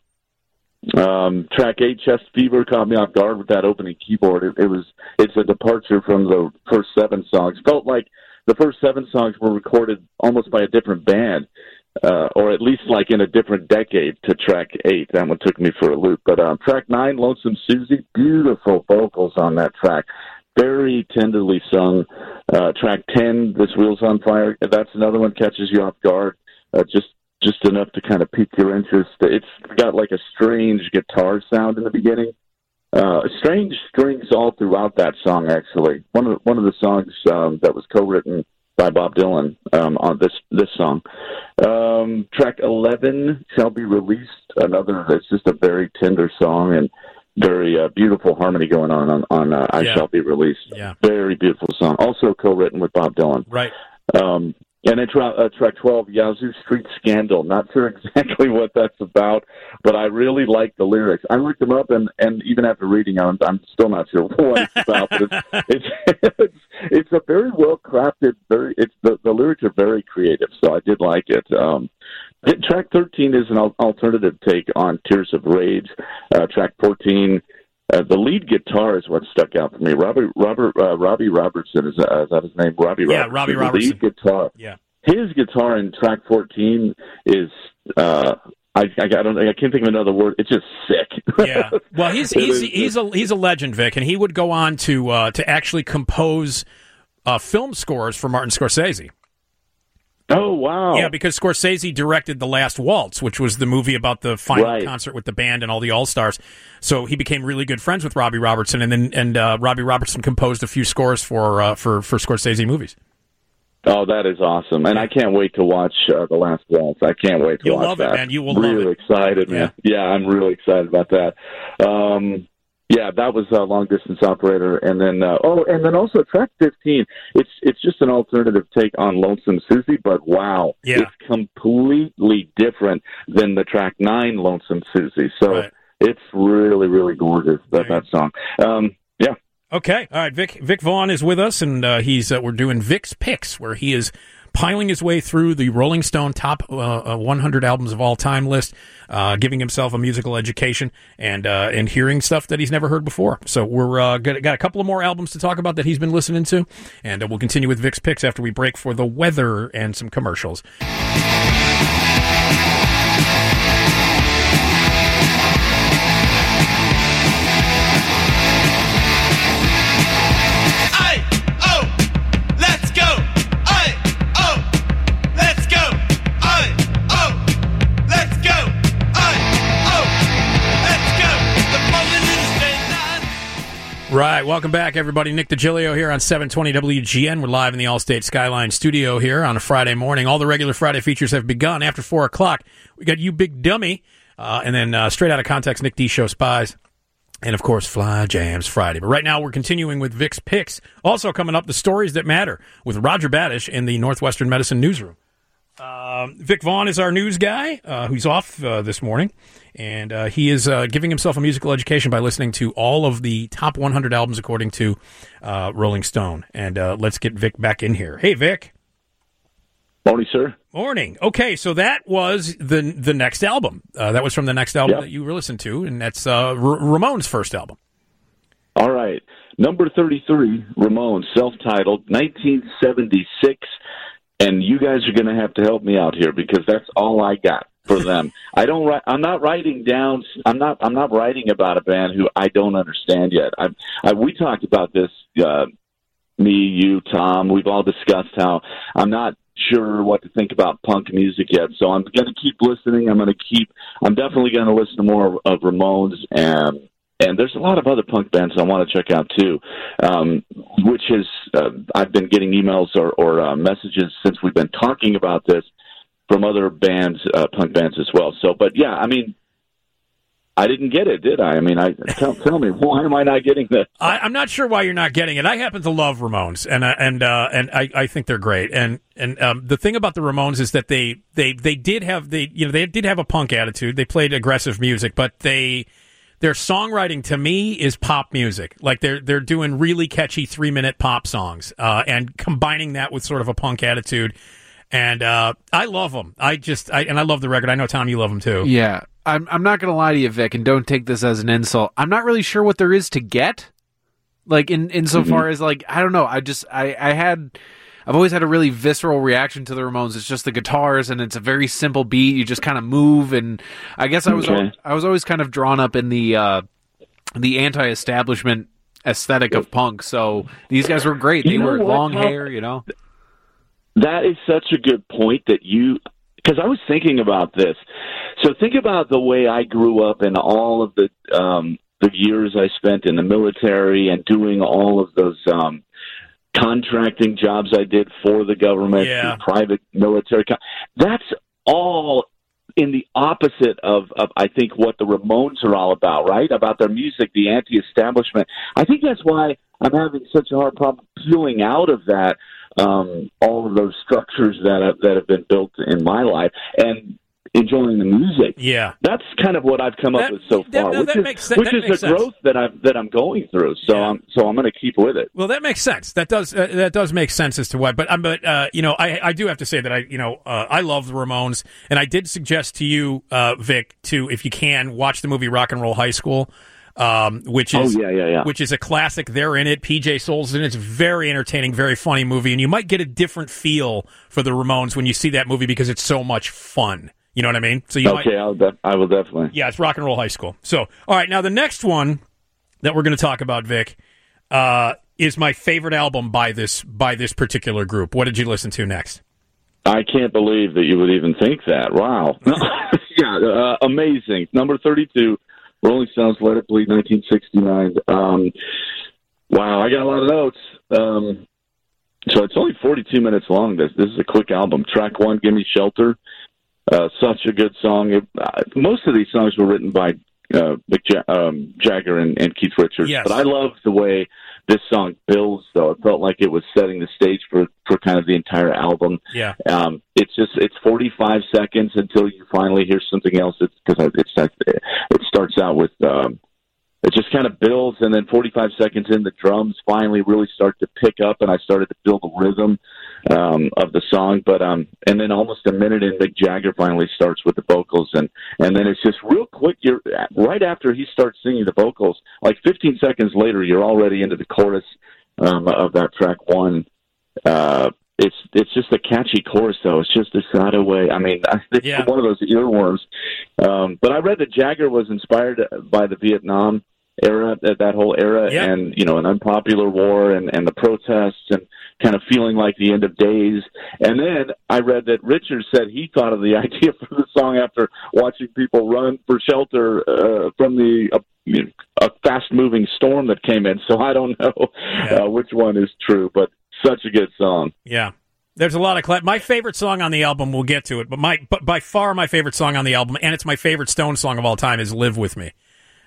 Track 8, Chest Fever, caught me off guard with that opening keyboard. It's a departure from the first 7 songs. Felt like the first 7 songs were recorded almost by a different band, or at least like in a different decade to track 8. That one took me for a loop. But track 9, Lonesome Susie, beautiful vocals on that track. Very tenderly sung. Track 10, This Wheel's on Fire. That's another one catches you off guard. Just enough to kind of pique your interest. It's got like a strange guitar sound in the beginning. Strange strings all throughout that song, actually. One of the songs that was co-written by Bob Dylan on this song. Track 11, Shall Be Released. That's just a very tender song and very beautiful harmony going on I Shall Be Released. Yeah. Very beautiful song. Also co-written with Bob Dylan. Right. And then track 12, Yazoo Street Scandal. Not sure exactly what that's about, but I really like the lyrics. I looked them up, and even after reading them, I'm still not sure what it's about. But it's a very well crafted. The lyrics are very creative, so I did like it. Track 13 is an alternative take on Tears of Rage. Track 14. The lead guitar is what stuck out for me. Robbie Robertson, is that his name? Robbie Robertson. Yeah, Robbie Robertson. The lead guitar. Yeah. His guitar in track 14 is I can't think of another word. It's just sick. Yeah. Well, he's a legend, Vic, and he would go on to actually compose film scores for Martin Scorsese. Oh, wow. Yeah, because Scorsese directed The Last Waltz, which was the movie about the final concert with the band and all the all-stars. So he became really good friends with Robbie Robertson, and Robbie Robertson composed a few scores for Scorsese movies. Oh, that is awesome. And I can't wait to watch The Last Waltz. I can't wait to You'll watch love that. it, man. You will really love it. Excited, man. Yeah, I'm really excited about that. Yeah, that was Long Distance Operator, and then also track 15. It's just an alternative take on Lonesome Susie, but wow, it's completely different than the track 9 Lonesome Susie. So it's really, really gorgeous that song. Yeah. Okay, all right. Vic Vaughn is with us, and we're doing Vic's Picks, where he is piling his way through the Rolling Stone top 100 albums of all time list, giving himself a musical education and hearing stuff that he's never heard before. So we're got a couple of more albums to talk about that he's been listening to, and we'll continue with Vic's Picks after we break for the weather and some commercials. Right, welcome back, everybody. Nick DiGilio here on 720 WGN. We're live in the Allstate Skyline studio here on a Friday morning. All the regular Friday features have begun after 4 o'clock. We got You Big Dummy, and then straight out of context, Nick D Show Spies, and, of course, Fly Jams Friday. But right now, we're continuing with Vic's Picks. Also coming up, The Stories That Matter with Roger Badish in the Northwestern Medicine Newsroom. Vic Vaughn is our news guy, who's off this morning, and he is giving himself a musical education by listening to all of the top 100 albums according to Rolling Stone. And let's get Vic back in here. Hey, Vic. Morning, sir. Morning. Okay, so that was the next album. That was from the next album that you were listening to, and that's Ramones' first album. All right. Number 33, Ramones, self-titled, 1976. And you guys are going to have to help me out here because that's all I got for them. I'm not writing about a band who I don't understand yet. We talked about this, me, you, Tom. We've all discussed how I'm not sure what to think about punk music yet. So I'm going to keep listening. I'm definitely going to listen to more of Ramones, and there's a lot of other punk bands I want to check out too, which is I've been getting emails or messages since we've been talking about this from other bands, punk bands as well. So, but yeah, I mean, I didn't get it, did I? I mean, tell me, why am I not getting this? I'm not sure why you're not getting it. I happen to love Ramones, and I think they're great. And the thing about the Ramones is that they did have a punk attitude. They played aggressive music, but their songwriting to me is pop music. Like they're doing really catchy 3-minute pop songs, and combining that with sort of a punk attitude. And I love them. I love the record. I know, Tom, you love them too. Yeah. I'm not going to lie to you, Vic, and don't take this as an insult. I'm not really sure what there is to get. Like insofar as like, I don't know. I've always had a really visceral reaction to the Ramones. It's just the guitars, and it's a very simple beat. You just kind of move, and I guess I was always kind of drawn up in the anti-establishment aesthetic of punk. So these guys were great. They were long hair, you know. That is such a good point because I was thinking about this. So think about the way I grew up and all of the years I spent in the military and doing all of those contracting jobs I did for the government, private military. That's all in the opposite of I think what the Ramones are all about, right? About their music, the anti-establishment. I think that's why I'm having such a hard problem peeling out of that. All of those structures that have been built in my life and enjoying the music. Yeah, that's kind of what I've come up with so far, which is the growth that I'm going through. So I'm going to keep with it. Well, that makes sense. That does make sense as to why. But I do have to say that I love the Ramones, and I did suggest to you, Vic, to if you can watch the movie Rock and Roll High School. Which is a classic. They're in it. PJ Soul's in it. It's a very entertaining, very funny movie, and you might get a different feel for the Ramones when you see that movie because it's so much fun. You know what I mean? So I will definitely. Yeah, it's Rock and Roll High School. So, all right, now the next one that we're going to talk about, Vic, is my favorite album by this particular group. What did you listen to next? I can't believe that you would even think that. Wow. Amazing. Number 32. Rolling Stones, Let It Bleed, 1969. Wow, I got a lot of notes. So it's only 42 minutes long. This is a quick album. Track 1, Gimme Shelter. Such a good song. Most of these songs were written by Mick Jagger and Keith Richards. Yes. But I love the way this song builds, though. It felt like it was setting the stage for kind of the entire album. Yeah. It's 45 seconds until you finally hear something else. It starts out with it just kind of builds, and then 45 seconds in, the drums finally really start to pick up, and I started to feel the rhythm of the song. But and then almost a minute in, Mick Jagger finally starts with the vocals, and then it's just real quick. You're right after he starts singing the vocals, like 15 seconds later, you're already into the chorus of that track 1. It's just a catchy chorus, though. It's just a sad way. I mean, it's one of those earworms. But I read that Jagger was inspired by the Vietnam era, that whole era, and an unpopular war and the protests and kind of feeling like the end of days. And then I read that Richard said he thought of the idea for the song after watching people run for shelter from a fast-moving storm that came in. So I don't know which one is true, but such a good song. Yeah. There's a lot of my favorite song on the album, we'll get to it, but by far my favorite song on the album, and it's my favorite Stone song of all time, is Live With Me.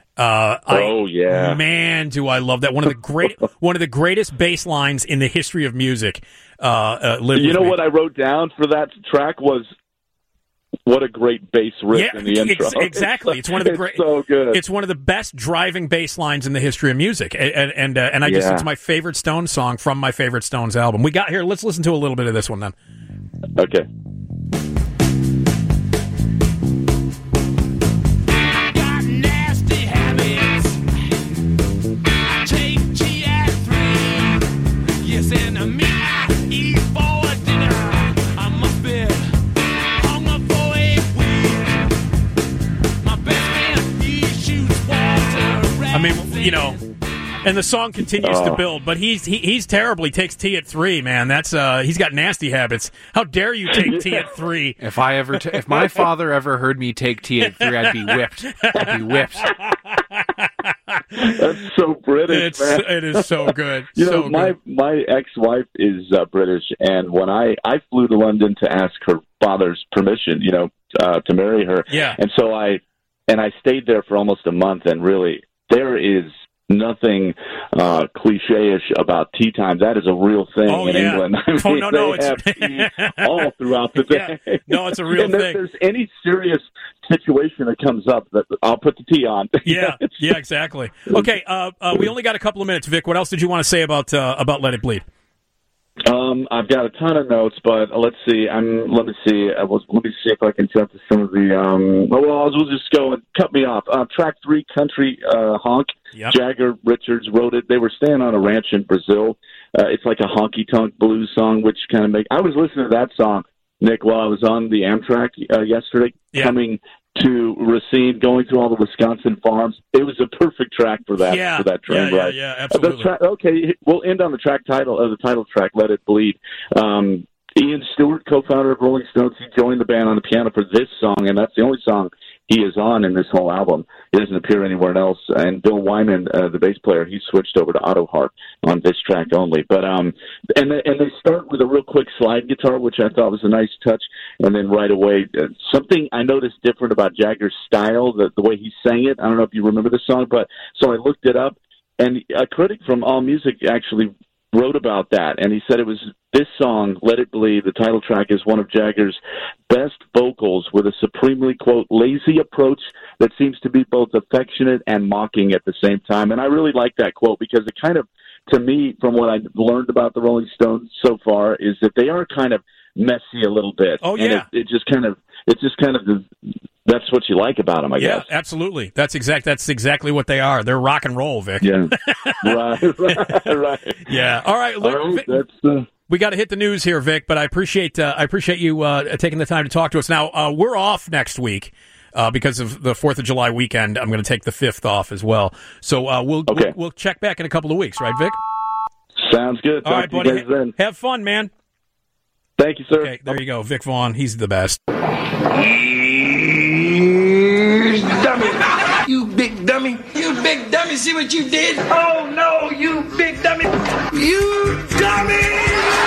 Man, do I love that. One of the greatest bass lines in the history of music. Live With Me. What I wrote down for that track was, what a great bass riff in the intro. Exactly. It's one of the so good. It's one of the best driving bass lines in the history of music. And it's my favorite Stones song from my favorite Stones album. We got here. Let's listen to a little bit of this one then. Okay. I mean, you know, and the song continues to build, but he's terrible. He takes tea at 3, man. That's he's got nasty habits. How dare you take tea at 3? If my father ever heard me take tea at 3, I'd be whipped. I'd be whipped. That's so British, man. It is so good. You so know, my ex-wife is British, and when I flew to London to ask her father's permission, you know, to marry her. Yeah. And so I stayed there for almost a month, and really, there is nothing cliche-ish about tea time. That is a real thing in England. I mean, they have tea all throughout the day. Yeah. No, it's a real and thing. If there's any serious situation that comes up, that I'll put the tea on. Yeah, exactly. Okay, we only got a couple of minutes, Vic. What else did you want to say about Let It Bleed? I've got a ton of notes, but let's see. Let me see. Let me see if I can jump to some of the. We'll just go and cut me off. Track 3, Country Honk. Yep. Jagger Richards wrote it. They were staying on a ranch in Brazil. It's like a honky-tonk blues song, which kind of I was listening to that song, Nick, while I was on the Amtrak yesterday, coming to Racine, going through all the Wisconsin farms. It was a perfect track for that train ride. Yeah, absolutely. Okay, we'll end on the title track, Let It Bleed. Ian Stewart, co-founder of Rolling Stones, he joined the band on the piano for this song, and that's the only song he is on in this whole album. He doesn't appear anywhere else. And Bill Wyman, the bass player, he switched over to auto harp on this track only. But and they start with a real quick slide guitar, which I thought was a nice touch. And then right away, something I noticed different about Jagger's style, the way he sang it. I don't know if you remember the song, but so I looked it up. And a critic from AllMusic actually wrote about that, and he said it was this song, Let It Bleed, the title track, is one of Jagger's best vocals with a supremely, quote, lazy approach that seems to be both affectionate and mocking at the same time. And I really like that quote because it kind of, to me, from what I've learned about the Rolling Stones so far, is that they are kind of messy a little bit. Oh, yeah. And it's just kind of that's what you like about them, I guess. Yeah, absolutely. That's exactly what they are. They're rock and roll, Vic. Yeah. right. Yeah. All right. Look, all right, Vic, we got to hit the news here, Vic. But I appreciate you taking the time to talk to us. Now we're off next week because of the 4th of July weekend. I'm going to take the 5th off as well. So we'll check back in a couple of weeks, right, Vic? Sounds good. All right, buddy. Have fun, man. Thank you, sir. Okay, there you go. Vic Vaughn. He's the best. Dummy. You big dummy. You big dummy. See what you did? Oh, no, you big dummy. You dummy.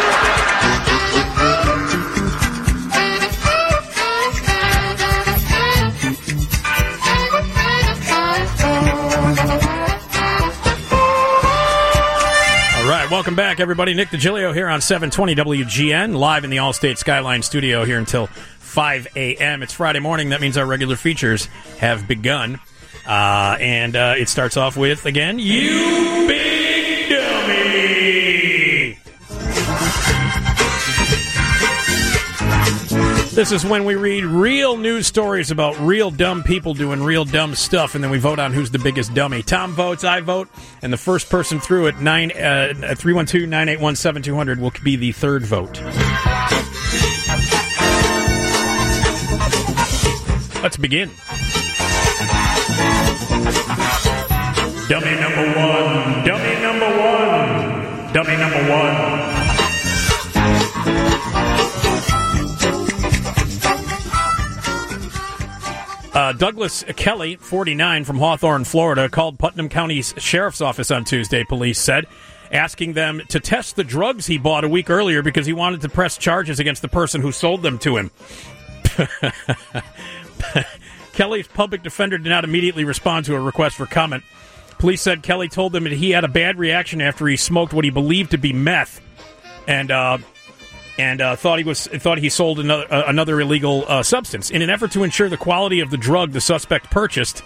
Welcome back, everybody. Nick DiGilio here on 720 WGN, live in the Allstate Skyline studio here until 5 a.m. It's Friday morning. That means our regular features have begun. And it starts off with, again, You Big Dummy! This is when we read real news stories about real dumb people doing real dumb stuff, and then we vote on who's the biggest dummy. Tom votes, I vote, and the first person through at 312-981-7200 will be the third vote. Let's begin. Dummy number one. Dummy number one. Dummy number one. Douglas Kelly, 49, from Hawthorne, Florida, called Putnam County's Sheriff's Office on Tuesday, police said, asking them to test the drugs he bought a week earlier because he wanted to press charges against the person who sold them to him. Kelly's public defender did not immediately respond to a request for comment. Police said Kelly told them that he had a bad reaction after he smoked what he believed to be meth, and thought he sold another illegal substance. In an effort to ensure the quality of the drug the suspect purchased,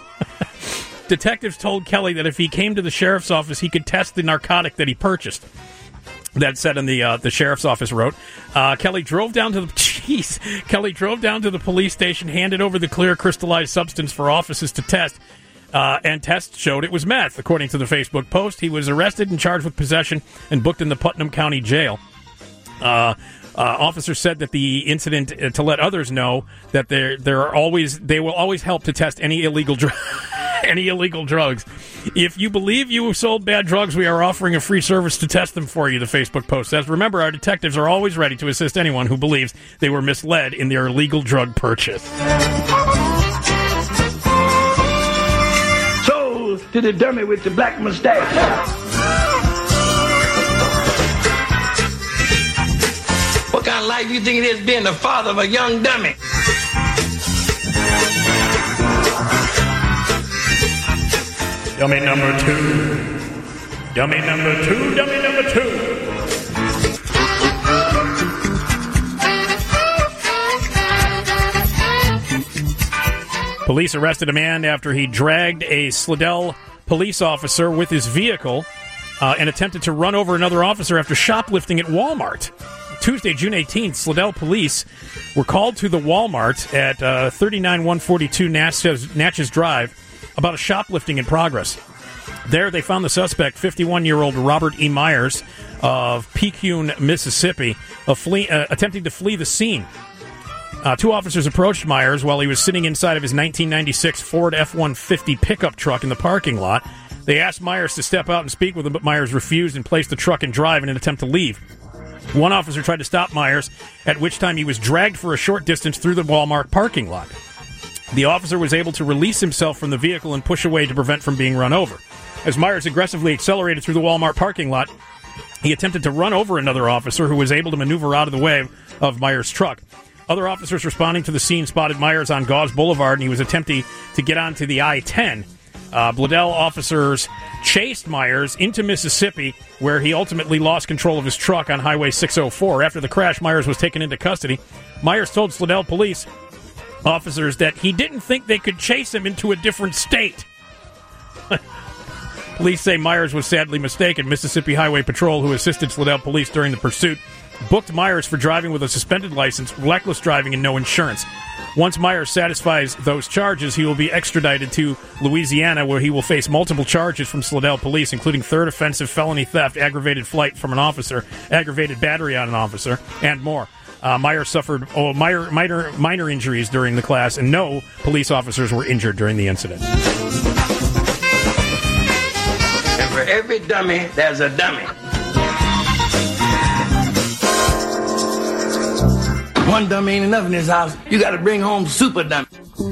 detectives told Kelly that if he came to the sheriff's office, he could test the narcotic that he purchased. That said in the sheriff's office wrote, Kelly drove down to the police station, handed over the clear crystallized substance for officers to test, and tests showed it was meth. According to the Facebook post, he was arrested and charged with possession and booked in the Putnam County Jail. Officers said that the incident to let others know that they will always help to test any illegal drugs. If you believe you have sold bad drugs, we are offering a free service to test them for you, the Facebook post says. Remember, our detectives are always ready to assist anyone who believes they were misled in their illegal drug purchase. So, to the dummy with the black mustache. What kind of life you think it is being the father of a young dummy? Dummy number 2. Dummy number 2. Dummy number 2. Police arrested a man after he dragged a Slidell police officer with his vehicle and attempted to run over another officer after shoplifting at Walmart. Tuesday, June 18th, Slidell police were called to the Walmart at 39142 Natchez Drive about a shoplifting in progress. There, they found the suspect, 51-year-old Robert E. Myers of Pecune, Mississippi, attempting to flee the scene. Two officers approached Myers while he was sitting inside of his 1996 Ford F-150 pickup truck in the parking lot. They asked Myers to step out and speak with him, but Myers refused and placed the truck in drive in an attempt to leave. One officer tried to stop Myers, at which time he was dragged for a short distance through the Walmart parking lot. The officer was able to release himself from the vehicle and push away to prevent from being run over. As Myers aggressively accelerated through the Walmart parking lot, he attempted to run over another officer who was able to maneuver out of the way of Myers' truck. Other officers responding to the scene spotted Myers on Gauze Boulevard, and he was attempting to get onto the I-10. Bladell officers chased Myers into Mississippi, where he ultimately lost control of his truck on Highway 604. After the crash, Myers was taken into custody. Myers told Slidell police officers that he didn't think they could chase him into a different state. Police say Myers was sadly mistaken. Mississippi Highway Patrol, who assisted Slidell police during the pursuit, booked Myers for driving with a suspended license, reckless driving, and no insurance. Once Myers satisfies those charges, he will be extradited to Louisiana, where he will face multiple charges from Slidell police, including third offensive felony theft, aggravated flight from an officer, aggravated battery on an officer, and more. Myers suffered minor injuries during the class, and no police officers were injured during the incident. And for every dummy, there's a dummy. One dummy ain't enough in this house. You got to bring home super dummy.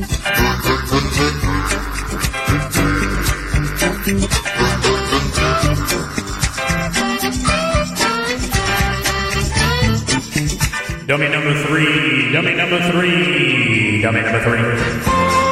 Dummy number 3. Dummy number 3. Dummy number 3.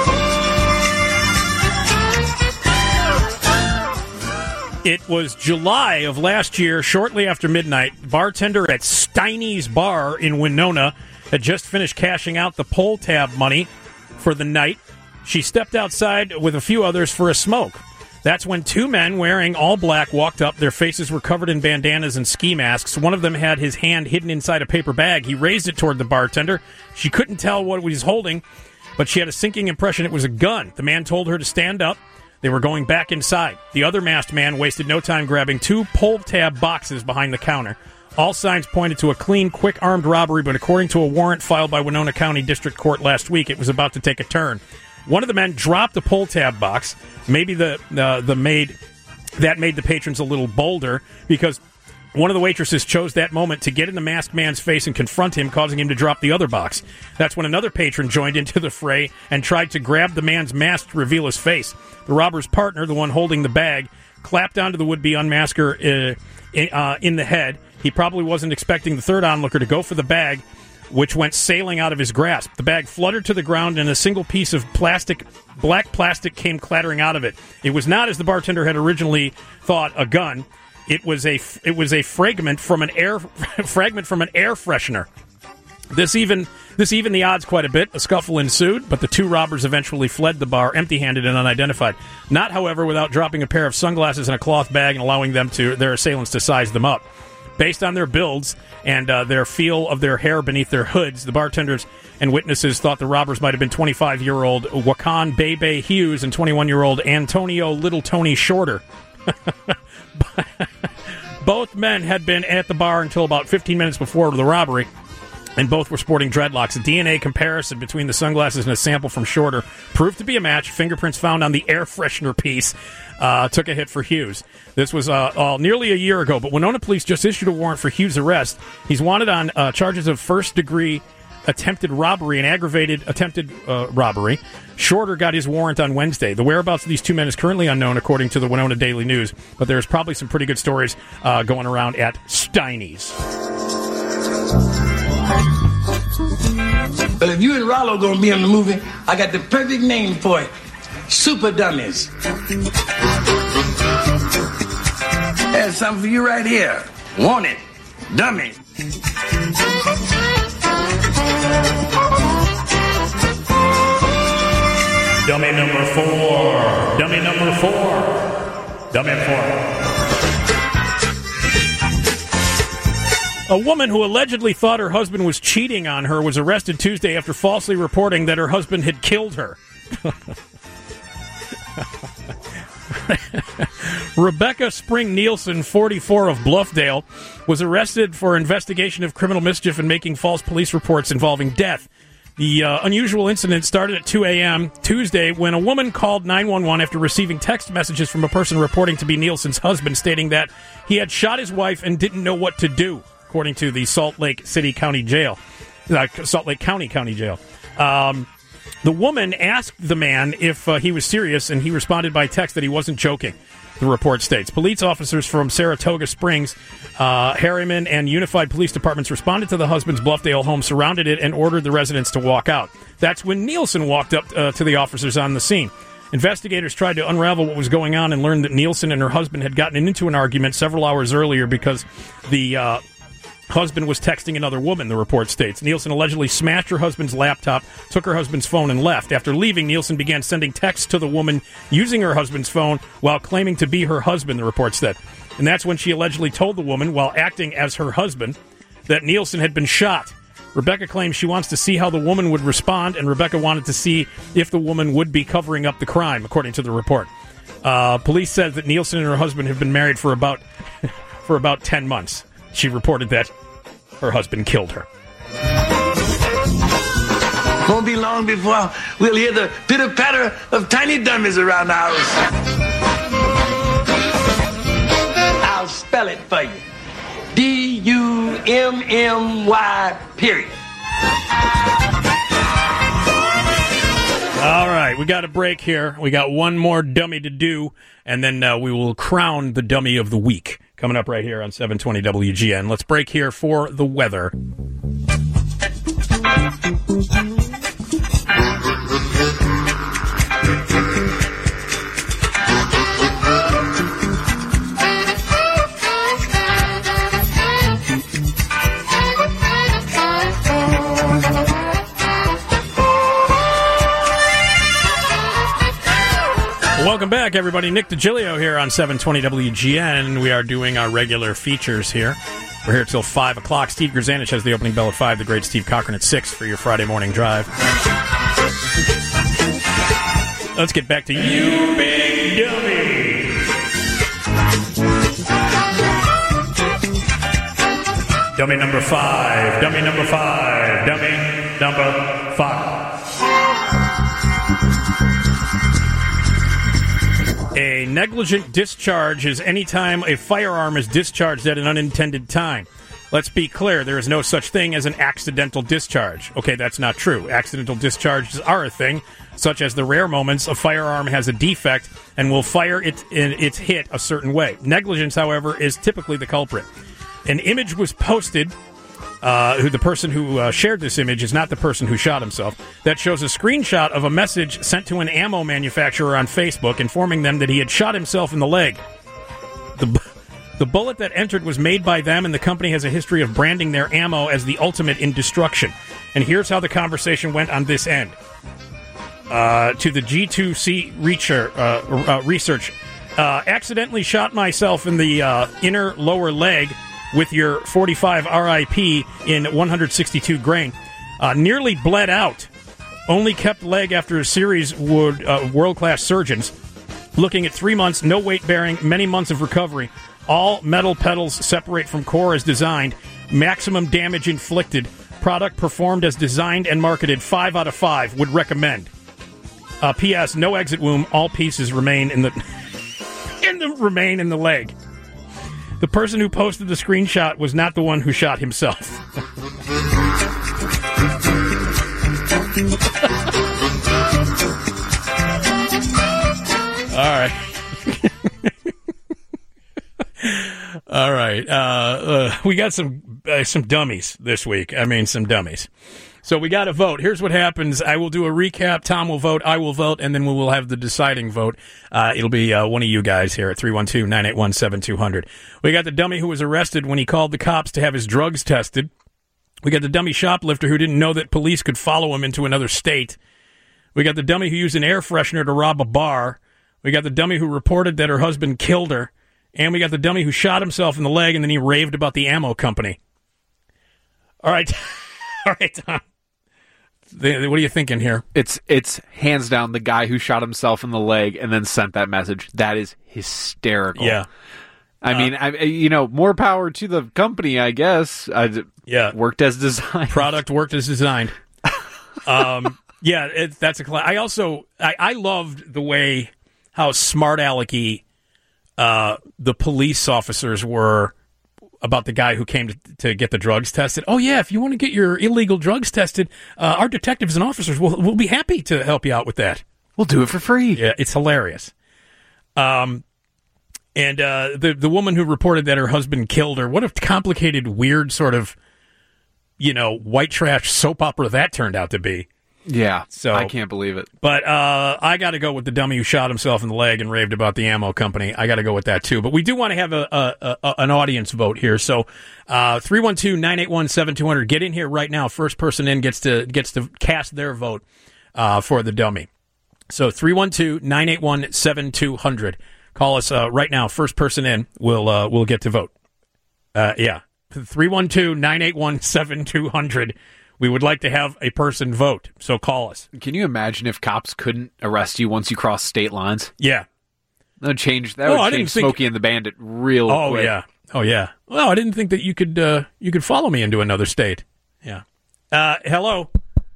It was July of last year, shortly after midnight. Bartender at Steiny's Bar in Winona had just finished cashing out the pull tab money for the night. She stepped outside with a few others for a smoke. That's when two men wearing all black walked up. Their faces were covered in bandanas and ski masks. One of them had his hand hidden inside a paper bag. He raised it toward the bartender. She couldn't tell what he was holding, but she had a sinking impression it was a gun. The man told her to stand up. They were going back inside. The other masked man wasted no time grabbing two pull-tab boxes behind the counter. All signs pointed to a clean, quick armed robbery, but according to a warrant filed by Winona County District Court last week, it was about to take a turn. One of the men dropped the pull-tab box. Maybe that made the patrons a little bolder, because one of the waitresses chose that moment to get in the masked man's face and confront him, causing him to drop the other box. That's when another patron joined into the fray and tried to grab the man's mask to reveal his face. The robber's partner, the one holding the bag, clapped onto the would-be unmasker in the head. He probably wasn't expecting the third onlooker to go for the bag, which went sailing out of his grasp. The bag fluttered to the ground, and a single piece of black plastic came clattering out of it. It was not, as the bartender had originally thought, a gun. It was a fragment from an air freshener. This even the odds quite a bit. A scuffle ensued, but the two robbers eventually fled the bar empty-handed and unidentified. Not, however, without dropping a pair of sunglasses in a cloth bag and allowing their assailants to size them up. Based on their builds and their feel of their hair beneath their hoods, the bartenders and witnesses thought the robbers might have been 25-year-old Wakan Bebe Hughes and 21-year-old Antonio Little Tony Shorter. Both men had been at the bar until about 15 minutes before the robbery, and both were sporting dreadlocks. A DNA comparison between the sunglasses and a sample from Shorter proved to be a match. Fingerprints found on the air freshener piece took a hit for Hughes. This was nearly a year ago, but Winona police just issued a warrant for Hughes' arrest. He's wanted on charges of first-degree attempted robbery and aggravated attempted robbery. Shorter got his warrant on Wednesday. The whereabouts of these two men is currently unknown, according to the Winona Daily News, but there's probably some pretty good stories going around at Steiny's. Well, if you and Rollo gonna be in the movie, I got the perfect name for it. Super Dummies. There's something for you right here. Want it? Dummy. Dummy number 4. Dummy number 4. Dummy 4. A woman who allegedly thought her husband was cheating on her was arrested Tuesday after falsely reporting that her husband had killed her. Rebecca Spring Nielsen, 44, of Bluffdale, was arrested for investigation of criminal mischief and making false police reports involving death. The unusual incident started at 2 a.m. Tuesday when a woman called 911 after receiving text messages from a person reporting to be Nielsen's husband, stating that he had shot his wife and didn't know what to do, according to the Salt Lake County Jail. The woman asked the man if he was serious, and he responded by text that he wasn't joking, the report states. Police officers from Saratoga Springs, Harriman, and Unified Police Departments responded to the husband's Bluffdale home, surrounded it, and ordered the residents to walk out. That's when Nielsen walked up to the officers on the scene. Investigators tried to unravel what was going on and learned that Nielsen and her husband had gotten into an argument several hours earlier because the husband was texting another woman, the report states. Nielsen allegedly smashed her husband's laptop, took her husband's phone, and left. After leaving, Nielsen began sending texts to the woman using her husband's phone while claiming to be her husband, the report said. And that's when she allegedly told the woman, while acting as her husband, that Nielsen had been shot. Rebecca claims she wants to see how the woman would respond, and Rebecca wanted to see if the woman would be covering up the crime, according to the report. Police said that Nielsen and her husband have been married for about 10 months. She reported that her husband killed her. Won't be long before we'll hear the pitter-patter of tiny dummies around the house. I'll spell it for you. D-U-M-M-Y, period. All right, we got a break here. We got one more dummy to do, and then we will crown the dummy of the week. Coming up right here on 720 WGN. Let's break here for the weather. Welcome back, everybody. Nick DiGilio here on 720 WGN. We are doing our regular features here. We're here till 5 o'clock. Steve Grzanich has the opening bell at 5. The great Steve Cochran at 6 for your Friday morning drive. Let's get back to you, big dummy. Dummy number 5. Dummy number 5. Dummy number 5. A negligent discharge is any time a firearm is discharged at an unintended time. Let's be clear, there is no such thing as an accidental discharge. Okay, that's not true. Accidental discharges are a thing, such as the rare moments a firearm has a defect and will fire its hit a certain way. Negligence, however, is typically the culprit. An image was posted. The person who shared this image is not the person who shot himself. That shows a screenshot of a message sent to an ammo manufacturer on Facebook informing them that he had shot himself in the leg. The bullet that entered was made by them, and the company has a history of branding their ammo as the ultimate in destruction. And here's how the conversation went on this end. To the G2C research, accidentally shot myself in the inner lower leg with your 45 RIP in 162 grain. Nearly bled out. Only kept leg after a series would world-class surgeons. Looking at 3 months, no weight bearing, many months of recovery. All metal pedals separate from core as designed. Maximum damage inflicted. Product performed as designed and marketed. 5 out of 5. Would recommend. P.S. No exit wound. All pieces remain in the remain in the leg. The person who posted the screenshot was not the one who shot himself. All right. All right. We got some dummies this week. I mean, some dummies. So we got to vote. Here's what happens. I will do a recap. Tom will vote. I will vote. And then we will have the deciding vote. It'll be one of you guys here at 312-981-7200. We got the dummy who was arrested when he called the cops to have his drugs tested. We got the dummy shoplifter who didn't know that police could follow him into another state. We got the dummy who used an air freshener to rob a bar. We got the dummy who reported that her husband killed her. And we got the dummy who shot himself in the leg and then he raved about the ammo company. All right. All right, Tom. What are you thinking here? It's hands down the guy who shot himself in the leg and then sent that message. That is hysterical. Yeah. I mean, more power to the company, I guess. Worked as designed. Product worked as designed. That's a class. I loved the way how smart alecky the police officers were about the guy who came to get the drugs tested. Oh, yeah, if you want to get your illegal drugs tested, our detectives and officers will be happy to help you out with that. We'll do it for free. Yeah, it's hilarious. And the woman who reported that her husband killed her, what a complicated, weird sort of, white trash soap opera that turned out to be. Yeah, so I can't believe it. But I got to go with the dummy who shot himself in the leg and raved about the ammo company. I got to go with that, too. But we do want to have an audience vote here. So 312-981-7200. Get in here right now. First person in gets to cast their vote for the dummy. So 312-981-7200. Call us right now. First person in will get to vote. 312-981-7200. We would like to have a person vote, so call us. Can you imagine if cops couldn't arrest you once you cross state lines? Yeah. That would change Smokey and the Bandit real quick. Oh, yeah. Well, I didn't think that you could follow me into another state. Yeah. Hello.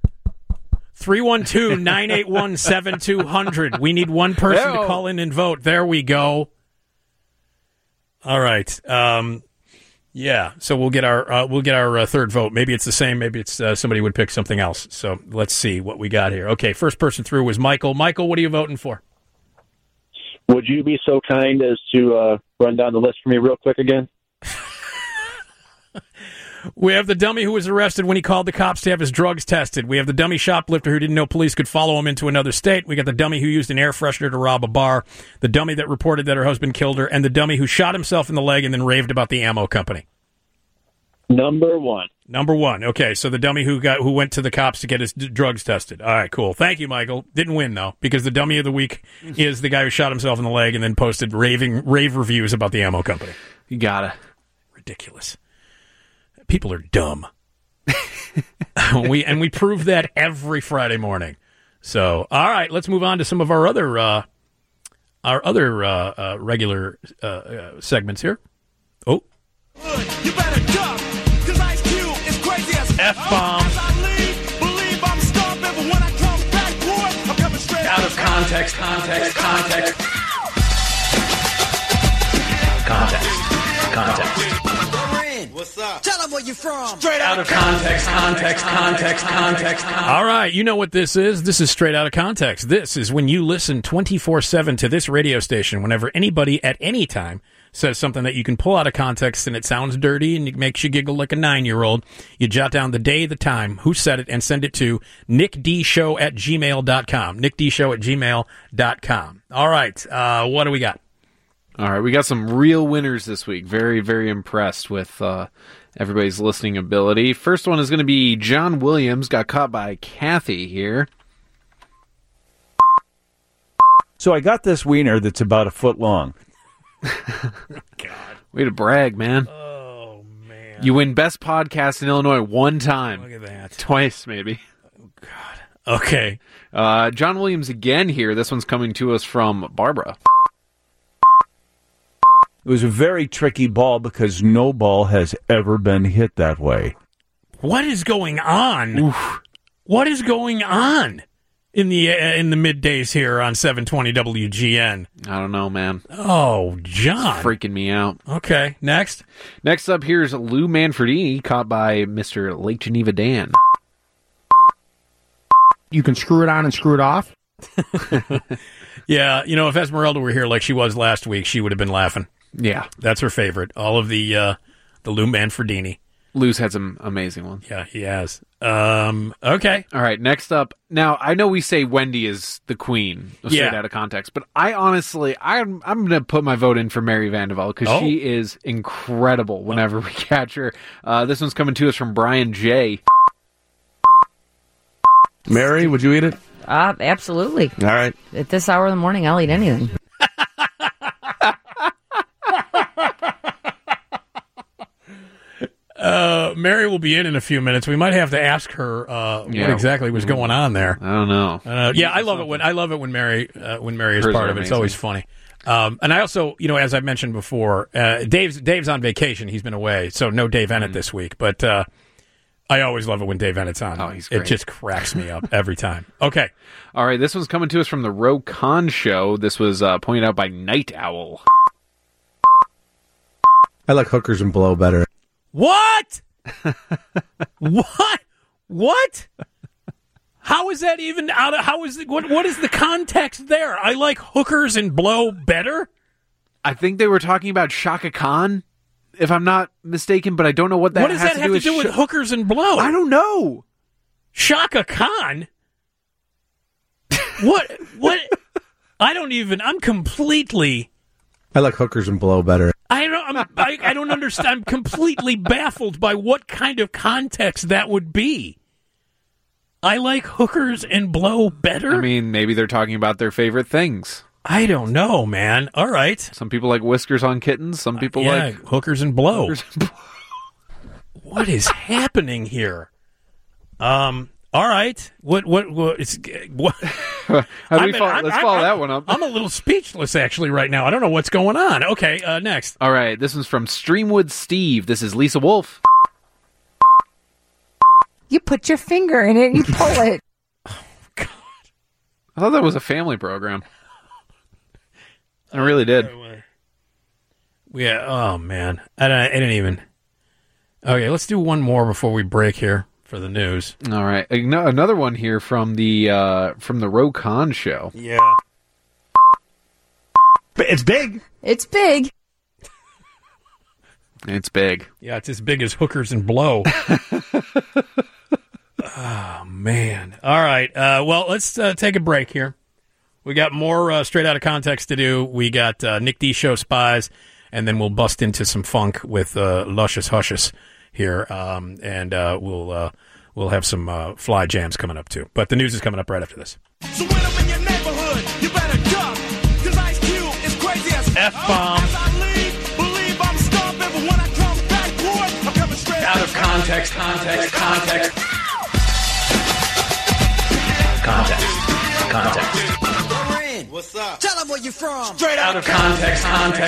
312-981-7200. We need one person to call in and vote. There we go. All right. Yeah, so we'll get our third vote. Maybe it's the same. Maybe it's somebody would pick something else. So let's see what we got here. Okay, first person through was Michael. Michael, what are you voting for? Would you be so kind as to run down the list for me real quick again? We have the dummy who was arrested when he called the cops to have his drugs tested. We have the dummy shoplifter who didn't know police could follow him into another state. We got the dummy who used an air freshener to rob a bar. The dummy that reported that her husband killed her. And the dummy who shot himself in the leg and then raved about the ammo company. Number one. Okay, so the dummy who went to the cops to get his drugs tested. All right, cool. Thank you, Michael. Didn't win, though, because the dummy of the week is the guy who shot himself in the leg and then posted rave reviews about the ammo company. You gotta. Ridiculous. People are dumb. We prove that every Friday morning. So, all right, let's move on to some of our other regular segments here. Oh. You better duck, 'cause Ice Cube is crazy as F-bomb. As I leave, believe I'm stomping, but when I come back, boy, I'm coming straight out of context. What's up? Tell them where you from. Straight out of context. All right, you know what this is. This is Straight Out of Context. This is when you listen 24/7 to this radio station whenever anybody at any time says something that you can pull out of context and it sounds dirty and it makes you giggle like a 9-year-old. You jot down the day, the time, who said it, and send it to nickdshow@gmail.com. nickdshow@gmail.com. All right, what do we got? All right, we got some real winners this week. Very, very impressed with everybody's listening ability. First one is going to be John Williams, got caught by Kathy here. So I got this wiener that's about a foot long. God. Way to brag, man. Oh, You win Best Podcast in Illinois one time. Look at that. Twice, maybe. Okay. John Williams again here. This one's coming to us from Barbara. It was a very tricky ball because no ball has ever been hit that way. What is going on? Oof. What is going on in the middays here on 720 WGN? I don't know, man. Oh, John. It's freaking me out. Okay, next. Next up, here's Lou Manfredini, caught by Mr. Lake Geneva Dan. You can screw it on and screw it off. Yeah, if Esmeralda were here like she was last week, she would have been laughing. Yeah. That's her favorite. All of the Lou Manfredini. Lou's had some amazing ones. Yeah, he has. Okay. All right, next up. Now, I know we say Wendy is the queen, straight out of context, but I honestly, I'm going to put my vote in for Mary Vandervelde because she is incredible whenever we catch her. This one's coming to us from Brian J. Mary, would you eat it? Absolutely. All right. At this hour of the morning, I'll eat anything. Mary will be in a few minutes. We might have to ask her what exactly was going on there. I don't know. Yeah, I love it when Mary is Hers part are of it. It's amazing. always funny. And I also, as I've mentioned before, Dave's on vacation. He's been away, so no Dave Ennett this week. But I always love it when Dave Ennett's on. Oh, he's great. It just cracks me up every time. Okay. All right, this one's coming to us from the Ro Khan Show. This was pointed out by Night Owl. I like hookers and blow better. What? What? How is that even out of? What is the context there? I like hookers and blow better. I think they were talking about Shaka Khan, if I'm not mistaken, but I don't know what that. What does that have to do with hookers and blow? I don't know. Shaka Khan. What? I don't even. I'm completely. I like hookers and blow better. I don't understand. I'm completely baffled by what kind of context that would be. I like hookers and blow better? I mean, maybe they're talking about their favorite things. I don't know, man. All right. Some people like whiskers on kittens. Some people like hookers and blow. What is happening here? All right. What let's follow that one up. I'm a little speechless actually right now. I don't know what's going on. Okay, next. All right, this one's from Streamwood Steve. This is Lisa Wolf. You put your finger in it and you pull it. Oh, God. I thought that was a family program. I really did. Yeah, oh, man. I didn't even... Okay, let's do one more before we break here for the news. All right. Another one here from the Ro Khan Show. Yeah. It's big. It's big. It's big. Yeah, it's as big as hookers and blow. Oh, man. All right. Well, let's take a break here. We got more Straight Out of Context to do. We got Nick D Show Spies, and then we'll bust into some funk with Luscious Hushes here, and we'll have some fly jams coming up, too. But the news is coming up right after this. So when I'm in your neighborhood, you better duck, 'cause Ice Cube is crazy as F-bomb. As I leave, believe I'm stomping, but when I come back, boy, I'm coming straight Out of context. What's up? Tell them where you're from. Straight out of context.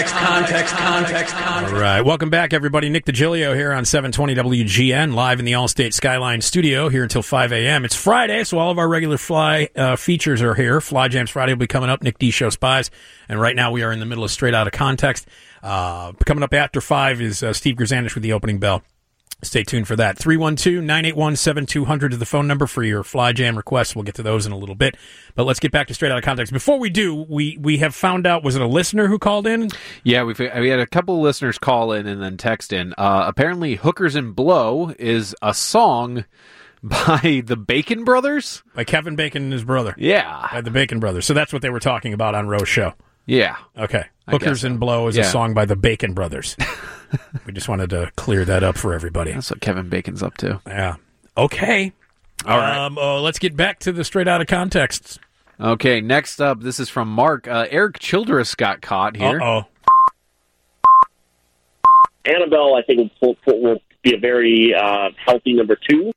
All right. Welcome back, everybody. Nick DiGilio here on 720 WGN, live in the Allstate Skyline studio here until 5 a.m. It's Friday, so all of our regular Fly features are here. Fly Jams Friday will be coming up, Nick D Show Spies. And right now we are in the middle of Straight Out of Context. Coming up after 5 is Steve Grzanich with the opening bell. Stay tuned for that. 312-981-7200 is the phone number for your Fly Jam requests. We'll get to those in a little bit. But let's get back to Straight Out of Context. Before we do, we have found out, was it a listener who called in? Yeah, we had a couple of listeners call in and then text in. Apparently, Hookers and Blow is a song by the Bacon Brothers. By Kevin Bacon and his brother. Yeah. By the Bacon Brothers. So that's what they were talking about on Roe's show. Yeah. Okay. Hookers and Blow is a song by the Bacon Brothers. We just wanted to clear that up for everybody. That's what Kevin Bacon's up to. Yeah. Okay. All right. Let's get back to the Straight Out of Context. Okay, next up, this is from Mark. Eric Childress got caught here. Uh-oh. Annabelle, I think, will be a very healthy number 2.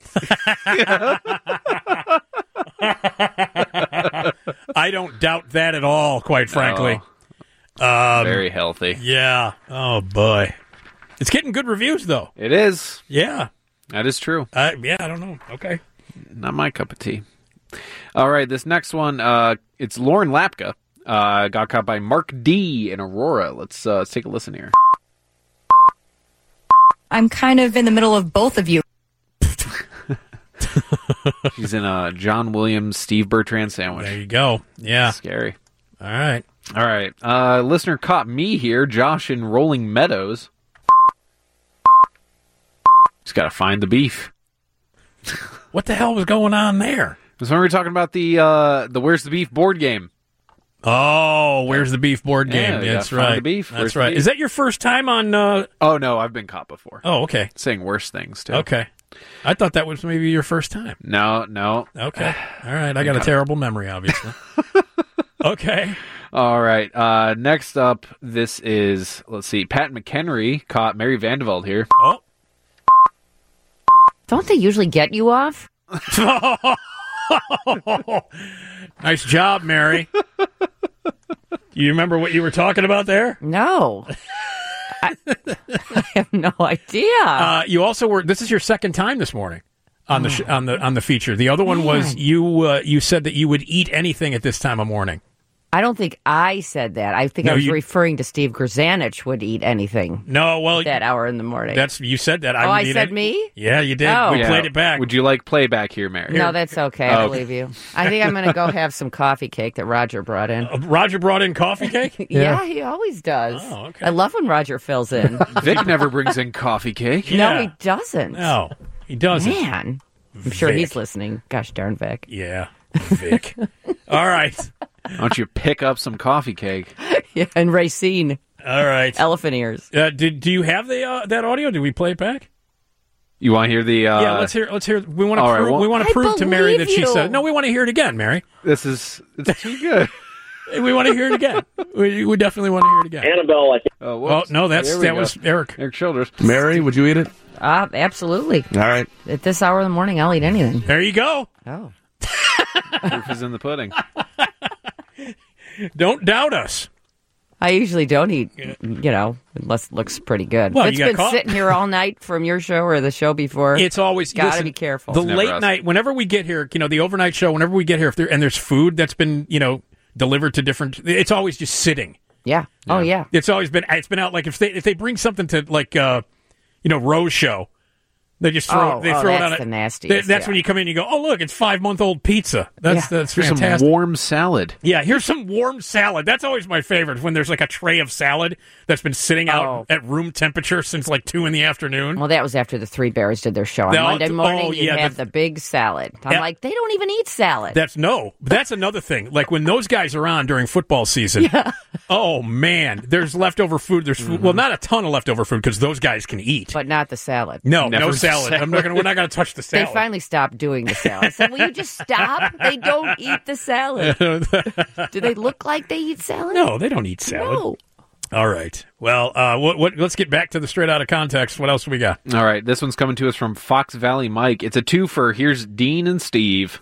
I don't doubt that at all, quite frankly. Very healthy. Yeah. Oh, boy. It's getting good reviews, though. It is. Yeah. That is true. Yeah, I don't know. Okay. Not my cup of tea. All right, this next one, it's Lauren Lapka. Got caught by Mark D. in Aurora. Let's take a listen here. I'm kind of in the middle of both of you. She's in a John Williams, Steve Bertrand sandwich. There you go. Yeah. Scary. All right. All right. Listener caught me here, Josh in Rolling Meadows. Just got to find the beef. What the hell was going on there? That's when we were talking about the Where's the Beef board game. Oh, Where's the Beef board game? Yeah, That's find right. the beef. That's Where's the right. beef? Is that your first time on... Oh, no, I've been caught before. Oh, okay. Saying worse things, too. Okay. I thought that was maybe your first time. No. Okay. All right. I got a terrible memory, obviously. Okay. All right. Next up, this is, let's see, Pat McHenry caught Mary Vandeveld here. Oh. Don't they usually get you off? Nice job, Mary. You remember what you were talking about there? No. I have no idea. You also were. This is your second time this morning on the on the feature. The other one was you said that you would eat anything at this time of morning. I don't think I said that. I think No, I was you- referring to Steve Grzanich would eat anything No, well, that hour in the morning. that's you said that. Oh, would I eat said it. me? Yeah, you did. Oh. We Yeah. played it back. Would you like playback here, Mary? No, that's okay. I Oh. believe you. I think I'm going to go have some coffee cake that Roger brought in. Roger brought in coffee cake? Yeah, he always does. Oh, okay. I love when Roger fills in. Vic never brings in coffee cake. No, he doesn't. No, he doesn't. Man. I'm sure Vic. he's listening. Gosh darn Vic. Yeah, Vic. All right. Why don't you pick up some coffee cake? Yeah, and Racine. All right. Elephant ears. Do you have the that audio? Did we play it back? You want to hear the? Yeah, let's hear. We want to all right, prove. well- we want to I prove to Mary that believe she you. said. No, we want to hear it again, Mary. It's too good. We want to hear it again. We definitely want to hear it again. Annabelle, I think. Oh, Oh no, that There we go. was Eric. Eric Childress. Mary, would you eat it? Absolutely. All right. At this hour in the morning, I'll eat anything. There you go. Oh. Proof is in the pudding. Don't doubt us. I usually don't eat, unless it looks pretty good. Well, If it's you got been caught. sitting here all night from your show or the show before. It's always Gotta listen, be careful. The It's never late us. night, whenever we get here, the overnight show. Whenever we get here, and there's food that's been delivered to different, it's always just sitting. Yeah. Oh, yeah. It's always been. It's been out like if they bring something to Rose show, they just throw it that's on it. the nastiest, That's yeah. when you come in and you go, oh look, it's 5-month-old pizza. That's Yeah. that's Here's fantastic. some warm salad. Yeah, here's some warm salad. That's always my favorite when there's like a tray of salad that's been sitting out at room temperature since like 2 p.m. Well, that was after the Three Bears did their show on No, Monday morning. oh, You yeah, have the big salad. I'm Yeah. like, they don't even eat salad. That's another thing. Like when those guys are on during football season. Oh man, there's leftover food. There's food. Well, not a ton of leftover food because those guys can eat. But not the salad. No, Never no salad. We're not going to touch the They salad. finally stopped doing the salad. I said, will you just stop? They don't eat the salad. Do they look like they eat salad? No, they don't eat salad. No. All right. Well, let's get back to the straight out of context. What else do we got? All right, this one's coming to us from Fox Valley Mike. It's a twofer. Here's Dean and Steve.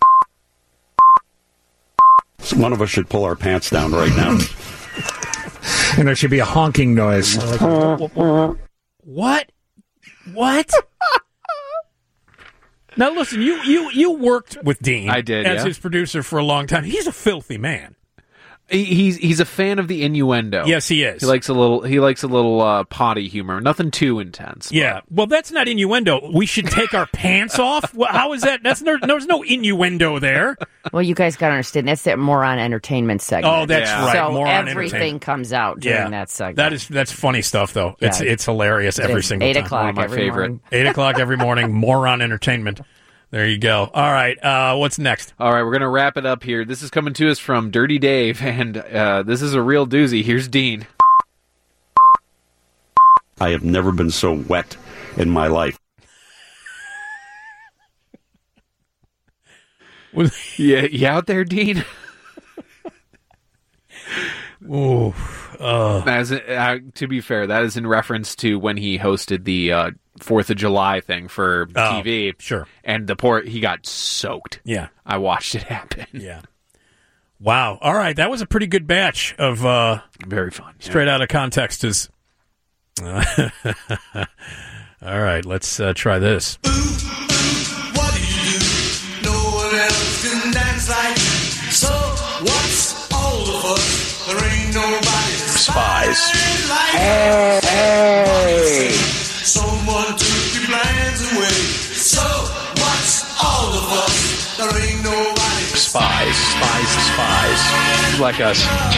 One of us should pull our pants down right now. And there should be a honking noise. What? What? Now listen, you worked with Dean. I did, as yeah. his producer for a long time. He's a filthy man. He's a fan of the innuendo. Yes, he is. He likes a little potty humor. Nothing too intense. Yeah. Well, that's not innuendo. We should take our pants off. Well, how is that? There's no innuendo there. Well, you guys got to understand, that's that moron entertainment segment. Oh, that's right. So Moron everything entertainment. comes out during that segment. That's funny stuff though. Yeah. It's hilarious every is. single 8 time. o'clock One of my every favorite. morning. 8 o'clock every morning. Moron entertainment. There you go. All right. What's next? All right, we're going to wrap it up here. This is coming to us from Dirty Dave, and this is a real doozy. Here's Dean. I have never been so wet in my life. Yeah, you out there, Dean? Ooh. To be fair, that is in reference to when he hosted the 4th of July thing for TV. Sure. And he got soaked. Yeah. I watched it happen. Yeah. Wow. All right. That was a pretty good batch of very fun. Straight out of context is. All right. Let's try this. What do you do? No one else can dance like. So what's all of us? There ain't nobody Spies. like hey. Someone took your plans away. So what's all of us? There ain't nobody. Spies. Like us.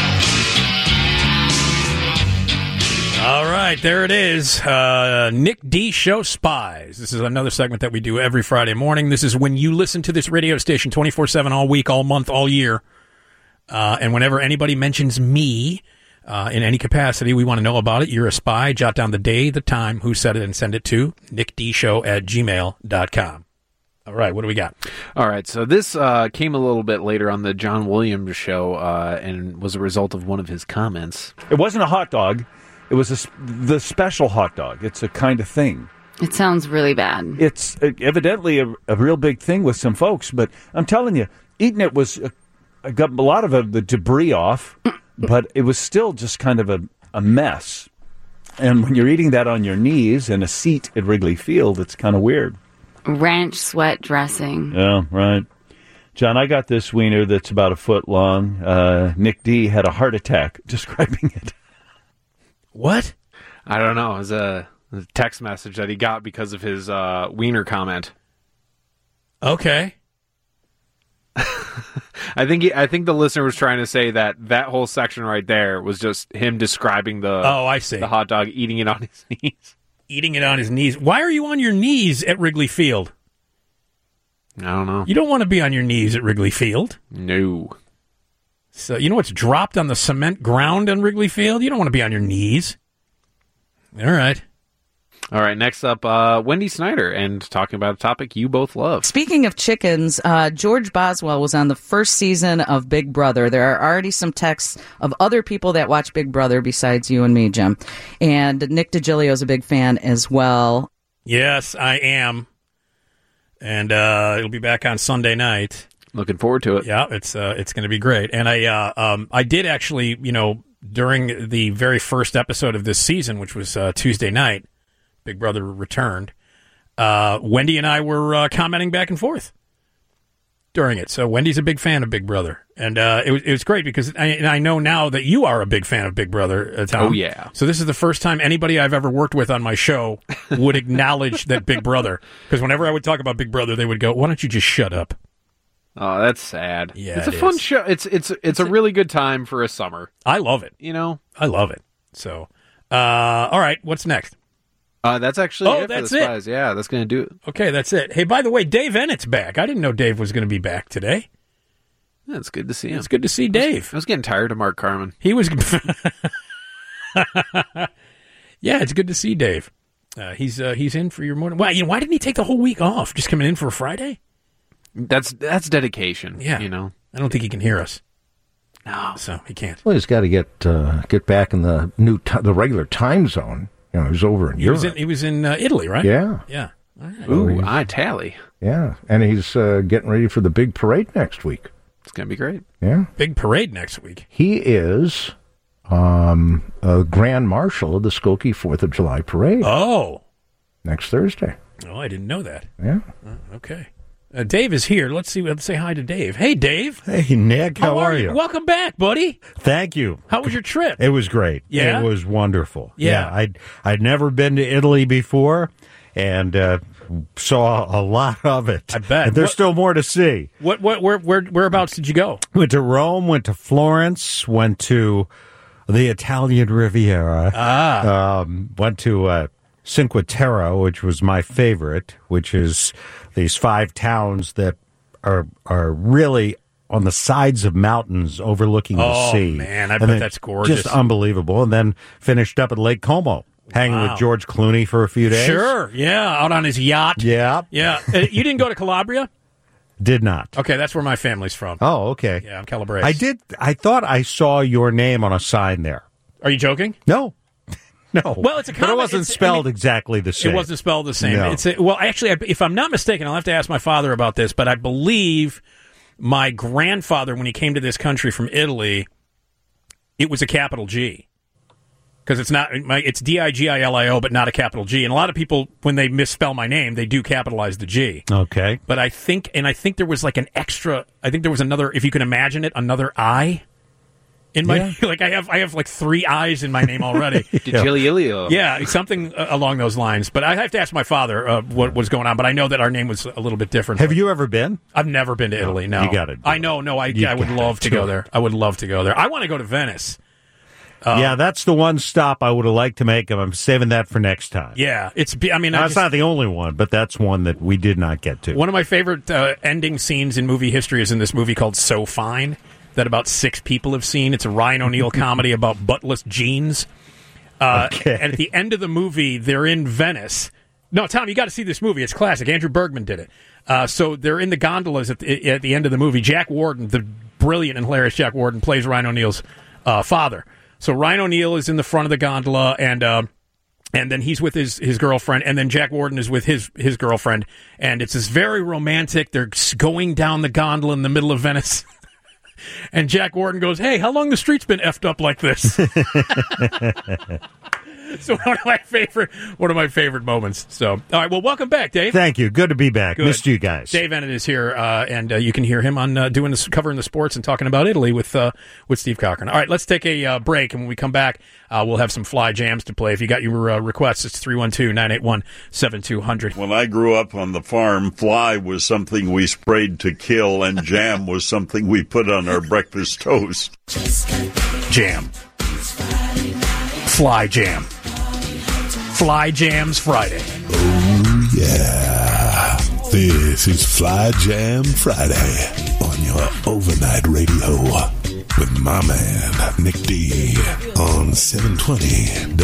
All right, there it is. Nick D. Show Spies. This is another segment that we do every Friday morning. This is when you listen to this radio station 24/7 all week, all month, all year. And whenever anybody mentions me in any capacity, we want to know about it. You're a spy. Jot down the day, the time, who said it, and send it to nickdshow@gmail.com. All right, what do we got? All right, so this came a little bit later on the John Williams show and was a result of one of his comments. It wasn't a hot dog. It was the special hot dog. It's a kind of thing. It sounds really bad. It's evidently a real big thing with some folks, but I'm telling you, eating it was... I got a lot of the debris off, but it was still just kind of a mess. And when you're eating that on your knees in a seat at Wrigley Field, it's kind of weird. Ranch sweat dressing. Yeah, right. John, I got this wiener that's about a foot long. Nick D. had a heart attack describing it. What? I don't know. It was a text message that he got because of his wiener comment. Okay. I think the listener was trying to say that whole section right there was just him describing the I see. the hot dog, eating it on his knees. Eating it on his knees. Why are you on your knees at Wrigley Field? I don't know. You don't want to be on your knees at Wrigley Field. No. So you know what's dropped on the cement ground on Wrigley Field? You don't want to be on your knees. All right. All right, next up, Wendy Snyder, and talking about a topic you both love. Speaking of chickens, George Boswell was on the first season of Big Brother. There are already some texts of other people that watch Big Brother besides you and me, Jim. And Nick DiGilio is a big fan as well. Yes, I am. And it'll be back on Sunday night. Looking forward to it. Yeah, it's going to be great. And I did actually, during the very first episode of this season, which was Tuesday night, Big Brother returned. Wendy and I were commenting back and forth during it. So Wendy's a big fan of Big Brother, and it was great because I know now that you are a big fan of Big Brother, Tom. Oh yeah. So this is the first time anybody I've ever worked with on my show would acknowledge that Big Brother. Because whenever I would talk about Big Brother, they would go, "Why don't you just shut up?" Oh, that's sad. Yeah, it's a fun show. It's a really good time for a summer. I love it. I love it. So, all right, what's next? That's actually it that's for the it. Spies. Yeah, that's going to do it. Okay, that's it. Hey, by the way, Dave Ennett's back. I didn't know Dave was going to be back today. Yeah, it's good to see him. It's good to see Dave. I was getting tired of Mark Carman. He was... Yeah, it's good to see Dave. He's in for your morning... Why didn't he take the whole week off? Just coming in for a Friday? That's dedication. Yeah. I don't think he can hear us. No. So he can't. Well, he's got to get back in the the regular time zone. He's over in Europe. He was in Italy, right? Yeah. Yeah. Right. Ooh, Italy. Yeah, and he's getting ready for the big parade next week. It's going to be great. Yeah. Big parade next week. He is a Grand Marshal of the Skokie 4th of July Parade. Oh. Next Thursday. Oh, I didn't know that. Yeah. Okay. Dave is here. Let's say hi to Dave. Hey, Dave. Hey, Nick. How are you? Welcome back, buddy. Thank you. How was your trip? It was great. Yeah? It was wonderful. Yeah. I'd never been to Italy before, and saw a lot of it. I bet. And there's still more to see. Whereabouts did you go? Went to Rome, went to Florence, went to the Italian Riviera. Went to Cinque Terre, which was my favorite, which is these 5 towns that are really on the sides of mountains overlooking the sea. Oh, man, I bet that's gorgeous. Just unbelievable. And then finished up at Lake Como, hanging with George Clooney for a few days. Sure, yeah, out on his yacht. Yeah. Yeah. You didn't go to Calabria? Did not. Okay, that's where my family's from. Oh, okay. Yeah, I'm Calabrese. I thought I saw your name on a sign there. Are you joking? No. No. Well, it's a But it wasn't spelled exactly the same. It wasn't spelled the same. No. Well, actually, if I'm not mistaken, I'll have to ask my father about this, but I believe my grandfather, when he came to this country from Italy, it was a capital G. Because it's Digilio, but not a capital G. And a lot of people, when they misspell my name, they do capitalize the G. Okay. But I think there was like an extra, I think there was another, if you can imagine it, another I in my, like I have like 3 I's in my name already. Digilio. Yeah, something along those lines. But I have to ask my father what was going on. But I know that our name was a little bit different. Have you ever been? I've never been to Italy, no. You got it. I know, no, I would love to go there. I would love to go there. I want to go to Venice. Yeah, that's the one stop I would have liked to make. I'm saving that for next time. Yeah, that's not the only one, but that's one that we did not get to. One of my favorite ending scenes in movie history is in this movie called So Fine, that about 6 people have seen. It's a Ryan O'Neal comedy about buttless jeans. And at the end of the movie, they're in Venice. No, Tom, you got to see this movie. It's classic. Andrew Bergman did it. So they're in the gondolas at the end of the movie. Jack Warden, the brilliant and hilarious Jack Warden, plays Ryan O'Neal's father. So Ryan O'Neal is in the front of the gondola, and then he's with his girlfriend, and then Jack Warden is with his girlfriend, and it's this very romantic. They're going down the gondola in the middle of Venice, and Jack Warden goes, "Hey, how long the street's been effed up like this?" So one of my favorite moments. So, all right, well, welcome back, Dave. Thank you. Good to be back. Good. Missed you guys. Dave Ennett is here, and you can hear him on covering the sports and talking about Italy with Steve Cochran. All right, let's take a break, and when we come back, we'll have some fly jams to play. If you got your requests, it's 312-981-7200. When I grew up on the farm, fly was something we sprayed to kill, and jam was something we put on our breakfast toast. Jam. Fly jam. Fly Jams Friday. Oh, yeah. This is Fly Jam Friday on your overnight radio with my man, Nick D, on 720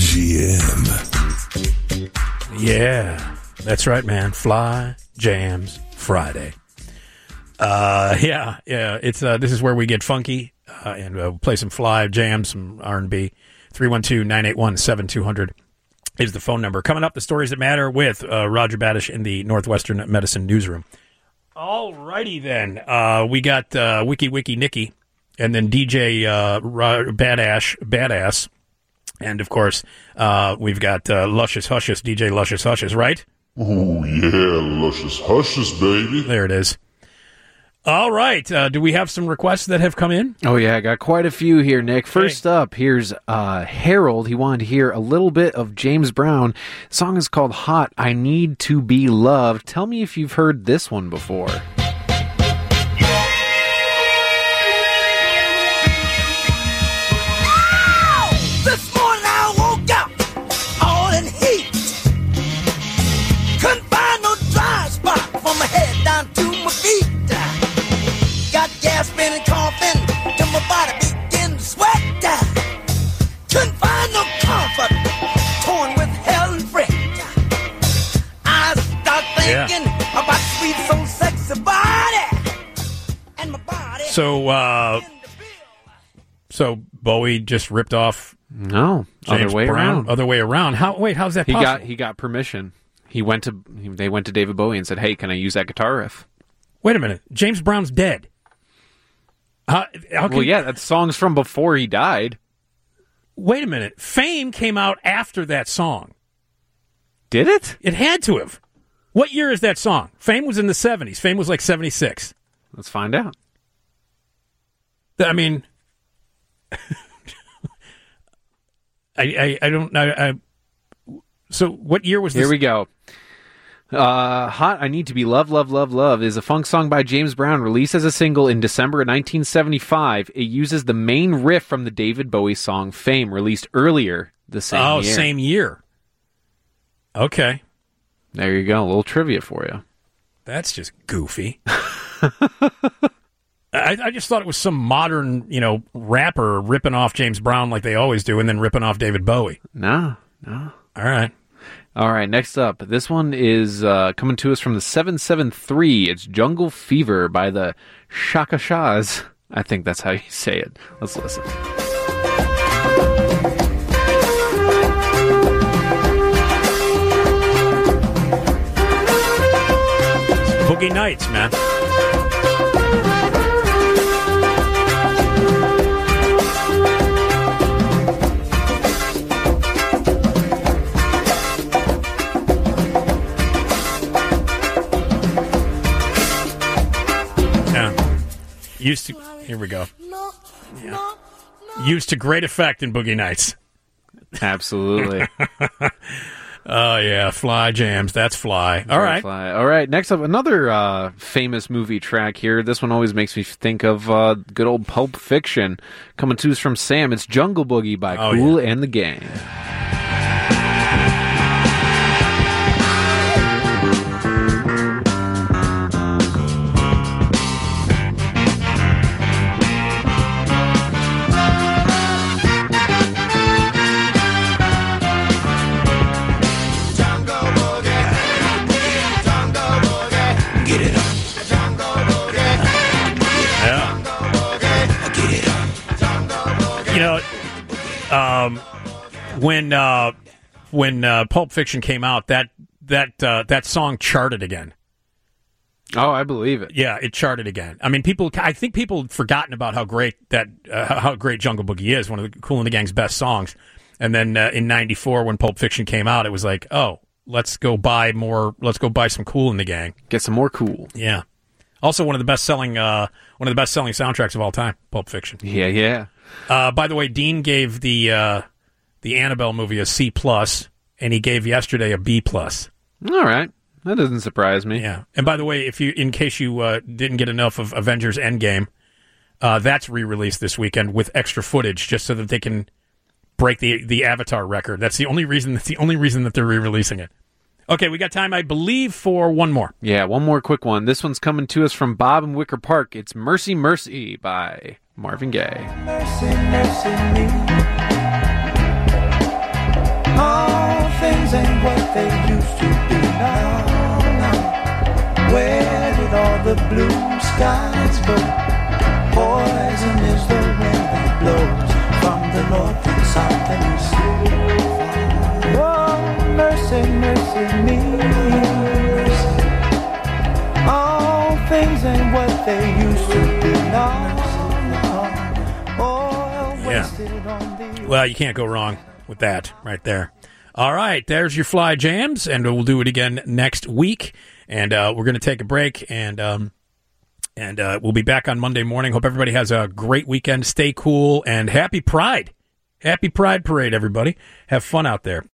WGN. Yeah, that's right, man. Fly Jams Friday. Yeah. It's this is where we get funky and play some fly jams, some R&B. 312-981-7200 is the phone number. Coming up, the stories that matter with Roger Badish in the Northwestern Medicine Newsroom. All righty then. We got Wiki Nicky, and then DJ Badass, and of course we've got Luscious Hushes, DJ Luscious Hushes, right? Oh yeah, Luscious Hushes, baby. There it is. All right. Do we have some requests that have come in? Oh, yeah. I got quite a few here, Nick. First up, here's Harold. He wanted to hear a little bit of James Brown. The song is called Hot, I Need to Be Loved. Tell me if you've heard this one before. This morning I woke up all in heat. Couldn't find no dry spot from my head down to my feet. Got gasping and coughing till my body began to sweat. Couldn't find no comfort, torn with hell and fret. I start thinking about sweet, so sexy body and my body. So Bowie just ripped off. No, James other way Brown. around. Other way around. How's that possible? He got permission. They went to David Bowie and said, "Hey, can I use that guitar riff?" Wait a minute. James Brown's dead. Well, yeah, that song's from before he died. Wait a minute. Fame came out after that song. Did it? It had to have. What year is that song? Fame was in the 70s. Fame was like 76. Let's find out. I mean, I don't know. So what year was this? Here we go. Hot, I Need to Be Loved, Love, Love, Love is a funk song by James Brown released as a single in December of 1975. It uses the main riff from the David Bowie song Fame, released earlier the same year. Oh, same year. Okay. There you go. A little trivia for you. That's just goofy. I just thought it was some modern, rapper ripping off James Brown like they always do and then ripping off David Bowie. No. All right. All right, next up. This one is coming to us from the 773. It's Jungle Fever by the Shaka Shahs. I think that's how you say it. Let's listen. Boogie Nights, man. Used to, here we go. Yeah. Used to great effect in Boogie Nights. Absolutely. Oh, yeah. Fly jams. That's Fly. All right. Fly. All right. Next up, another famous movie track here. This one always makes me think of good old Pulp Fiction. Coming to us from Sam. It's Jungle Boogie by Kool and the Gang. When Pulp Fiction came out, that song charted again. Oh, I believe it. Yeah, it charted again. I mean, I think people had forgotten about how great how great Jungle Boogie is, one of the Kool and the Gang's best songs. And then in '94, when Pulp Fiction came out, it was like, oh, let's go buy some Kool and the Gang, get some more Kool. Yeah. Also, one of the best selling soundtracks of all time, Pulp Fiction. Yeah. By the way, Dean gave the Annabelle movie a C+, and he gave Yesterday a B+. All right, that doesn't surprise me. Yeah, and by the way, in case you didn't get enough of Avengers Endgame, that's re-released this weekend with extra footage, just so that they can break the Avatar record. That's the only reason that they're re-releasing it. Okay, we got time, I believe, for one more. Yeah, one more quick one. This one's coming to us from Bob in Wicker Park. It's Mercy, Mercy by Marvin Gaye. Mercy, mercy me. All things ain't what they used to be now. Where did all the blue skies go? Poison is the wind that blows from the north and south and east. Oh, mercy, mercy me. All things ain't what they used to be now. Yeah. Well, you can't go wrong with that right there. All right, there's your Fly Jams, and we'll do it again next week. And we're going to take a break, and we'll be back on Monday morning. Hope everybody has a great weekend. Stay cool, and happy Pride. Happy Pride Parade, everybody. Have fun out there.